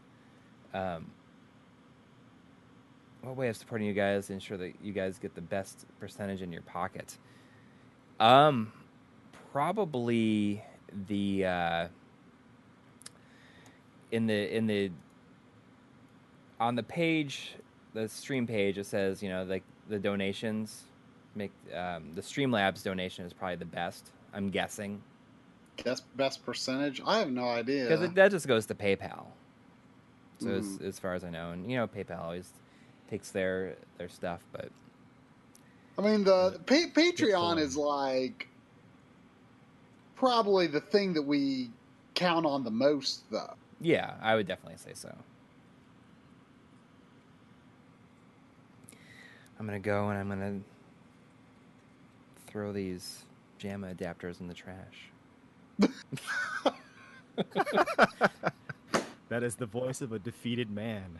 What way of supporting you guys to ensure that you guys get the best percentage in your pocket? Probably the in the on the page, the stream page, it says, you know, like the donations make the Streamlabs donation is probably the best. I'm guessing. Best percentage? I have no idea. Because that just goes to PayPal. So as far as I know, and you know, PayPal always takes their stuff, but I mean, the Patreon is like probably the thing that we count on the most, though. yeah, I would definitely say so. I'm gonna go and I'm gonna throw these JAMA adapters in the trash. That is the voice of a defeated man.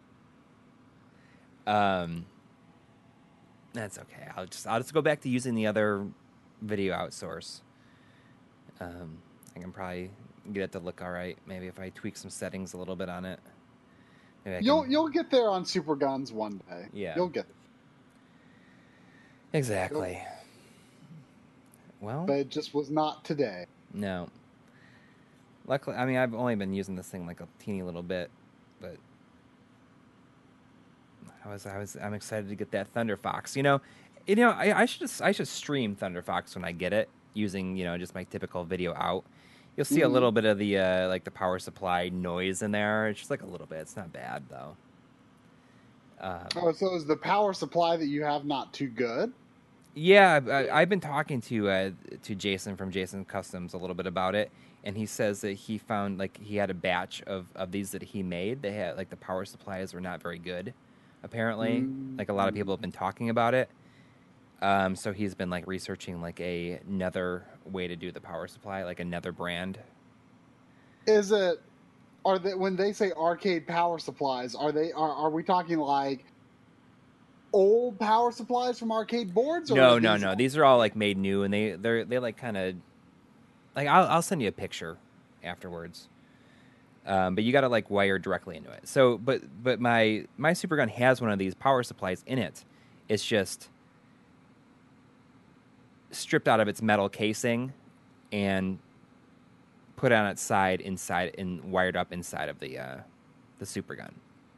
That's okay. I'll just go back to using the other video outsource. I can probably get it to look all right. Maybe if I tweak some settings a little bit on it. You'll get there on Super Guns one day. Yeah, you'll get there. Exactly. Well, but it just was not today. No. Luckily, I mean, I've only been using this thing like a teeny little bit, but I'm excited to get that Thunder Fox. You know, I should stream Thunder Fox when I get it using, you know, just my typical video out. You'll see a little bit of the like the power supply noise in there. It's just like a little bit. It's not bad though. So is the power supply that you have not too good? Yeah, I've been talking to Jason from Jason Customs a little bit about it, and he says that he found like he had a batch of these that he made. They had like the power supplies were not very good, apparently. Like a lot of people have been talking about it. So he's been like researching like another way to do the power supply, like another brand. Are they, when they say arcade power supplies, are we talking like old power supplies from arcade boards? Or no. These are all like made new, and they like kind of like I'll send you a picture afterwards. But you got to like wire directly into it. So, but my Supergun has one of these power supplies in it. It's just stripped out of its metal casing and put on its side inside and wired up inside of the Supergun.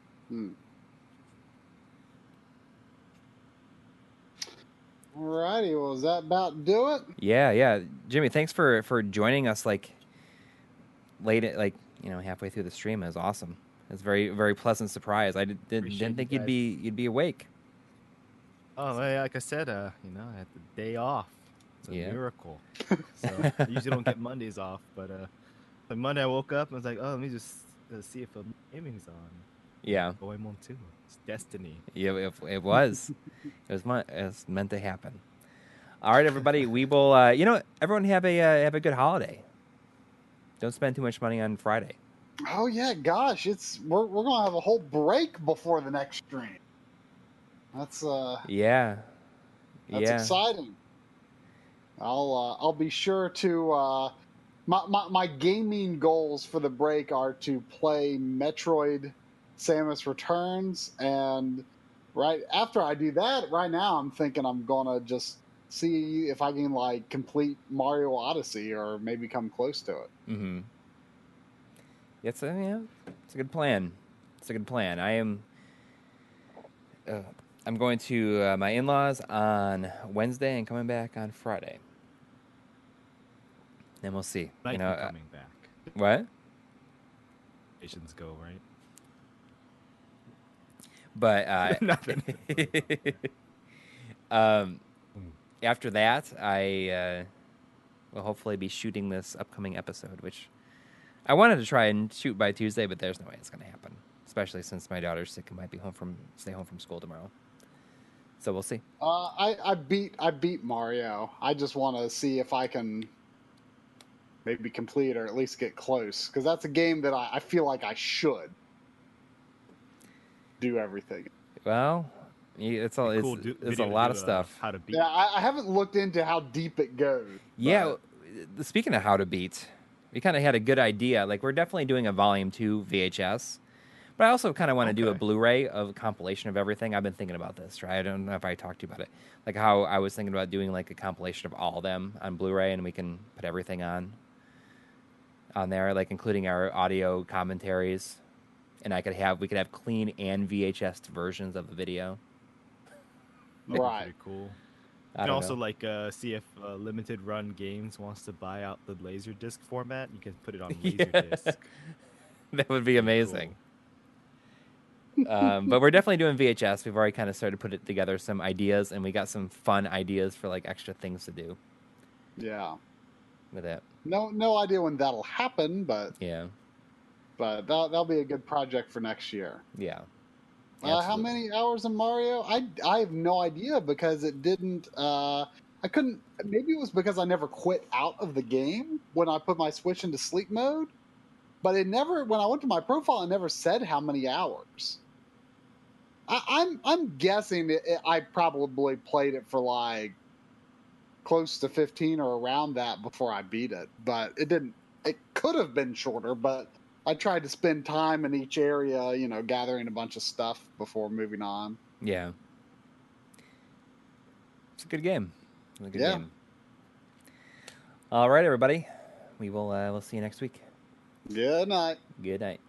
Alrighty, well, is that about do it? Yeah. Jimmy, thanks for joining us like late, like, you know, halfway through the stream. It was awesome. It was a very, very pleasant surprise. I didn't think you'd be awake. Oh, like I said, you know, I had the day off. It's a miracle. So I usually don't get Mondays off, but like Monday I woke up and was like, oh, let me just see if gaming's on. Yeah. Goemon 2. It's destiny. Yeah, it was. It was meant to happen. All right, everybody. We will. You know, everyone have a good holiday. Don't spend too much money on Friday. Oh yeah, gosh, we're gonna have a whole break before the next stream. That's Yeah. that's Yeah. exciting. I'll be sure to my gaming goals for the break are to play Metroid Samus Returns, and right after I do that, right now I'm thinking I'm gonna just see if I can like complete Mario Odyssey or maybe come close to it. Mm-hmm. It's a good plan. It's a good plan. I'm going to my in-laws on Wednesday and coming back on Friday. Then we'll see. Might You be know coming back. what? Patients go, right? But Nothing. um, after that, I will hopefully be shooting this upcoming episode, which I wanted to try and shoot by Tuesday, but there's no way it's going to happen. Especially since my daughter's sick and might be stay home from school tomorrow. So we'll see. I beat Mario. I just want to see if I can maybe complete or at least get close, because that's a game that I feel like I should do everything. Well, it's a lot of stuff. How to beat. Yeah, I haven't looked into how deep it goes. Yeah, speaking of how to beat, we kind of had a good idea. Like, we're definitely doing a Volume 2 VHS, but I also kind of want to do a Blu-ray of a compilation of everything. I've been thinking about this, right? I don't know if I talked to you about it. Like, how I was thinking about doing, like, a compilation of all of them on Blu-ray, and we can put everything on there, like, including our audio commentaries. And we could have clean and VHS versions of the video. Right. Pretty cool. I You can don't also know. see if Limited Run Games wants to buy out the Laserdisc format. You can put it on Laserdisc. That would be amazing. Cool. But we're definitely doing VHS. We've already kind of started to put it together some ideas, and we got some fun ideas for like extra things to do. Yeah. With it. No idea when that'll happen, but yeah. But that'll be a good project for next year. Yeah. How many hours of Mario? I have no idea, because it didn't. I couldn't. Maybe it was because I never quit out of the game when I put my Switch into sleep mode. But it never. When I went to my profile, it never said how many hours. I'm guessing I probably played it for like close to 15 or around that before I beat it. But it didn't. It could have been shorter, but I tried to spend time in each area, gathering a bunch of stuff before moving on. Yeah. It's a good game. Game. All right, everybody. We'll see you next week. Good night. Good night.